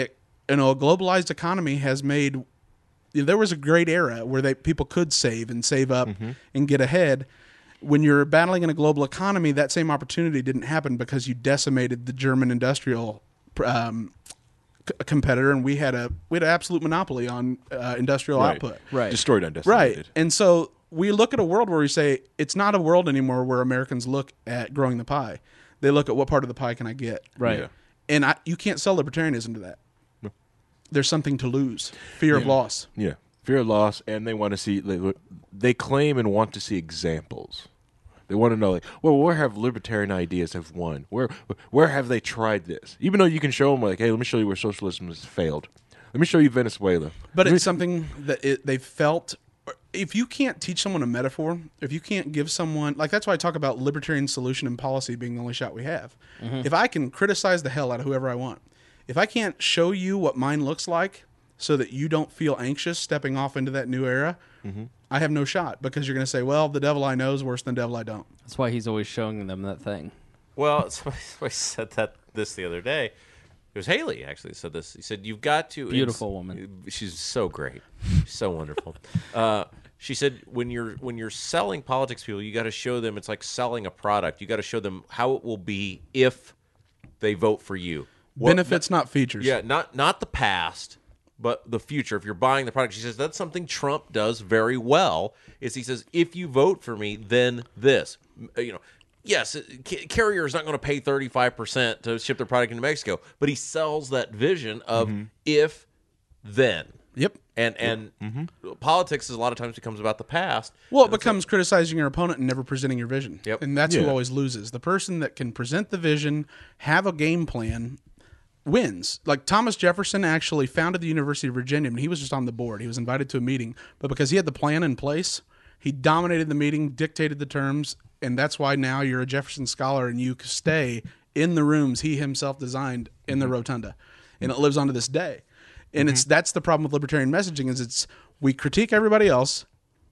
Speaker 2: you know, a globalized economy has made. You know, there was a great era where they people could save and save up
Speaker 4: Mm-hmm.
Speaker 2: and get ahead. When you're battling in a global economy, that same opportunity didn't happen because you decimated the German industrial um, c- competitor, and we had a we had an absolute monopoly on uh, industrial
Speaker 4: Right.
Speaker 2: output.
Speaker 1: Right.
Speaker 4: Destroyed, undecimated.
Speaker 2: Right. And so we look at a world where we say it's not a world anymore where Americans look at growing the pie. They look at what part of the pie can I get.
Speaker 1: Right.
Speaker 4: Yeah.
Speaker 2: And I, you can't sell libertarianism to that. There's something to lose. Fear of loss.
Speaker 4: Yeah, fear of loss, and they want to see. They, they claim and want to see examples. They want to know, like, well, where have libertarian ideas have won? Where, where have they tried this? Even though you can show them, like, hey, let me show you where socialism has failed. Let me show you Venezuela.
Speaker 2: But
Speaker 4: Let me-
Speaker 2: it's something that it, they felt. If you can't teach someone a metaphor, if you can't give someone, like that's why I talk about libertarian solution and policy being the only shot we have. If I can criticize the hell out of whoever I want, if I can't show you what mine looks like so that you don't feel anxious stepping off into that new era, I have no shot because you're going to say, well, the devil I know is worse than the devil I don't.
Speaker 1: That's why he's always showing them that thing.
Speaker 3: Well, somebody, somebody said that this the other day. It was Haley actually said this. He said, "You've got to."
Speaker 1: Beautiful
Speaker 3: ins-
Speaker 1: woman.
Speaker 3: She's so great. She's so wonderful. Uh, she said, "When you're when you're selling politics to people, you got to show them. It's like selling a product. You got to show them how it will be if they vote for you. What-
Speaker 2: Benefits, not features.
Speaker 3: Yeah, not not the past, but the future. If you're buying the product," she says that's something Trump does very well. Is he says, if you vote for me, then this. You know, yes, c- carrier is not going to pay thirty-five percent to ship their product into Mexico, but he sells that vision of if then.
Speaker 2: Yep.
Speaker 3: And and politics is a lot of times becomes about the past.
Speaker 2: Well, it becomes criticizing your opponent and never presenting your vision.
Speaker 3: Yep.
Speaker 2: And that's who
Speaker 4: Yeah.
Speaker 2: always loses. The person that can present the vision, have a game plan, wins. Like Thomas Jefferson actually founded the University of Virginia, and he was just on the board. He was invited to a meeting, but because he had the plan in place, he dominated the meeting, dictated the terms, and that's why now you're a Jefferson scholar and you stay in the rooms he himself designed in the rotunda. And it lives on to this day. And it's that's the problem with libertarian messaging is it's we critique everybody else,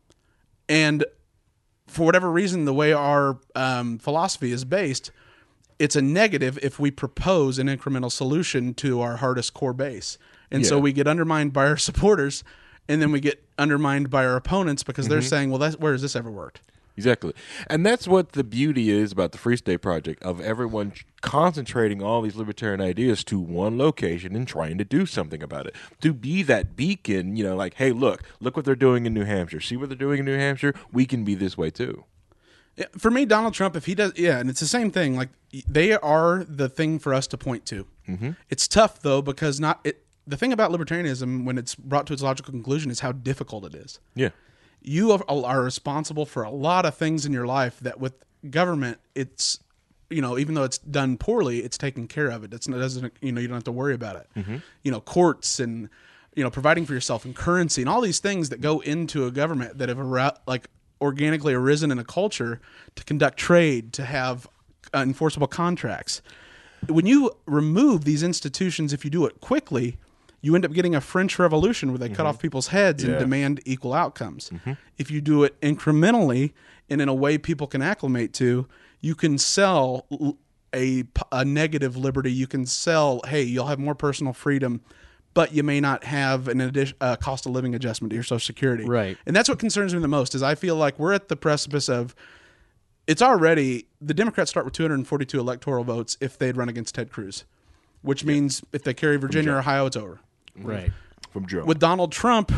Speaker 2: and for whatever reason, the way our um, philosophy is based, it's a negative if we propose an incremental solution to our hardest core base. And so
Speaker 4: Yeah.
Speaker 2: we get undermined by our supporters, and then we get undermined by our opponents because they're saying, well, that's, where has this ever worked?
Speaker 4: Exactly. And that's what the beauty is about the Free State Project, of everyone concentrating all these libertarian ideas to one location and trying to do something about it. To be that beacon, you know, like, hey, look, look what they're doing in New Hampshire. See what they're doing in New Hampshire? We can be this way too.
Speaker 2: Yeah, for me, Donald Trump, if he does, yeah, and it's the same thing. Like they are the thing for us to point to. Mm-hmm. It's tough though because not it. The thing about libertarianism, when it's brought to its logical conclusion, is how difficult it is.
Speaker 4: Yeah.
Speaker 2: You are, are responsible for a lot of things in your life that with government, it's, you know, even though it's done poorly, it's taken care of it. It's, it doesn't, you know, you don't have to worry about it. Mm-hmm. You know, courts and, you know, providing for yourself and currency and all these things that go into a government that have ar- like organically arisen in a culture to conduct trade, to have uh, enforceable contracts. When you remove these institutions, if you do it quickly, you end up getting a French Revolution where they cut off people's heads and
Speaker 4: Yeah.
Speaker 2: demand equal outcomes. If you do it incrementally and in a way people can acclimate to, you can sell l- a, p- a negative liberty. You can sell, hey, you'll have more personal freedom, but you may not have an addition, uh, cost of living adjustment to your Social Security.
Speaker 1: Right.
Speaker 2: And that's what concerns me the most is I feel like we're at the precipice of it's already the Democrats start with two hundred forty-two electoral votes if they'd run against Ted Cruz, which means if they carry Virginia or Ohio, it's over.
Speaker 1: Right.
Speaker 4: From Joe.
Speaker 2: With Donald Trump,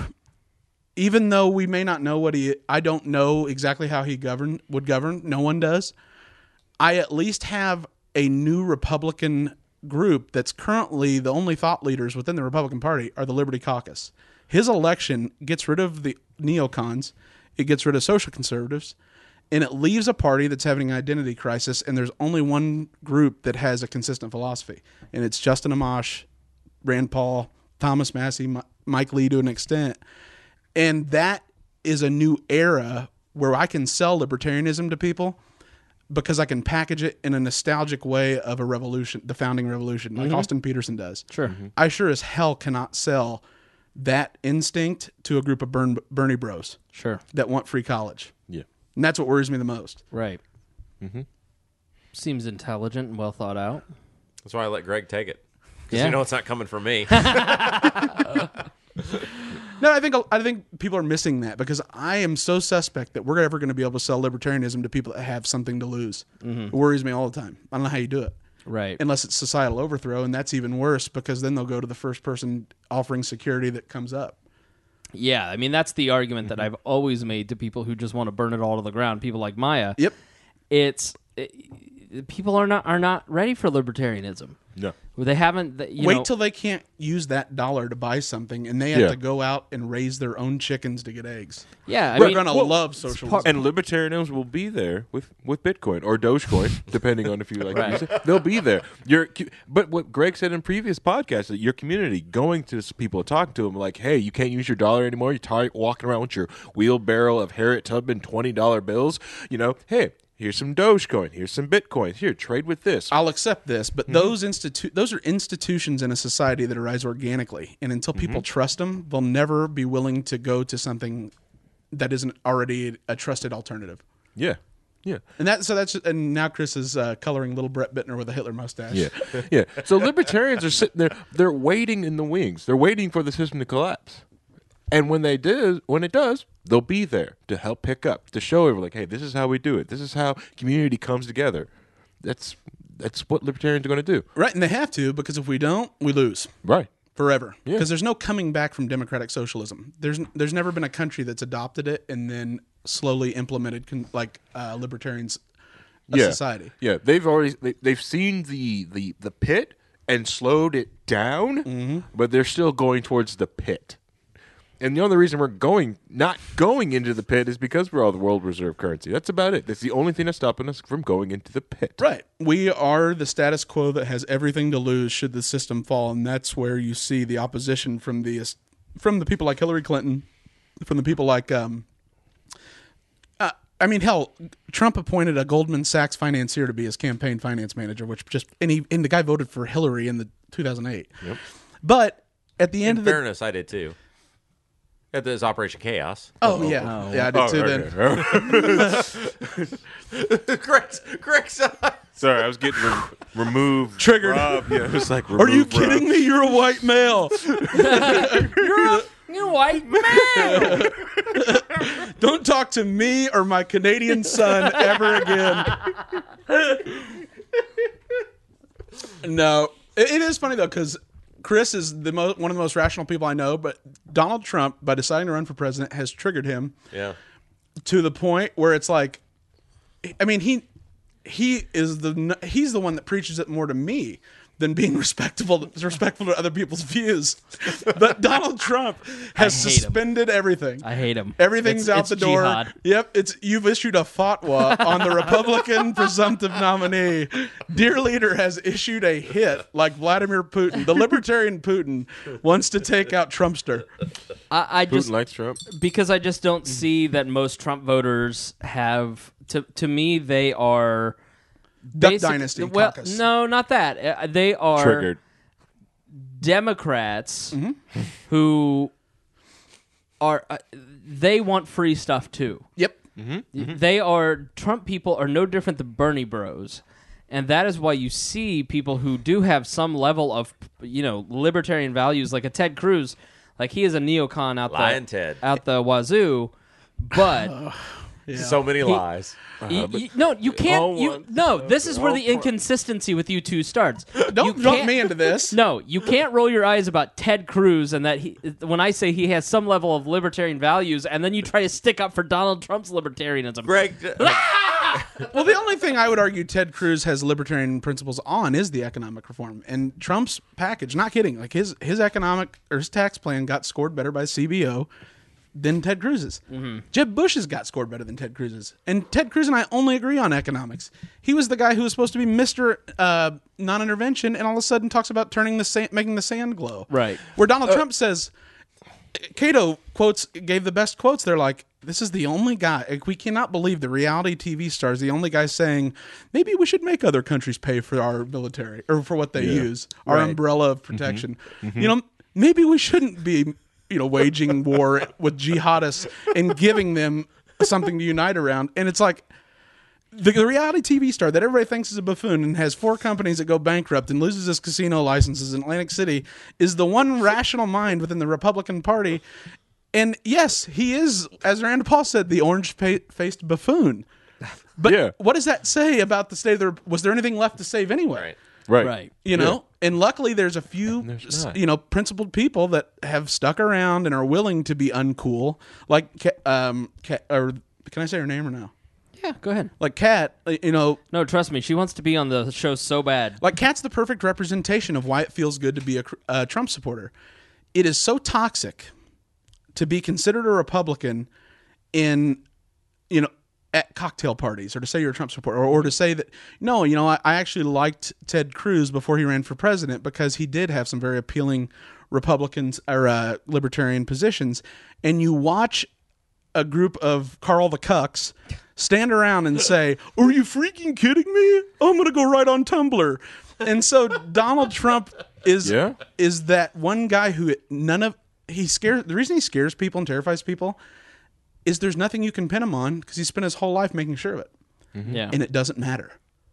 Speaker 2: even though we may not know what he, I don't know exactly how he govern would govern. No one does. I at least have a new Republican group that's currently the only thought leaders within the Republican Party are the Liberty Caucus. His election gets rid of the neocons, it gets rid of social conservatives, and it leaves a party that's having an identity crisis. And there's only one group that has a consistent philosophy, and it's Justin Amash, Rand Paul, Thomas Massey, Mi- Mike Lee to an extent. And that is a new era where I can sell libertarianism to people because I can package it in a nostalgic way of a revolution, the founding revolution, like Austin Peterson does.
Speaker 1: Sure.
Speaker 2: I sure as hell cannot sell that instinct to a group of Bern, Bernie bros
Speaker 1: Sure.
Speaker 2: that want free college.
Speaker 4: yeah.
Speaker 2: And that's what worries me the most.
Speaker 1: Right. Mm-hmm. Seems intelligent and well thought out.
Speaker 3: That's why I let Greg take it. because
Speaker 1: Yeah.
Speaker 3: you know it's not coming from me.
Speaker 2: No, I think I think people are missing that because I am so suspect that we're ever going to be able to sell libertarianism to people that have something to lose.
Speaker 1: Mm-hmm.
Speaker 2: It worries me all the time. I don't know how you do it.
Speaker 1: Right.
Speaker 2: Unless it's societal overthrow, and that's even worse because then they'll go to the first person offering security that comes up.
Speaker 1: Yeah, I mean that's the argument that I've always made to people who just want to burn it all to the ground. People like Maya.
Speaker 2: Yep.
Speaker 1: It's it, people are not are not ready for libertarianism.
Speaker 4: No.
Speaker 1: They haven't. th- You
Speaker 2: Wait
Speaker 1: know,
Speaker 2: till they can't use that dollar to buy something, and they have
Speaker 4: Yeah.
Speaker 2: to go out and raise their own chickens to get eggs.
Speaker 1: yeah. I
Speaker 2: We're
Speaker 1: mean,
Speaker 2: gonna
Speaker 4: well,
Speaker 2: love
Speaker 1: it's
Speaker 2: socialism.
Speaker 1: part-
Speaker 4: And libertarianism will be there with, with Bitcoin or Dogecoin, depending on if you like.
Speaker 1: Right.
Speaker 4: Use it. They'll be there. Your, but what Greg said in previous podcasts, that your community going to people, talking to them, like, hey, you can't use your dollar anymore. You're tired walking around with your wheelbarrow of Harriet Tubman twenty dollar bills. You know, hey, here's some Dogecoin. Here's some Bitcoin. Here, trade with this.
Speaker 2: I'll accept this, but
Speaker 1: Mm-hmm.
Speaker 2: those institu- those are institutions in a society that arise organically, and until people
Speaker 1: Mm-hmm.
Speaker 2: trust them, they'll never be willing to go to something that isn't already a trusted alternative.
Speaker 4: Yeah, yeah.
Speaker 2: And that so that's and now Chris is uh, coloring little Brett Bittner with a Hitler mustache.
Speaker 4: Yeah, yeah. So libertarians are sitting there; they're waiting in the wings. They're waiting for the system to collapse, and when they do, when it does, they'll be there to help pick up, to show everyone, like, hey, this is how we do it. This is how community comes together. That's that's what libertarians are going to do,
Speaker 2: Right, and they have to because if we don't, we lose
Speaker 4: right?
Speaker 2: forever.
Speaker 4: Yeah.
Speaker 2: Because there's no coming back from democratic socialism. There's there's never been a country that's adopted it and then slowly implemented con- like uh, libertarians a
Speaker 4: yeah,
Speaker 2: society.
Speaker 4: Yeah, they've already they, they've seen the the the pit and slowed it down,
Speaker 2: Mm-hmm.
Speaker 4: but they're still going towards the pit. And the only reason we're going not going into the pit is because we're all the world reserve currency. That's about it. That's the only thing that's stopping us from going into the pit.
Speaker 2: Right. We are the status quo that has everything to lose should the system fall, and that's where you see the opposition from the from the people like Hillary Clinton, from the people like um uh, I mean, hell, Trump appointed a Goldman Sachs financier to be his campaign finance manager, which just and he and the guy voted for Hillary in the two thousand eight. Yep. But at the end
Speaker 3: In
Speaker 2: of the
Speaker 3: fairness, I did too. That is Operation Chaos.
Speaker 2: oh yeah yeah I did
Speaker 4: Oh,
Speaker 2: too
Speaker 4: okay.
Speaker 2: then.
Speaker 3: Greg's, Greg's
Speaker 4: Sorry, I was getting re- removed.
Speaker 2: Triggered.
Speaker 4: Rob. Yeah, it was like,
Speaker 2: Are you
Speaker 4: remove
Speaker 2: kidding
Speaker 4: Rob.
Speaker 2: me? You're a white male.
Speaker 1: you're a you white man.
Speaker 2: Don't talk to me or my Canadian son ever again. No, it, it is funny though because Chris is the mo- one of the most rational people I know, but Donald Trump, by deciding to run for president, has triggered him
Speaker 3: Yeah.
Speaker 2: to the point where it's like, I mean, he he is the he's the one that preaches it more to me than being respectful respectful to other people's views. But Donald Trump has
Speaker 1: I hate him.
Speaker 2: suspended everything.
Speaker 1: I hate him.
Speaker 2: Everything's
Speaker 1: It's-
Speaker 2: out
Speaker 1: it's
Speaker 2: the door.
Speaker 1: jihad.
Speaker 2: Yep, it's you've issued a fatwa on the Republican presumptive nominee. Dear leader has issued a hit like Vladimir Putin. The libertarian Putin wants to take out Trumpster.
Speaker 1: I, I
Speaker 4: Putin
Speaker 1: just
Speaker 4: likes Trump.
Speaker 1: because I just don't see that most Trump voters have. To to me, they are
Speaker 2: Duck
Speaker 1: basic-
Speaker 2: Dynasty
Speaker 1: Well,
Speaker 2: caucus.
Speaker 1: no, not that. Uh, They are
Speaker 4: Triggered.
Speaker 1: Democrats who are. Uh, they want free stuff too.
Speaker 2: Yep.
Speaker 1: They are Trump people are no different than Bernie Bros. And that is why you see people who do have some level of, you know, libertarian values, like a Ted Cruz, like he is a neocon out
Speaker 3: Lying
Speaker 1: the
Speaker 3: Ted.
Speaker 1: out the wazoo, but
Speaker 3: So many lies.
Speaker 1: y- y- no, you can't.
Speaker 4: all
Speaker 1: You,
Speaker 4: want-
Speaker 1: no, this is where
Speaker 4: all
Speaker 1: the
Speaker 4: for-
Speaker 1: inconsistency with you two starts.
Speaker 2: Don't
Speaker 1: You
Speaker 2: drop
Speaker 1: can't-
Speaker 2: me into this.
Speaker 1: No, you can't roll your eyes about Ted Cruz and that he. When I say he has some level of libertarian values, and then you try to stick up for Donald Trump's libertarianism.
Speaker 3: Greg,
Speaker 2: Well, the only thing I would argue Ted Cruz has libertarian principles on is the economic reform. And Trump's package, not kidding, like his his economic or his tax plan got scored better by C B O than Ted Cruz's. Jeb Bush's got scored better than Ted Cruz's. And Ted Cruz and I only agree on economics. He was the guy who was supposed to be Mister Uh, non-intervention and all of a sudden talks about turning the sand, making the sand glow.
Speaker 1: Right.
Speaker 2: Where Donald Trump says, Cato quotes gave the best quotes. They're like, this is the only guy. Like, we cannot believe the reality T V stars, the only guy saying, maybe we should make other countries pay for our military or for what they use, our
Speaker 1: Right.
Speaker 2: umbrella of protection. You know, maybe we shouldn't be, you know, waging war with jihadists and giving them something to unite around. And it's like, the, the reality T V star that everybody thinks is a buffoon and has four companies that go bankrupt and loses his casino licenses in Atlantic City is the one rational mind within the Republican Party. And yes, he is, as Rand Paul said, the orange-faced buffoon. But
Speaker 4: Yeah.
Speaker 2: what does that say about the state of the... Was there anything left to save anyway?
Speaker 3: Right.
Speaker 4: Right.
Speaker 1: Right.
Speaker 2: You know? And luckily there's a few,
Speaker 4: there's not.
Speaker 2: you know, principled people that have stuck around and are willing to be uncool. Like, Ka- um, Ka- or can I say her name or no?
Speaker 1: Yeah, go ahead.
Speaker 2: Like Kat, you know...
Speaker 1: No, trust me, she wants to be on the show so bad.
Speaker 2: Like, Kat's the perfect representation of why it feels good to be a, a Trump supporter. It is so toxic to be considered a Republican in, you know, at cocktail parties, or to say you're a Trump supporter, or, or to say that, no, you know, I, I actually liked Ted Cruz before he ran for president because he did have some very appealing Republicans or uh, libertarian positions. And you watch a group of Carl the Cucks stand around and say, are you freaking kidding me? I'm going to go right on Tumblr. And so Donald Trump is
Speaker 4: Yeah.
Speaker 2: is that one guy who none of he scares the reason he scares people and terrifies people is there's nothing you can pin him on because he spent his whole life making sure of it.
Speaker 1: Yeah.
Speaker 2: And it doesn't matter.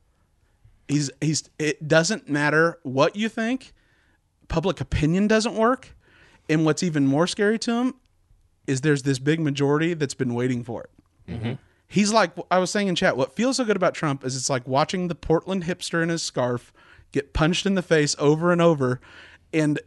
Speaker 2: He's he's it doesn't matter what you think. Public opinion doesn't work. And what's even more scary to him is there's this big majority that's been waiting for it.
Speaker 1: Mm-hmm.
Speaker 2: He's like, I was saying in chat, what feels so good about Trump is it's like watching the Portland hipster in his scarf get punched in the face over and over. And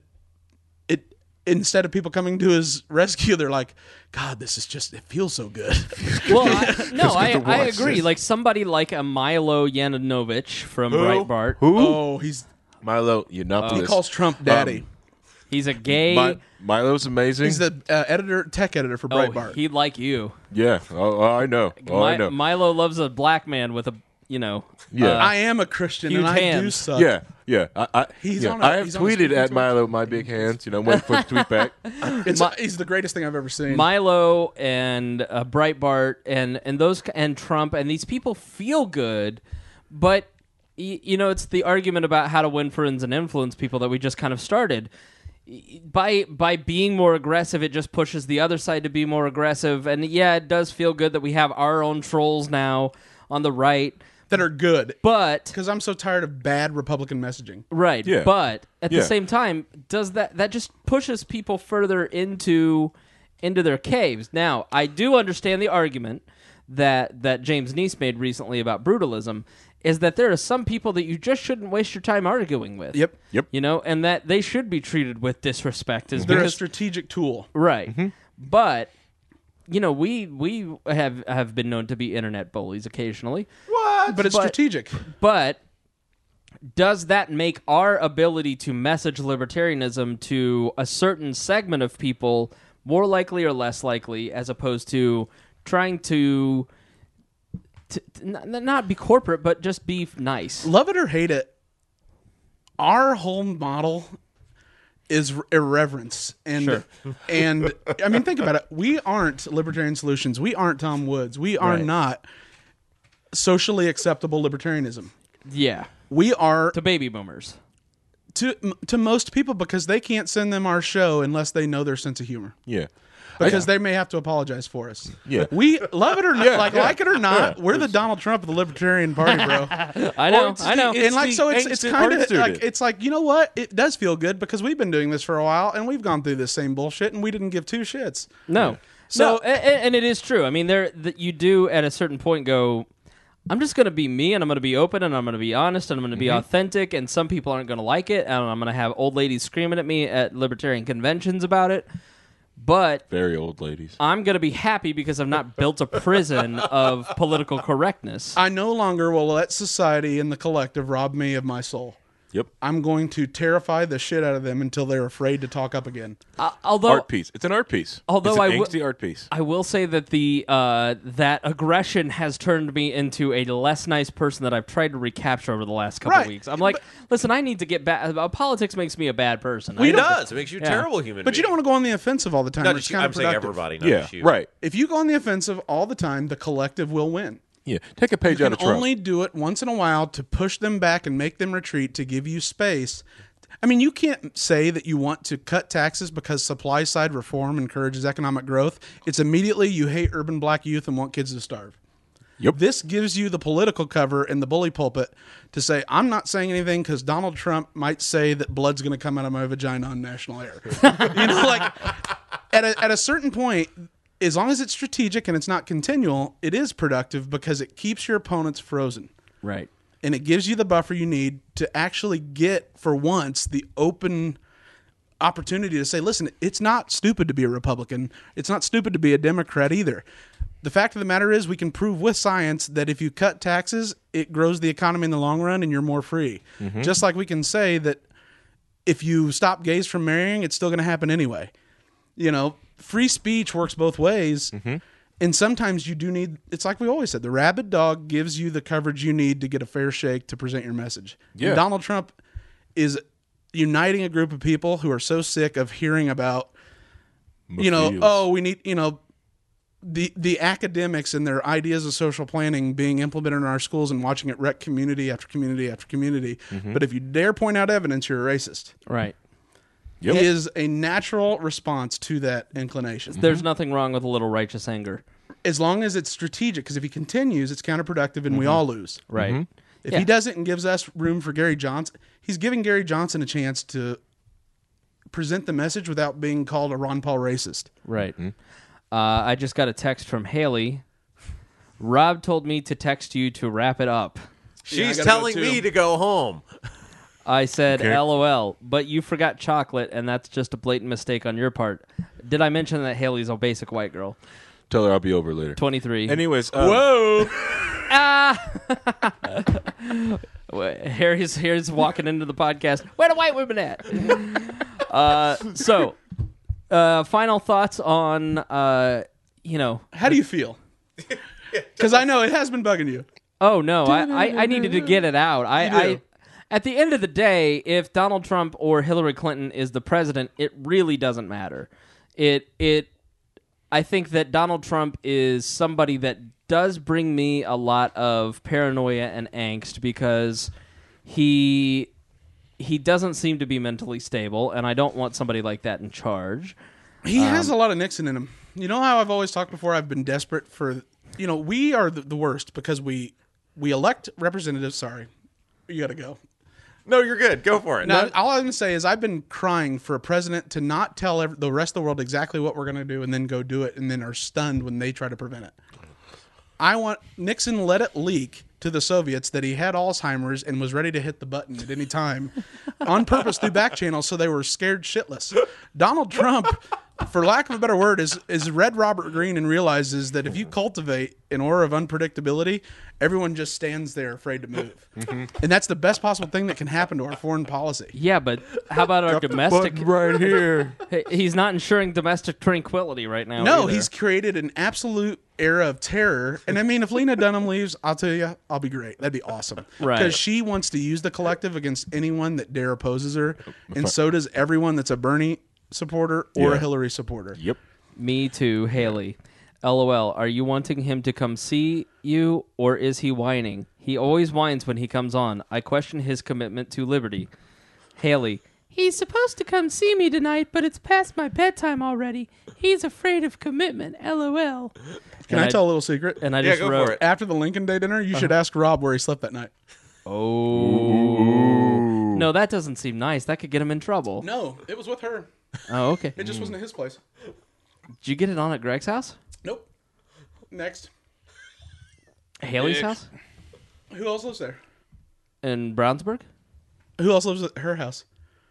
Speaker 2: it instead of people coming to his rescue, they're like, God, this is just, it feels so good.
Speaker 1: Well, I, no, I,
Speaker 4: to
Speaker 1: I
Speaker 4: watch
Speaker 1: agree.
Speaker 4: this.
Speaker 1: Like somebody like a Milo Yanovich from Breitbart.
Speaker 4: Who?
Speaker 2: Oh, he's,
Speaker 4: Milo Yiannopoulos.
Speaker 2: he calls Trump daddy.
Speaker 1: He's a gay.
Speaker 4: Mi- Milo's amazing.
Speaker 2: He's the uh, editor, tech editor for
Speaker 1: oh,
Speaker 2: Breitbart.
Speaker 1: he'd like you.
Speaker 4: yeah. Oh, oh, I know. Oh, I
Speaker 1: Mi-
Speaker 4: know.
Speaker 1: Milo loves a black man with a, you know.
Speaker 4: Yeah.
Speaker 1: uh,
Speaker 2: I am a Christian
Speaker 1: huge
Speaker 2: and I do
Speaker 1: hands.
Speaker 2: suck.
Speaker 4: Yeah, yeah. I, I,
Speaker 2: He's
Speaker 4: yeah.
Speaker 2: on a-
Speaker 4: I have
Speaker 2: he's on a
Speaker 4: tweeted
Speaker 2: speaking
Speaker 4: at
Speaker 2: tour.
Speaker 4: Milo my big hands. You know, waiting for his tweet back.
Speaker 2: It's he's the greatest thing I've ever seen.
Speaker 1: Milo and uh, Breitbart and and those and Trump and these people feel good, but y- you know it's the argument about how to win friends and influence people that we just kind of started. Y- By by being more aggressive, it just pushes the other side to be more aggressive, and yeah, it does feel good that we have our own trolls now on the right.
Speaker 2: that are good.
Speaker 1: But
Speaker 2: Because I'm so tired of bad Republican messaging.
Speaker 1: right,
Speaker 4: Yeah.
Speaker 1: but at
Speaker 4: Yeah.
Speaker 1: the same time, does that that just pushes people further into into their caves? Now, I do understand the argument that that James Neese made recently about brutalism is that there are some people that you just shouldn't waste your time arguing with.
Speaker 2: Yep.
Speaker 4: Yep.
Speaker 1: You know, and that they should be treated with disrespect. Is
Speaker 2: They're a
Speaker 1: because
Speaker 2: strategic tool.
Speaker 1: right, but. You know, we we have have been known to be internet bullies occasionally.
Speaker 2: What? But it's
Speaker 1: But-
Speaker 2: strategic.
Speaker 1: But does that make our ability to message libertarianism to a certain segment of people more likely or less likely, as opposed to trying to, to, to n- not be corporate, but just be nice?
Speaker 2: Love it or hate it, our whole model is r- irreverence. And,
Speaker 1: Sure.
Speaker 2: and I mean, think about it. We aren't Libertarian Solutions. We aren't Tom Woods. We are
Speaker 1: Right.
Speaker 2: not socially acceptable libertarianism.
Speaker 1: Yeah,
Speaker 2: We are
Speaker 1: to baby boomers.
Speaker 2: to to most people because they can't send them our show unless they know their sense of humor.
Speaker 4: Yeah.
Speaker 2: Because they may have to apologize for us.
Speaker 4: Yeah.
Speaker 2: We love it or not,
Speaker 4: Yeah,
Speaker 2: like
Speaker 4: yeah.
Speaker 2: like it or not, we're the Donald Trump of the Libertarian Party, bro.
Speaker 1: I know,
Speaker 4: it's
Speaker 1: I know.
Speaker 4: the-
Speaker 2: and like
Speaker 4: the
Speaker 2: so it's it's
Speaker 4: angsty
Speaker 2: kind
Speaker 4: art
Speaker 2: of
Speaker 4: student.
Speaker 2: like it's like, you know what? It does feel good because we've been doing this for a while and we've gone through this same bullshit and we didn't give two shits.
Speaker 1: No.
Speaker 2: So-
Speaker 1: So, and it is true. I mean, there that you do at a certain point go, I'm just going to be me, and I'm going to be open, and I'm going to be honest, and I'm going to be authentic. And some people aren't going to like it, and I'm going to have old ladies screaming at me at libertarian conventions about it. But
Speaker 4: Very old ladies.
Speaker 1: I'm going to be happy because I've not built a prison of political correctness.
Speaker 2: I no longer will let society and the collective rob me of my soul.
Speaker 4: Yep.
Speaker 2: I'm going to terrify the shit out of them until they're afraid to talk up again.
Speaker 1: Uh, although
Speaker 4: Art piece. It's an art piece.
Speaker 1: Although
Speaker 4: it's an
Speaker 1: I wi-
Speaker 4: angsty art piece.
Speaker 1: I will say that the uh, that aggression has turned me into a less nice person that I've tried to recapture over the last couple
Speaker 2: Right.
Speaker 1: weeks. I'm like, listen, I need to get back. Uh, politics makes me a bad person. I
Speaker 3: It
Speaker 1: don't-
Speaker 3: does. It makes you a
Speaker 1: Yeah.
Speaker 3: terrible human
Speaker 2: But you
Speaker 3: being.
Speaker 2: don't want to go on the offensive all the time.
Speaker 3: Not
Speaker 2: or
Speaker 3: just
Speaker 2: it's
Speaker 3: you,
Speaker 2: kind
Speaker 3: I'm
Speaker 2: of
Speaker 3: saying
Speaker 2: productive.
Speaker 3: everybody, not
Speaker 4: Yeah.
Speaker 3: just you.
Speaker 4: Right.
Speaker 2: If you go on the offensive all the time, the collective will win.
Speaker 4: Yeah. Take a page
Speaker 2: You
Speaker 4: out
Speaker 2: can
Speaker 4: of Trump.
Speaker 2: only do it once in a while to push them back and make them retreat to give you space. I mean, you can't say that you want to cut taxes because supply side reform encourages economic growth. It's immediately you hate urban black youth and want kids to starve.
Speaker 4: Yep.
Speaker 2: This gives you the political cover in the bully pulpit to say, I'm not saying anything because Donald Trump might say that blood's going to come out of my vagina on national air. You know, like at a, at a certain point, as long as it's strategic and it's not continual, it is productive because it keeps your opponents frozen.
Speaker 1: Right.
Speaker 2: And it gives you the buffer you need to actually get, for once, the open opportunity to say, listen, it's not stupid to be a Republican. It's not stupid to be a Democrat either. The fact of the matter is we can prove with science that if you cut taxes, it grows the economy in the long run and you're more free. Mm-hmm. Just like we can say that if you stop gays from marrying, it's still going to happen anyway. You know, free speech works both ways. Mm-hmm. And sometimes you do need, it's like we always said, the rabid dog gives you the coverage you need to get a fair shake to present your message.
Speaker 4: Yeah.
Speaker 2: And Donald Trump is uniting a group of people who are so sick of hearing about, you know,
Speaker 4: Mafiosos.
Speaker 2: oh, we need, you know, the the academics and their ideas of social planning being implemented in our schools and watching it wreck community after community after community. Mm-hmm. But if you dare point out evidence, you're a racist.
Speaker 1: Right.
Speaker 4: Yep.
Speaker 2: It is a natural response to that inclination.
Speaker 1: There's mm-hmm. nothing wrong with a little righteous anger.
Speaker 2: As long as it's strategic, because if he continues, it's counterproductive and mm-hmm. we all lose.
Speaker 1: Right.
Speaker 2: Mm-hmm. If
Speaker 1: yeah.
Speaker 2: he doesn't and gives us room for Gary Johnson, he's giving Gary Johnson a chance to present the message without being called a Ron Paul racist.
Speaker 1: Right. Mm-hmm. Uh, I just got a text from Haley. Rob told me to text you to wrap it up.
Speaker 3: She's
Speaker 2: yeah,
Speaker 3: telling
Speaker 2: go
Speaker 3: me to go home.
Speaker 1: I said,
Speaker 4: Okay.
Speaker 1: LOL, but you forgot chocolate, and that's just a blatant mistake on your part. Did I mention that Haley's a basic white girl?
Speaker 4: Tell her I'll be over later.
Speaker 1: twenty-three.
Speaker 4: Anyways, um,
Speaker 2: Whoa!
Speaker 1: Harry's, Harry's walking into the podcast. Where the white women at? uh, so, uh, final thoughts on, uh, you know.
Speaker 2: How do you feel? Because I know it has been bugging you.
Speaker 1: Oh, no, I, I, I needed to get it out. I, I At the end of the day, if Donald Trump or Hillary Clinton is the president, it really doesn't matter. It it. I think that Donald Trump is somebody that does bring me a lot of paranoia and angst because he he doesn't seem to be mentally stable, and I don't want somebody like that in charge.
Speaker 2: He um, has a lot of Nixon in him. You know how I've always talked before? I've been desperate for, you know, we are the, the worst because we we elect representatives. Sorry, you got to go.
Speaker 3: No, you're good. Go for it.
Speaker 2: Now,
Speaker 3: No.
Speaker 2: all I'm going to say is I've been crying for a president to not tell every, the rest of the world exactly what we're going to do and then go do it and then are stunned when they try to prevent it. I want Nixon let it leak to the Soviets that he had Alzheimer's and was ready to hit the button at any time on purpose through back channels so they were scared shitless. Donald Trump, for lack of a better word, is, is read Robert Greene and realizes that if you cultivate an aura of unpredictability, everyone just stands there afraid to move. Mm-hmm. And that's the best possible thing that can happen to our foreign policy.
Speaker 1: Yeah, but how about our domestic...
Speaker 4: Button right here.
Speaker 1: He's not ensuring domestic tranquility right now.
Speaker 2: No,
Speaker 1: either.
Speaker 2: he's created an absolute era of terror. And I mean, if Lena Dunham leaves, I'll tell you, I'll be great. That'd be awesome.
Speaker 1: Right.
Speaker 2: Because she wants to use the collective against anyone that dare opposes her. And so does everyone that's a Bernie supporter or
Speaker 4: Yeah.
Speaker 2: a Hillary supporter.
Speaker 4: Yep.
Speaker 1: Me too, Haley. LOL, are you wanting him to come see you, or is he whining? He always whines when he comes on. I question his commitment to liberty. Haley, he's supposed to come see me tonight, but it's past my bedtime already. He's afraid of commitment, LOL.
Speaker 2: Can
Speaker 1: And
Speaker 2: I, tell a little secret?
Speaker 1: And I
Speaker 3: Yeah,
Speaker 1: just
Speaker 3: go
Speaker 1: wrote,
Speaker 3: for it.
Speaker 2: After the Lincoln Day dinner, you should ask Rob where he slept that night.
Speaker 1: oh. No, that doesn't seem nice. That could get him in trouble.
Speaker 2: No, it was with her.
Speaker 1: Oh, okay.
Speaker 2: It just wasn't at his place.
Speaker 1: Did you get it on at Greg's house?
Speaker 2: Nope. Next.
Speaker 1: Haley's
Speaker 2: Nick.
Speaker 1: house?
Speaker 2: Who else lives there?
Speaker 1: In Brownsburg?
Speaker 2: Who else lives at her house?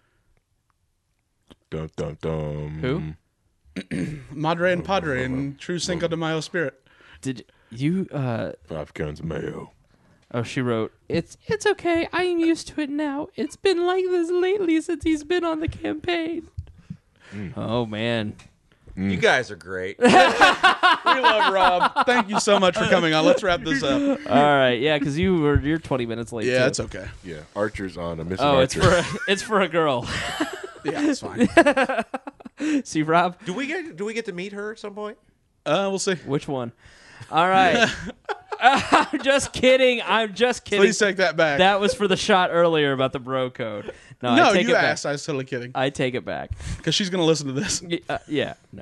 Speaker 4: Dum, dum, dum.
Speaker 1: Who?
Speaker 2: Madre and Padre in true Cinco de Mayo spirit.
Speaker 1: Did you, uh...
Speaker 4: Five cans of mayo.
Speaker 1: Oh, she wrote, It's it's okay. I am used to it now. It's been like this lately since he's been on the campaign. Mm. Oh, man.
Speaker 3: You guys are great.
Speaker 2: We love Rob. Thank you so much for coming on. Let's wrap this up.
Speaker 1: All right, yeah, because you were you're twenty minutes late.
Speaker 2: Yeah,
Speaker 1: too.
Speaker 2: it's okay.
Speaker 4: Yeah, Archer's on a missing
Speaker 1: Oh,
Speaker 4: Archer.
Speaker 1: it's for a, it's for a girl.
Speaker 2: Yeah, it's fine.
Speaker 1: See, Rob,
Speaker 3: Do we get do we get to meet her at some point?
Speaker 2: Uh, we'll see.
Speaker 1: which one? All right. I'm just kidding. I'm just kidding.
Speaker 2: Please take that back.
Speaker 1: That was for the shot earlier about the bro code. No,
Speaker 2: no,
Speaker 1: I take
Speaker 2: you
Speaker 1: it
Speaker 2: asked.
Speaker 1: back.
Speaker 2: I was totally kidding.
Speaker 1: I take it back.
Speaker 2: Because she's going to listen to this.
Speaker 1: Y- Uh, yeah, no.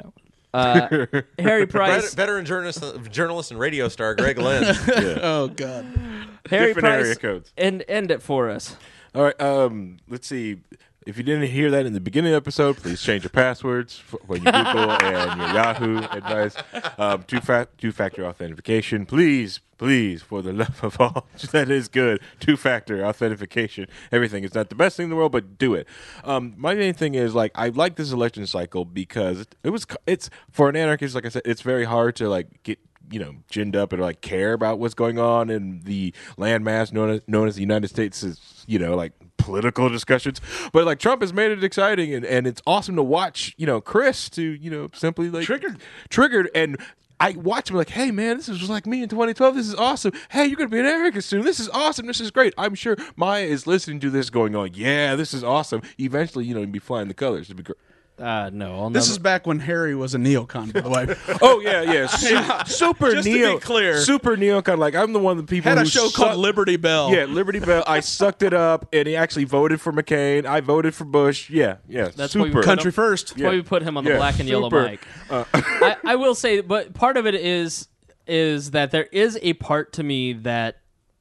Speaker 1: Uh, Harry Price.
Speaker 3: Vet- veteran journalist, journalist and radio star Greg Lynn.
Speaker 2: Oh God.
Speaker 1: Harry
Speaker 4: Different
Speaker 1: Price.
Speaker 4: area codes.
Speaker 1: End, end it for us.
Speaker 4: All right. Um, let's see. If you didn't hear that in the beginning of the episode, please change your passwords for, for your Google and your Yahoo advice. Um, two fa- two-factor authentication, please, please, for the love of all that is good. Two-factor authentication. Everything is not the best thing in the world, but do it. Um, my main thing is like I like this election cycle because it, it was it's for an anarchist. Like I said, it's very hard to like get. You know, ginned up and like care about what's going on in the landmass known as, known as the United States is, you know, like political discussions. But like Trump has made it exciting and, and it's awesome to watch, you know, Chris to, you know, simply like
Speaker 2: Triggered.
Speaker 4: Triggered. And I watch him like, hey, man, this is like me in twenty twelve. This is awesome. Hey, you're going to be an anarchist soon. This is awesome. This is great. I'm sure Maya is listening to this going on, yeah, this is awesome. Eventually, you know, you'll be flying the colors. It'd be great.
Speaker 1: Uh, no, I'll
Speaker 2: This
Speaker 1: never-
Speaker 2: is back when Harry was a neocon, by the way.
Speaker 4: Oh yeah, yeah, Su- super
Speaker 2: Just to be
Speaker 4: neo,
Speaker 2: clear.
Speaker 4: super neocon. Like I'm the one of the people
Speaker 2: Had a
Speaker 4: who
Speaker 2: show
Speaker 4: suck-
Speaker 2: called Liberty Bell.
Speaker 4: Yeah, Liberty Bell. I sucked it up, and he actually voted for McCain. I voted for Bush. Yeah, yeah,
Speaker 1: That's what we
Speaker 4: super.
Speaker 1: put
Speaker 2: Country
Speaker 1: him-
Speaker 2: first.
Speaker 1: That's why we put him on the
Speaker 4: Yeah,
Speaker 1: black and yellow
Speaker 4: super.
Speaker 1: mic. I, I will say, but part of it is is that there is a part to me that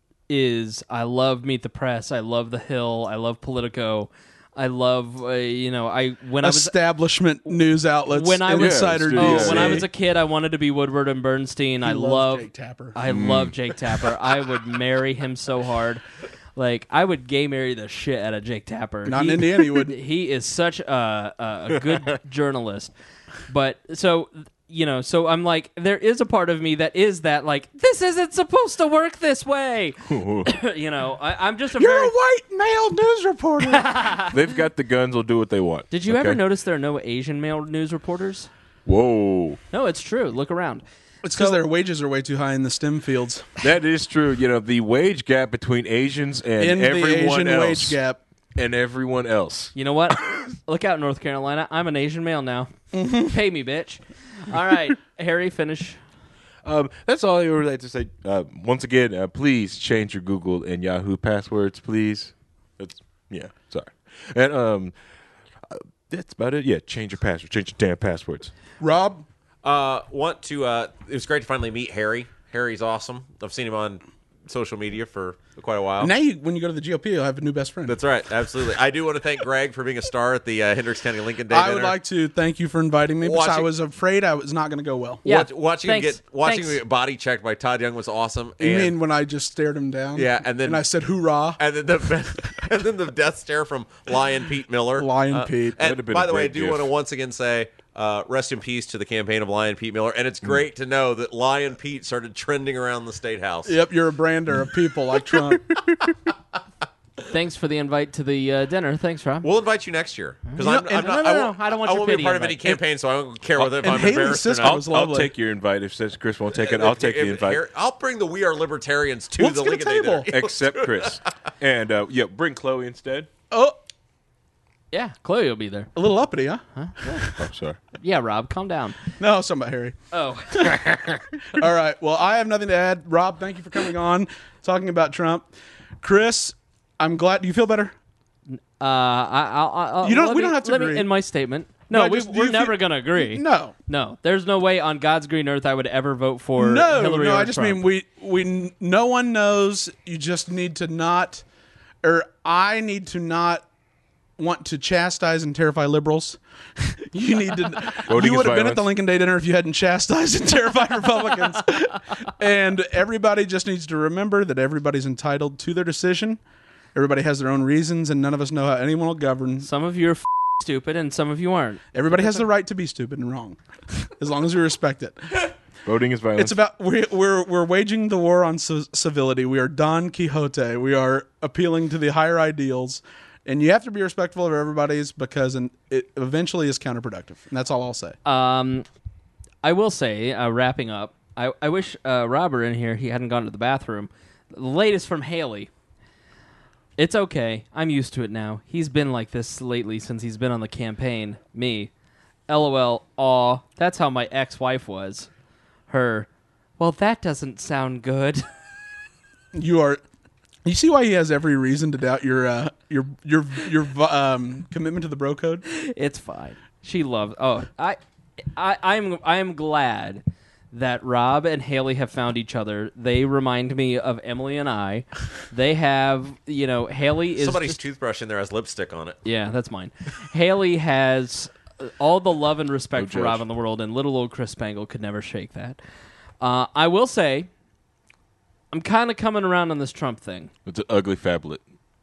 Speaker 1: is I love Meet the Press, I love The Hill, I love Politico, I love uh, you know I when I was
Speaker 2: Establishment news outlets.
Speaker 1: when I was
Speaker 2: Insider
Speaker 4: Yeah,
Speaker 1: oh,
Speaker 2: D C.
Speaker 1: when I was a kid, I wanted to be Woodward and Bernstein. I
Speaker 2: loves
Speaker 1: love
Speaker 2: Jake Tapper.
Speaker 1: I love Jake Tapper. I would marry him so hard. Like I would gay marry the shit out of Jake Tapper.
Speaker 2: Not in Indiana, you would.
Speaker 1: He is such a, a, a good journalist. But so you know, so I'm like, there is a part of me that is that like this isn't supposed to work this way. you know, I, I'm just a
Speaker 2: You're
Speaker 1: very.
Speaker 2: a white male news reporter.
Speaker 4: They've got the guns. Will do what they want.
Speaker 1: Did you
Speaker 4: okay?
Speaker 1: ever notice there are no Asian male news reporters?
Speaker 4: Whoa,
Speaker 1: No, it's true. Look around.
Speaker 2: It's because
Speaker 1: So-
Speaker 2: their wages are way too high in the STEM fields.
Speaker 4: that is true. You know, the wage gap between Asians and
Speaker 2: In the
Speaker 4: everyone
Speaker 2: Asian
Speaker 4: else,
Speaker 2: wage gap.
Speaker 4: and everyone else.
Speaker 1: You know what? Look out, North Carolina. I'm an Asian male now.
Speaker 2: Mm-hmm.
Speaker 1: Pay me, bitch. All right, Harry, finish.
Speaker 4: Um, that's all I would like to say. Uh, once again, uh, please change your Google and Yahoo passwords, please. That's yeah. Sorry, and um, uh, that's about it. Yeah, change your password. Change your damn passwords.
Speaker 2: Rob,
Speaker 3: Uh, want to? Uh, it was great to finally meet Harry. Harry's awesome. I've seen him on social media for quite a while.
Speaker 2: now you, when you go to the G O P, you'll have a new best friend.
Speaker 3: That's right. Absolutely. I do want to thank Greg for being a star at the uh, Hendricks County Lincoln Day
Speaker 2: I
Speaker 3: dinner.
Speaker 2: would like to thank you for inviting me because I
Speaker 3: Watching-
Speaker 2: was afraid I was not going to go well.
Speaker 1: Yeah,
Speaker 3: Watch, watching
Speaker 1: thanks.
Speaker 3: him get watching
Speaker 1: Thanks.
Speaker 3: him get body checked by Todd Young was awesome.
Speaker 2: You
Speaker 3: and,
Speaker 2: mean when I just stared him down?
Speaker 3: Yeah, and then-
Speaker 2: and I said hoorah.
Speaker 3: and then the and then the death stare from Lion Pete Miller.
Speaker 2: Lion
Speaker 3: Uh,
Speaker 2: Pete.
Speaker 3: And
Speaker 4: That'd have been
Speaker 3: by
Speaker 4: a
Speaker 3: the way, I
Speaker 4: great
Speaker 3: do
Speaker 4: gif.
Speaker 3: want to once again say uh, rest in peace to the campaign of Lion Pete Miller. And
Speaker 2: Mm.
Speaker 3: it's great to know that Lion Pete started trending around the state house.
Speaker 2: Yep, you're a brander of people like Trump.
Speaker 1: Thanks for the invite to the uh, dinner. Thanks, Rob.
Speaker 3: We'll invite you next year because
Speaker 2: You know,
Speaker 3: I'm, I'm
Speaker 2: and-
Speaker 3: not.
Speaker 1: no, no,
Speaker 3: I
Speaker 1: no,
Speaker 3: won't,
Speaker 1: I don't want
Speaker 3: I
Speaker 1: your
Speaker 3: won't be
Speaker 1: pity
Speaker 3: part of any
Speaker 1: invite.
Speaker 3: campaign, so I don't care whether if
Speaker 2: and
Speaker 3: I'm
Speaker 2: Haley's
Speaker 3: embarrassed or
Speaker 2: sister
Speaker 3: not.
Speaker 2: was
Speaker 4: I'll, I'll
Speaker 2: lovely.
Speaker 4: take your invite if says Chris won't take it. I'll take
Speaker 3: If-
Speaker 4: the
Speaker 3: if
Speaker 4: invite.
Speaker 3: Harry- I'll bring the We Are Libertarians to
Speaker 2: Let's
Speaker 3: the
Speaker 2: get a
Speaker 3: Lincoln Day
Speaker 2: table.
Speaker 3: dinner.
Speaker 4: Except Chris, and uh, yeah, bring Chloe instead.
Speaker 2: Oh,
Speaker 1: Yeah, Chloe will be there.
Speaker 2: a little uppity, huh?
Speaker 4: Oh, sorry.
Speaker 1: Yeah, Rob, calm down.
Speaker 2: No, something about Harry.
Speaker 1: Oh,
Speaker 2: All right. Well, I have nothing to add. Rob, thank you for coming on, talking about Trump. Chris, I'm glad. Do you feel better?
Speaker 1: uh, I, I'll, I'll,
Speaker 2: You don't-
Speaker 1: let
Speaker 2: we
Speaker 1: me-
Speaker 2: don't have to
Speaker 1: let
Speaker 2: agree.
Speaker 1: Me, in my statement,
Speaker 2: No,
Speaker 1: no, we,
Speaker 2: just- do
Speaker 1: we're
Speaker 2: you
Speaker 1: never
Speaker 2: feel-
Speaker 1: gonna agree.
Speaker 2: No.
Speaker 1: no, there's no way on God's green earth I would ever vote for
Speaker 2: No,
Speaker 1: Hillary
Speaker 2: no.
Speaker 1: or
Speaker 2: I just
Speaker 1: Trump.
Speaker 2: mean we we no one knows. You just need to not, or I need to not want to chastise and terrify liberals. You need to.
Speaker 4: Voting
Speaker 2: you
Speaker 4: is
Speaker 2: would have been at
Speaker 4: violence.
Speaker 2: the Lincoln Day dinner if you hadn't chastised and terrified Republicans. And everybody just needs to remember that everybody's entitled to their decision. Everybody has their own reasons, and none of us know how anyone will govern.
Speaker 1: Some of you are f- stupid, and some of you aren't.
Speaker 2: Everybody has the right to be stupid and wrong, as long as we respect it.
Speaker 4: Voting is violence.
Speaker 2: It's about we're we're, we're waging the war on c- civility. We are Don Quixote. We are appealing to the higher ideals, and you have to be respectful of everybody's because an- it eventually is counterproductive. And that's all I'll say.
Speaker 1: Um, I will say, uh, wrapping up, I, I wish uh, Robert in here, he hadn't gone to the bathroom. The latest from Haley. It's okay. I'm used to it now. He's been like this lately since he's been on the campaign. Me. LOL. Aw. That's how my ex-wife was. Her. Well, that doesn't sound good.
Speaker 2: You are. You see why he has every reason to doubt your uh, your your your um, commitment to the bro code.
Speaker 1: It's fine. She loves. Oh, I. I, I'm I'm glad that Rob and Haley have found each other. They remind me of Emily and I. They have, you know, Haley is
Speaker 3: Somebody's
Speaker 1: just,
Speaker 3: toothbrush in there has lipstick on it.
Speaker 1: yeah, that's mine. Haley has all the love and respect
Speaker 4: No
Speaker 1: for
Speaker 4: judge.
Speaker 1: Rob in the world, and little old Chris Spangle could never shake that. Uh, I will say, I'm kind of coming around on this Trump thing.
Speaker 4: It's an ugly phablet.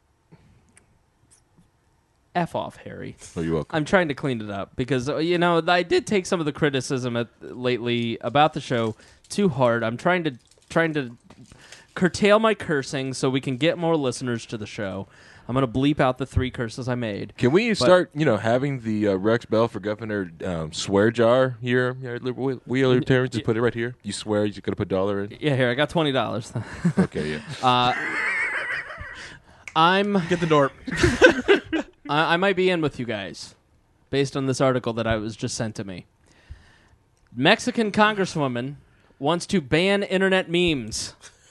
Speaker 1: F off, Harry.
Speaker 4: Oh, you're welcome.
Speaker 1: I'm trying to clean it up because, uh, you know, I did take some of the criticism at, lately about the show too hard. I'm trying to trying to curtail my cursing so we can get more listeners to the show. I'm going to bleep out the three curses I made.
Speaker 4: Can we start, you know, having the uh, Rex Bell for governor um, swear jar here? Yeah, li- we we libertarians just put it right here. You swear you're going to put a dollar in?
Speaker 1: Yeah, here, I got twenty dollars.
Speaker 4: Okay, yeah.
Speaker 1: uh, I'm...
Speaker 2: Get the door.
Speaker 1: I, I might be in with you guys, based on this article that I was just sent to me. Mexican congresswoman wants to ban internet memes.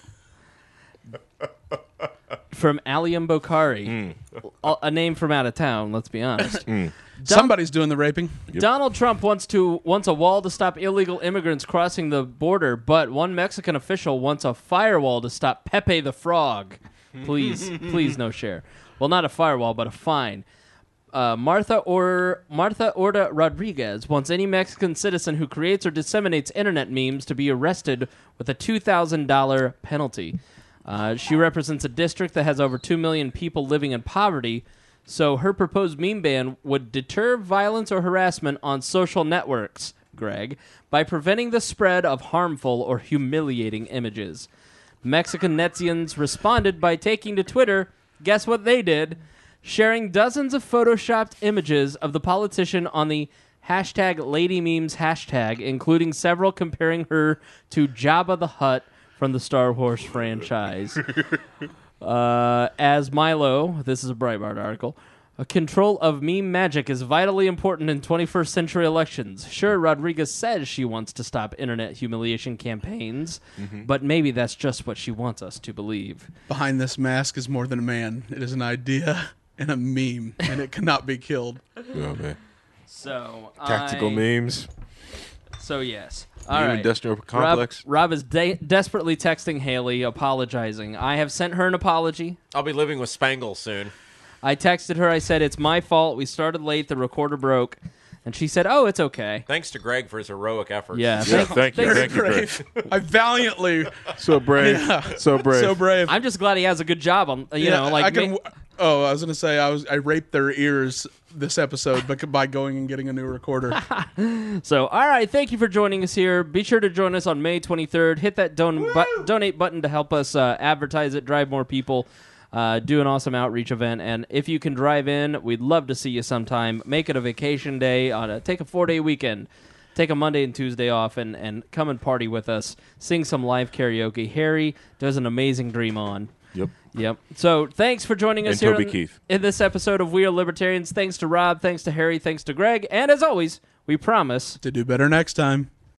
Speaker 1: From Aliam Bokhari, a, a name from out of town. Let's be honest.
Speaker 2: Somebody's doing the raping.
Speaker 1: Donald Trump wants to wants a wall to stop illegal immigrants crossing the border, but one Mexican official wants a firewall to stop Pepe the Frog. Please, please, no share. Well, not a firewall, but a fine. Uh, Martha or Martha Orda Rodriguez wants any Mexican citizen who creates or disseminates internet memes to be arrested with a two thousand dollars penalty. Uh, she represents a district that has over two million people living in poverty, so her proposed meme ban would deter violence or harassment on social networks, Greg, by preventing the spread of harmful or humiliating images. Mexican netizens responded by taking to Twitter. Guess what they did? Sharing dozens of photoshopped images of the politician on the hashtag Lady Memes hashtag, including several comparing her to Jabba the Hutt from the Star Wars franchise. uh, as Milo, this is a Breitbart article, a control of meme magic is vitally important in twenty-first century elections. Sure, Rodriguez says she wants to stop internet humiliation campaigns, mm-hmm. but maybe that's just what she wants us to believe.
Speaker 2: Behind this mask is more than a man. It is an idea and a meme, and it cannot be killed.
Speaker 4: Oh, man.
Speaker 1: So
Speaker 4: Tactical
Speaker 1: I,
Speaker 4: memes.
Speaker 1: So yes. All
Speaker 4: Meme
Speaker 1: right.
Speaker 4: industrial complex.
Speaker 1: Rob, Rob is de- desperately texting Haley, apologizing. I have sent her an apology.
Speaker 3: I'll be living with Spangle soon.
Speaker 1: I texted her. I said, it's my fault. We started late. The recorder broke. And she said, oh, it's okay.
Speaker 3: Thanks to Greg for his heroic efforts.
Speaker 1: Yeah.
Speaker 4: Yeah, thank you. Thank you, Greg.
Speaker 2: Brave. I valiantly,
Speaker 4: So brave.
Speaker 2: Yeah.
Speaker 4: So brave.
Speaker 2: so brave.
Speaker 1: I'm just glad he has a good job on, you
Speaker 2: Yeah,
Speaker 1: know, like
Speaker 2: I can.
Speaker 1: ma-
Speaker 2: Oh, I was gonna say I was. I raped their ears this episode, but by going and getting a new recorder.
Speaker 1: So, all right, thank you for joining us here. Be sure to join us on May twenty-third. Hit that don- bu- donate button to help us uh, advertise it, drive more people, uh, do an awesome outreach event. And if you can drive in, we'd love to see you sometime. Make it a vacation day. On a, take a four-day weekend. Take a Monday and Tuesday off and, and come and party with us. Sing some live karaoke. Harry does an amazing Dream On.
Speaker 4: Yep.
Speaker 1: Yep. So thanks for joining us
Speaker 4: And
Speaker 1: here
Speaker 4: Toby
Speaker 1: in,
Speaker 4: Keith.
Speaker 1: in this episode of We Are Libertarians. Thanks to Rob, thanks to Harry, thanks to Greg, and as always, we promise
Speaker 2: To do better next time.